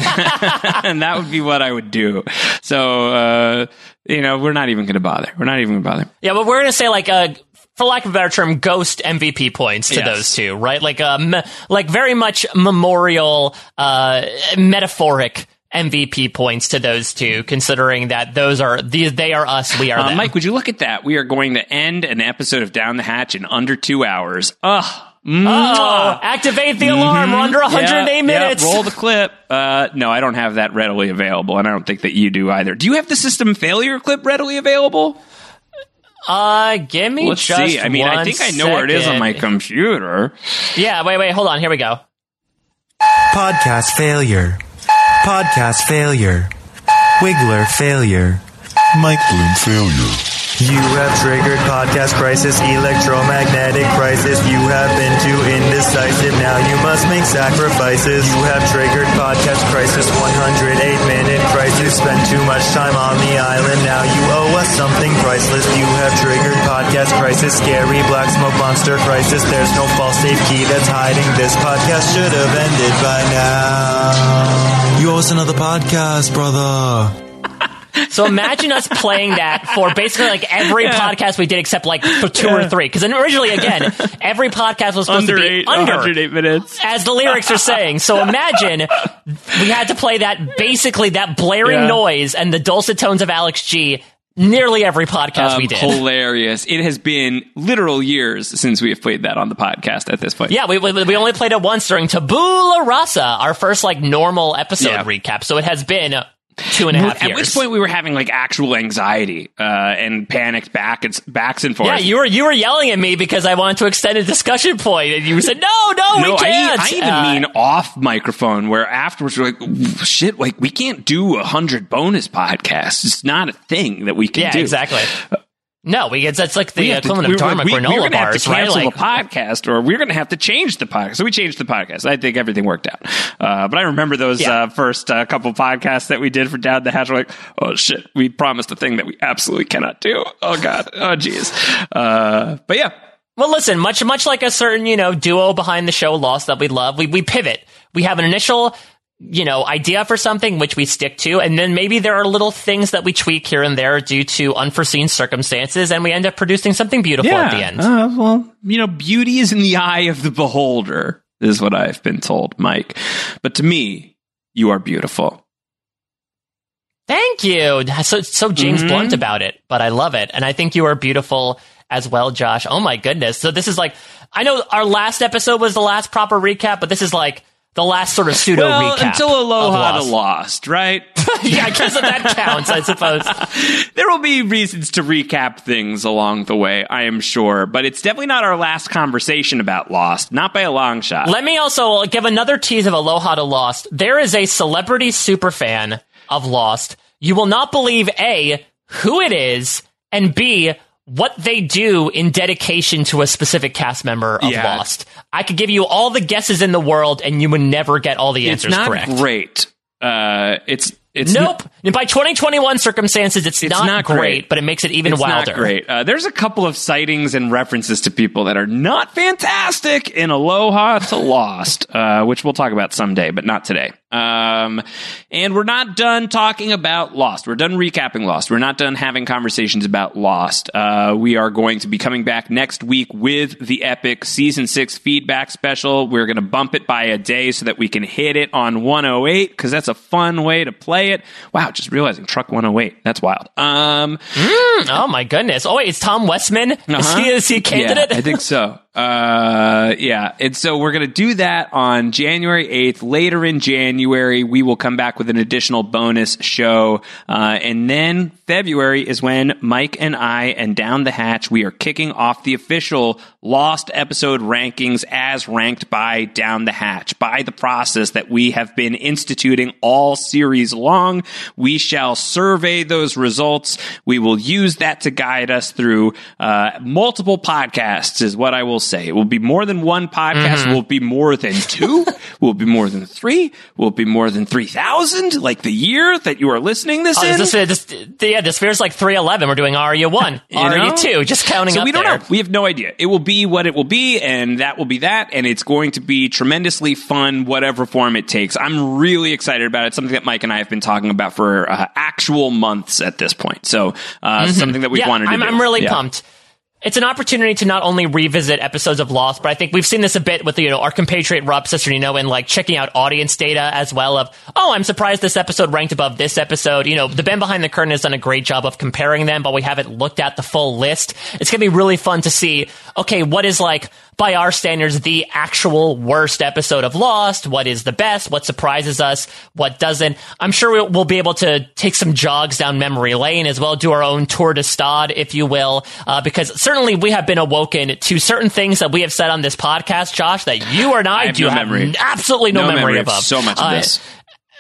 would, and that would be what I would do. So, uh, you know, we're not even going to bother. We're not even going to bother. Yeah, but we're going to say like, uh, for lack of a better term, ghost M V P points to yes. those two, right? Like, um, like very much memorial, uh, metaphoric M V P points to those two, considering that those are these, they are us, we are uh, them. Mike, would you look at that? We are going to end an episode of Down the Hatch in under two hours. Ugh. Oh, activate the alarm. Mm-hmm. We're under one hundred eight yeah, minutes. Yeah, roll the clip. Uh, no, I don't have that readily available, and I don't think that you do either. Do you have the system failure clip readily available? Uh, give me Let's just see. I mean, I think I know second. where it is on my computer. Yeah, wait, wait, hold on. Here we go. Podcast failure. Podcast failure. Wiggler failure. Mike Bloom failure. You have triggered podcast crisis, electromagnetic crisis. You have been too indecisive, now you must make sacrifices. You have triggered podcast crisis, one hundred eight minute crisis. Spent too much time on the island, now you owe us something priceless. You have triggered podcast crisis, scary black smoke monster crisis. There's no false safe key that's hiding. This podcast should have ended by now. You owe us another podcast, brother. So imagine us playing that for basically like every yeah. podcast we did except like for two yeah. or three. Because originally, again, every podcast was supposed under to be eight, under one hundred eight minutes. As the lyrics are saying. So imagine we had to play that, basically that blaring yeah. noise and the dulcet tones of Alex G nearly every podcast um, we did. Hilarious. It has been literal years since we have played that on the podcast at this point. Yeah, we we only played it once during Tabula Rasa, our first like normal episode yeah. recap. So it has been two and a half At years. which point we were having like actual anxiety uh, and panicked back and backs and forth. Yeah, you were you were yelling at me because I wanted to extend a discussion point, and you said, "No, no, no we can't." I, I even uh, mean off microphone, where afterwards we're like, "Shit, like we can't do a hundred bonus podcasts. It's not a thing that we can yeah, do." Yeah, exactly. No, we get that's like the equivalent to, of Dharma we, granola we're gonna bars, have to cancel right? Like, the podcast, or we're going to have to change the podcast. So we changed the podcast. I think everything worked out. Uh, but I remember those yeah. uh, first uh, couple podcasts that we did for Down the Hatch. We're like, oh shit, we promised a thing that we absolutely cannot do. Oh god, oh geez. Uh, but yeah. Well, listen, much much like a certain you know duo behind the show, Lost, that we love, we we pivot. We have an initial, you know, idea for something which we stick to, and then maybe there are little things that we tweak here and there due to unforeseen circumstances, and we end up producing something beautiful yeah. at the end. Uh, well, you know, beauty is in the eye of the beholder, is what I've been told, Mike. But to me, you are beautiful. Thank you. So so James mm-hmm. Blunt about it, but I love it, and I think you are beautiful as well, Josh. Oh my goodness. So this is like, I know our last episode was the last proper recap, but this is like the last sort of pseudo well, recap. Until Aloha to Lost. Lost, right? Yeah, I guess that, that counts, I suppose. There will be reasons to recap things along the way, I am sure, but it's definitely not our last conversation about Lost, not by a long shot. Let me also give another tease of Aloha to Lost. There is a celebrity superfan of Lost. You will not believe, A, who it is, and B, what they do in dedication to a specific cast member of yeah. Lost. I could give you all the guesses in the world, and you would never get all the answers it's not correct. Great. Uh, it's it's nope. N- By twenty twenty-one circumstances, it's, it's not, not great, great, but it makes it even it's wilder. Not great. Uh, there's a couple of sightings and references to people that are not fantastic in Aloha to Lost, uh, which we'll talk about someday, but not today. Um, and we're not done talking about Lost. We're done recapping Lost. We're not done having conversations about Lost. Uh, we are going to be coming back next week with the epic season six feedback special. We're going to bump it by a day so that we can hit it on one oh eight, because that's a fun way to play it. Wow, just realizing Truck one oh eight. That's wild. Um, mm, oh my goodness. Oh wait, is Tom Westman? Uh-huh. Is he, is he a candidate? Yeah, I think so. Uh, yeah. And so we're going to do that on January eighth. Later in January, we will come back with an additional bonus show. Uh, and then February is when Mike and I and Down the Hatch, we are kicking off the official Lost episode rankings as ranked by Down the Hatch. By the process that we have been instituting all series long, we shall survey those results. We will use that to guide us through uh, multiple podcasts, is what I will say. It will be more than one podcast. Mm-hmm. Will it be more than two? Will it be more than three? Will it be more than three thousand? Like the year that you are listening this oh, in? This, this, yeah, this feels like three eleven. We're doing R U one, R U two, just counting so up we don't there. know. We have no idea. It will be what it will be, and that will be that, and it's going to be tremendously fun, whatever form it takes. I'm really excited about it. It's something that Mike and I have been talking about for uh, actual months at this point. So uh, mm-hmm. something that we've yeah, wanted to I'm, do. I'm really yeah. pumped. It's an opportunity to not only revisit episodes of Lost, but I think we've seen this a bit with, you know, our compatriot Rob Cesternino and like checking out audience data as well of, oh, I'm surprised this episode ranked above this episode. You know, the Ben Behind the Curtain has done a great job of comparing them, but we haven't looked at the full list. It's going to be really fun to see, okay, what is like, by our standards, the actual worst episode of Lost? What is the best? What surprises us? What doesn't? I'm sure we'll be able to take some jogs down memory lane as well, do our own tour de stade, if you will, uh, because certainly we have been awoken to certain things that we have said on this podcast, Josh, that you and I, I have do no have memory. absolutely no, no memory, memory of. So much of uh, this.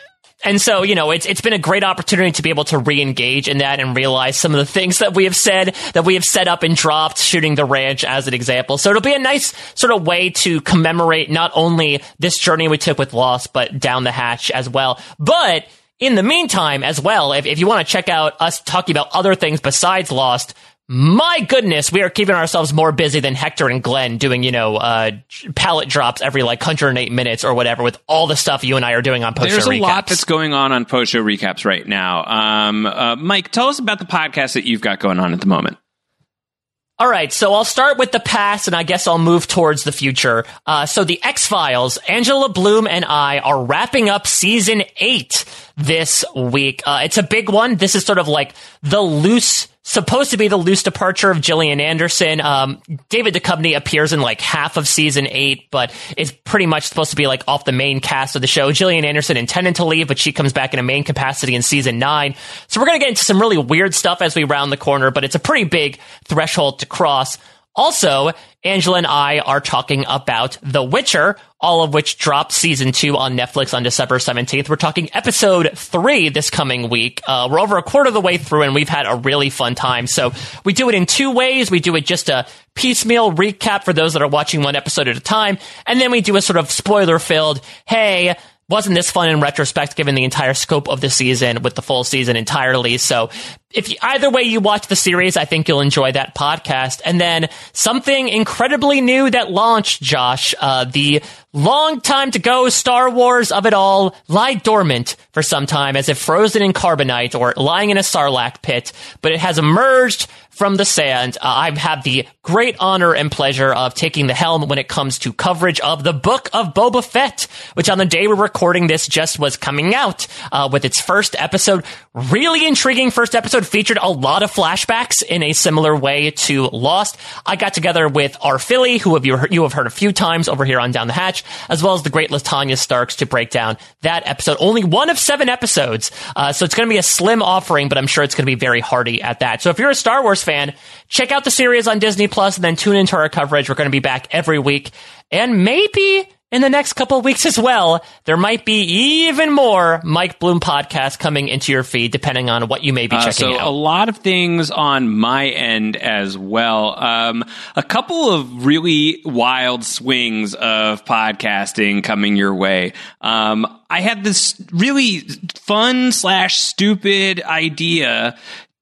And so, you know, it's it's been a great opportunity to be able to re-engage in that and realize some of the things that we have said, that we have set up and dropped, shooting the ranch as an example. So it'll be a nice sort of way to commemorate not only this journey we took with Lost, but Down the Hatch as well. But in the meantime, as well, if, if you want to check out us talking about other things besides Lost, my goodness, we are keeping ourselves more busy than Hector and Glenn doing, you know, uh, pallet drops every like one hundred eight minutes or whatever with all the stuff you and I are doing on post show recaps. There's a lot that's going on on post show recaps right now. Um, uh, Mike, tell us about the podcast that you've got going on at the moment. All right, so I'll start with the past, and I guess I'll move towards the future. Uh, so the X-Files, Angela Bloom and I are wrapping up season eight this week. Uh, it's a big one. This is sort of like the loose, supposed to be the loose departure of Gillian Anderson. Um, David Duchovny appears in like half of season eight, but is pretty much supposed to be like off the main cast of the show. Gillian Anderson intended to leave, but she comes back in a main capacity in season nine. So we're going to get into some really weird stuff as we round the corner, but it's a pretty big threshold to cross. Also, Angela and I are talking about The Witcher, all of which dropped season two on Netflix on December seventeenth. We're talking episode three this coming week. Uh, we're over a quarter of the way through, and we've had a really fun time. So we do it in two ways. We do it just a piecemeal recap for those that are watching one episode at a time, and then we do a sort of spoiler-filled, hey, wasn't this fun in retrospect given the entire scope of the season with the full season entirely? So if you, either way you watch the series, I think you'll enjoy that podcast. And then something incredibly new that launched, Josh, uh, the long time to go Star Wars of it all lie dormant for some time as if frozen in carbonite or lying in a Sarlacc pit, but it has emerged from the sand. Uh, I have the great honor and pleasure of taking the helm when it comes to coverage of the Book of Boba Fett, which on the day we're recording this just was coming out uh, with its first episode. Really intriguing first episode, featured a lot of flashbacks in a similar way to Lost. I got together with our Philly, who have you, you have heard a few times over here on Down the Hatch, as well as the great Latanya Starks to break down that episode. Only one of seven episodes, uh, so it's going to be a slim offering, but I'm sure it's going to be very hearty at that. So if you're a Star Wars fan, check out the series on Disney Plus, and then tune into our coverage. We're going to be back every week, and maybe in the next couple of weeks as well, there might be even more Mike Bloom podcasts coming into your feed, depending on what you may be checking uh, so out. A lot of things on my end as well. Um, a couple of really wild swings of podcasting coming your way. Um, I had this really fun slash stupid idea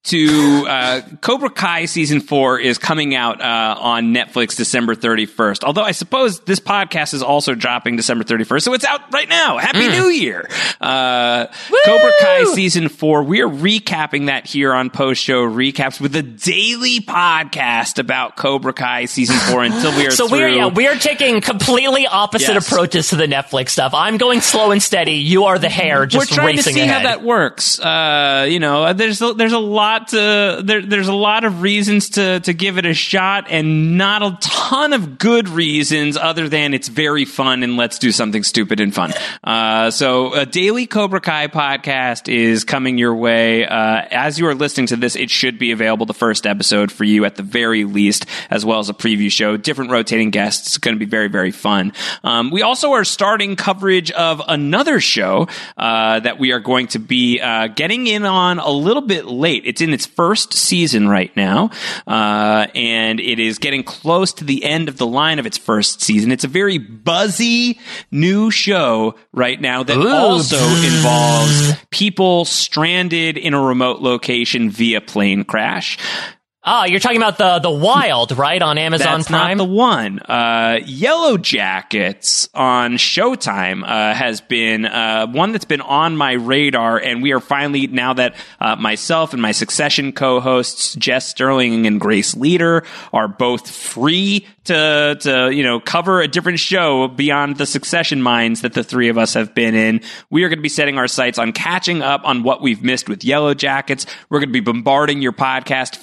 to uh, Cobra Kai season four is coming out uh, on Netflix December thirty-first. Although I suppose this podcast is also dropping December thirty-first, so it's out right now. Happy mm. New Year! Uh, Cobra Kai season four. We are recapping that here on Post Show Recaps with a daily podcast about Cobra Kai season four until we are so through. we're yeah, we are taking completely opposite yes. approaches to the Netflix stuff. I'm going slow and steady. You are the hare just We're trying racing to see ahead. how that works. Uh, you know, there's a, there's a lot. To, there, there's a lot of reasons to, to give it a shot, and not a ton of good reasons other than it's very fun and let's do something stupid and fun. Uh, so a daily Cobra Kai podcast is coming your way. Uh, as you are listening to this, it should be available, the first episode for you at the very least, as well as a preview show, different rotating guests. It's going to be very, very fun. Um, we also are starting coverage of another show uh, that we are going to be uh, getting in on a little bit late. It's in its first season right now, uh, and it is getting close to the end of the line of its first season. It's a very buzzy new show right now that Ooh. also involves people stranded in a remote location via plane crash. Ah, you're talking about the the Wild, right, on Amazon That's Prime? Not the one. Uh, Yellow Jackets on Showtime uh, has been uh, one that's been on my radar, and we are finally, now that uh, myself and my Succession co-hosts Jess Sterling and Grace Leader are both free to to you know cover a different show beyond the Succession mines that the three of us have been in, we are going to be setting our sights on catching up on what we've missed with Yellow Jackets. We're going to be bombarding your podcast feed on the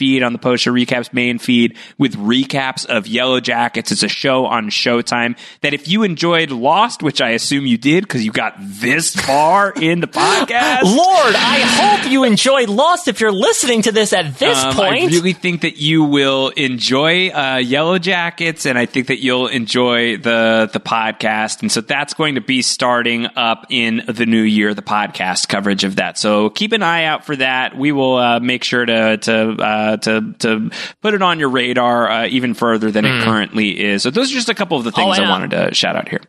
Post Show Recaps main feed with recaps of Yellow Jackets. It's a show on Showtime that if you enjoyed Lost, which I assume you did because you got this far in the podcast. Lord, I hope you enjoyed Lost if you're listening to this at this um, point. I really think that you will enjoy uh, Yellow Jackets, and I think that you'll enjoy the the podcast. And so that's going to be starting up in the new year, the podcast coverage of that. So keep an eye out for that. We will uh, make sure to to uh, to to put it on your radar uh, even further than mm. it currently is. So those are just a couple of the things oh, I wanted to shout out here.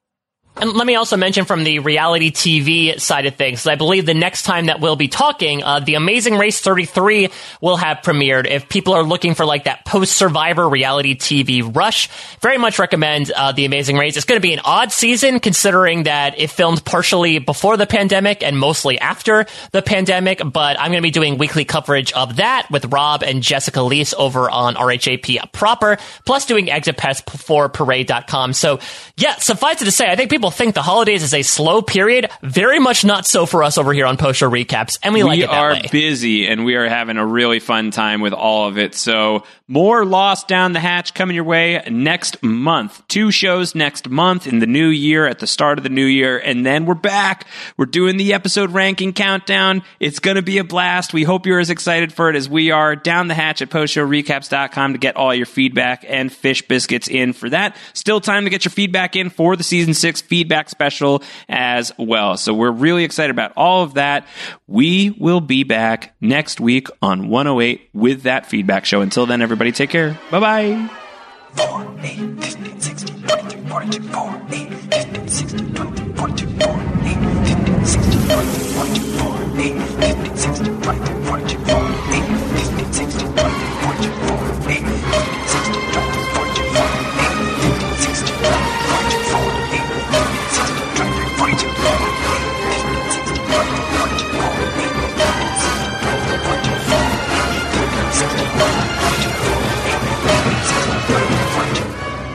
And let me also mention from the reality T V side of things, I believe the next time that we'll be talking, uh, The Amazing Race thirty-three will have premiered. If people are looking for like that post-Survivor reality T V rush, very much recommend uh, The Amazing Race. It's going to be an odd season considering that it filmed partially before the pandemic and mostly after the pandemic, but I'm going to be doing weekly coverage of that with Rob and Jessica Leese over on R H A P proper, plus doing exit pass for parade dot com. So yeah, suffice it to say, I think people think the holidays is a slow period. Very much not so for us over here on Post Show Recaps, and we, we like it that way. We are busy, and we are having a really fun time with all of it. So more Lost Down the Hatch coming your way next month. Two shows next month in the new year, at the start of the new year, and then we're back. We're doing the episode ranking countdown. It's going to be a blast. We hope you're as excited for it as we are. Down the Hatch at post show recaps dot com to get all your feedback and fish biscuits in for that. Still time to get your feedback in for the season six feedback special as well. So we're really excited about all of that. We will be back next week on one oh eight with that feedback show. Until then, everybody take care. Bye-bye. four, eight, fifteen, sixteen, twenty-three, forty-two, four, eight, fifteen, sixteen, twenty-three, forty-two, four, eight, fifteen, sixteen, twenty-three, forty-two, four, eight, fifteen, sixteen, twenty-three, forty-two, four, eight, fifteen, sixteen, twenty-three, forty-two, four, eight, fifteen, sixteen, twenty-three, forty-two, four, eight, fifteen, sixteen, twenty-three, forty-two, four, eight, fifteen, sixteen, twenty-three, forty-two, four, eight, fifteen, sixteen, twenty-three, forty-two, four, eight, fifteen, sixteen, twenty-three, forty-two, four, eight, fifteen, sixteen, twenty-three, forty-two, four, eight, fifteen, sixteen, twenty-three, forty-two.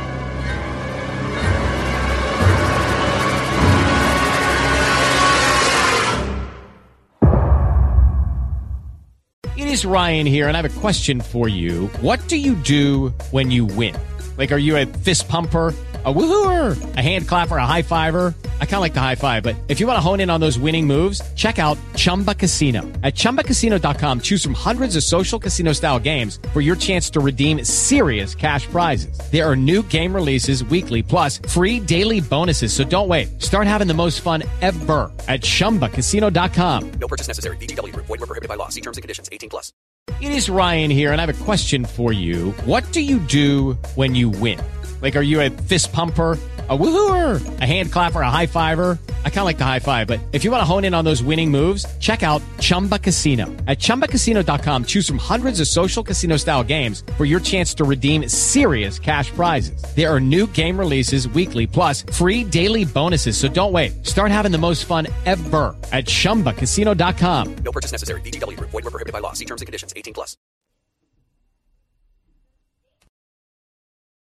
It is Ryan here, and I have a question for you. What do you do when you win? Like, are you a fist pumper, a woohooer, a hand clapper, a high fiver? I kind of like the high five, but if you want to hone in on those winning moves, check out Chumba Casino. At chumba casino dot com, choose from hundreds of social casino style games for your chance to redeem serious cash prizes. There are new game releases weekly, plus free daily bonuses. So don't wait. Start having the most fun ever at chumba casino dot com. No purchase necessary. V G W Group. Void where prohibited by law. See terms and conditions. eighteen plus. It is Ryan here, and I have a question for you. What do you do when you win? Like, are you a fist pumper, a woohooer, a hand clapper, a high fiver? I kind of like the high five, but if you want to hone in on those winning moves, check out Chumba Casino. At chumba casino dot com, choose from hundreds of social casino style games for your chance to redeem serious cash prizes. There are new game releases weekly, plus free daily bonuses. So don't wait. Start having the most fun ever at chumba casino dot com. No purchase necessary. V G W Group. Void where prohibited by law. See terms and conditions. eighteen plus.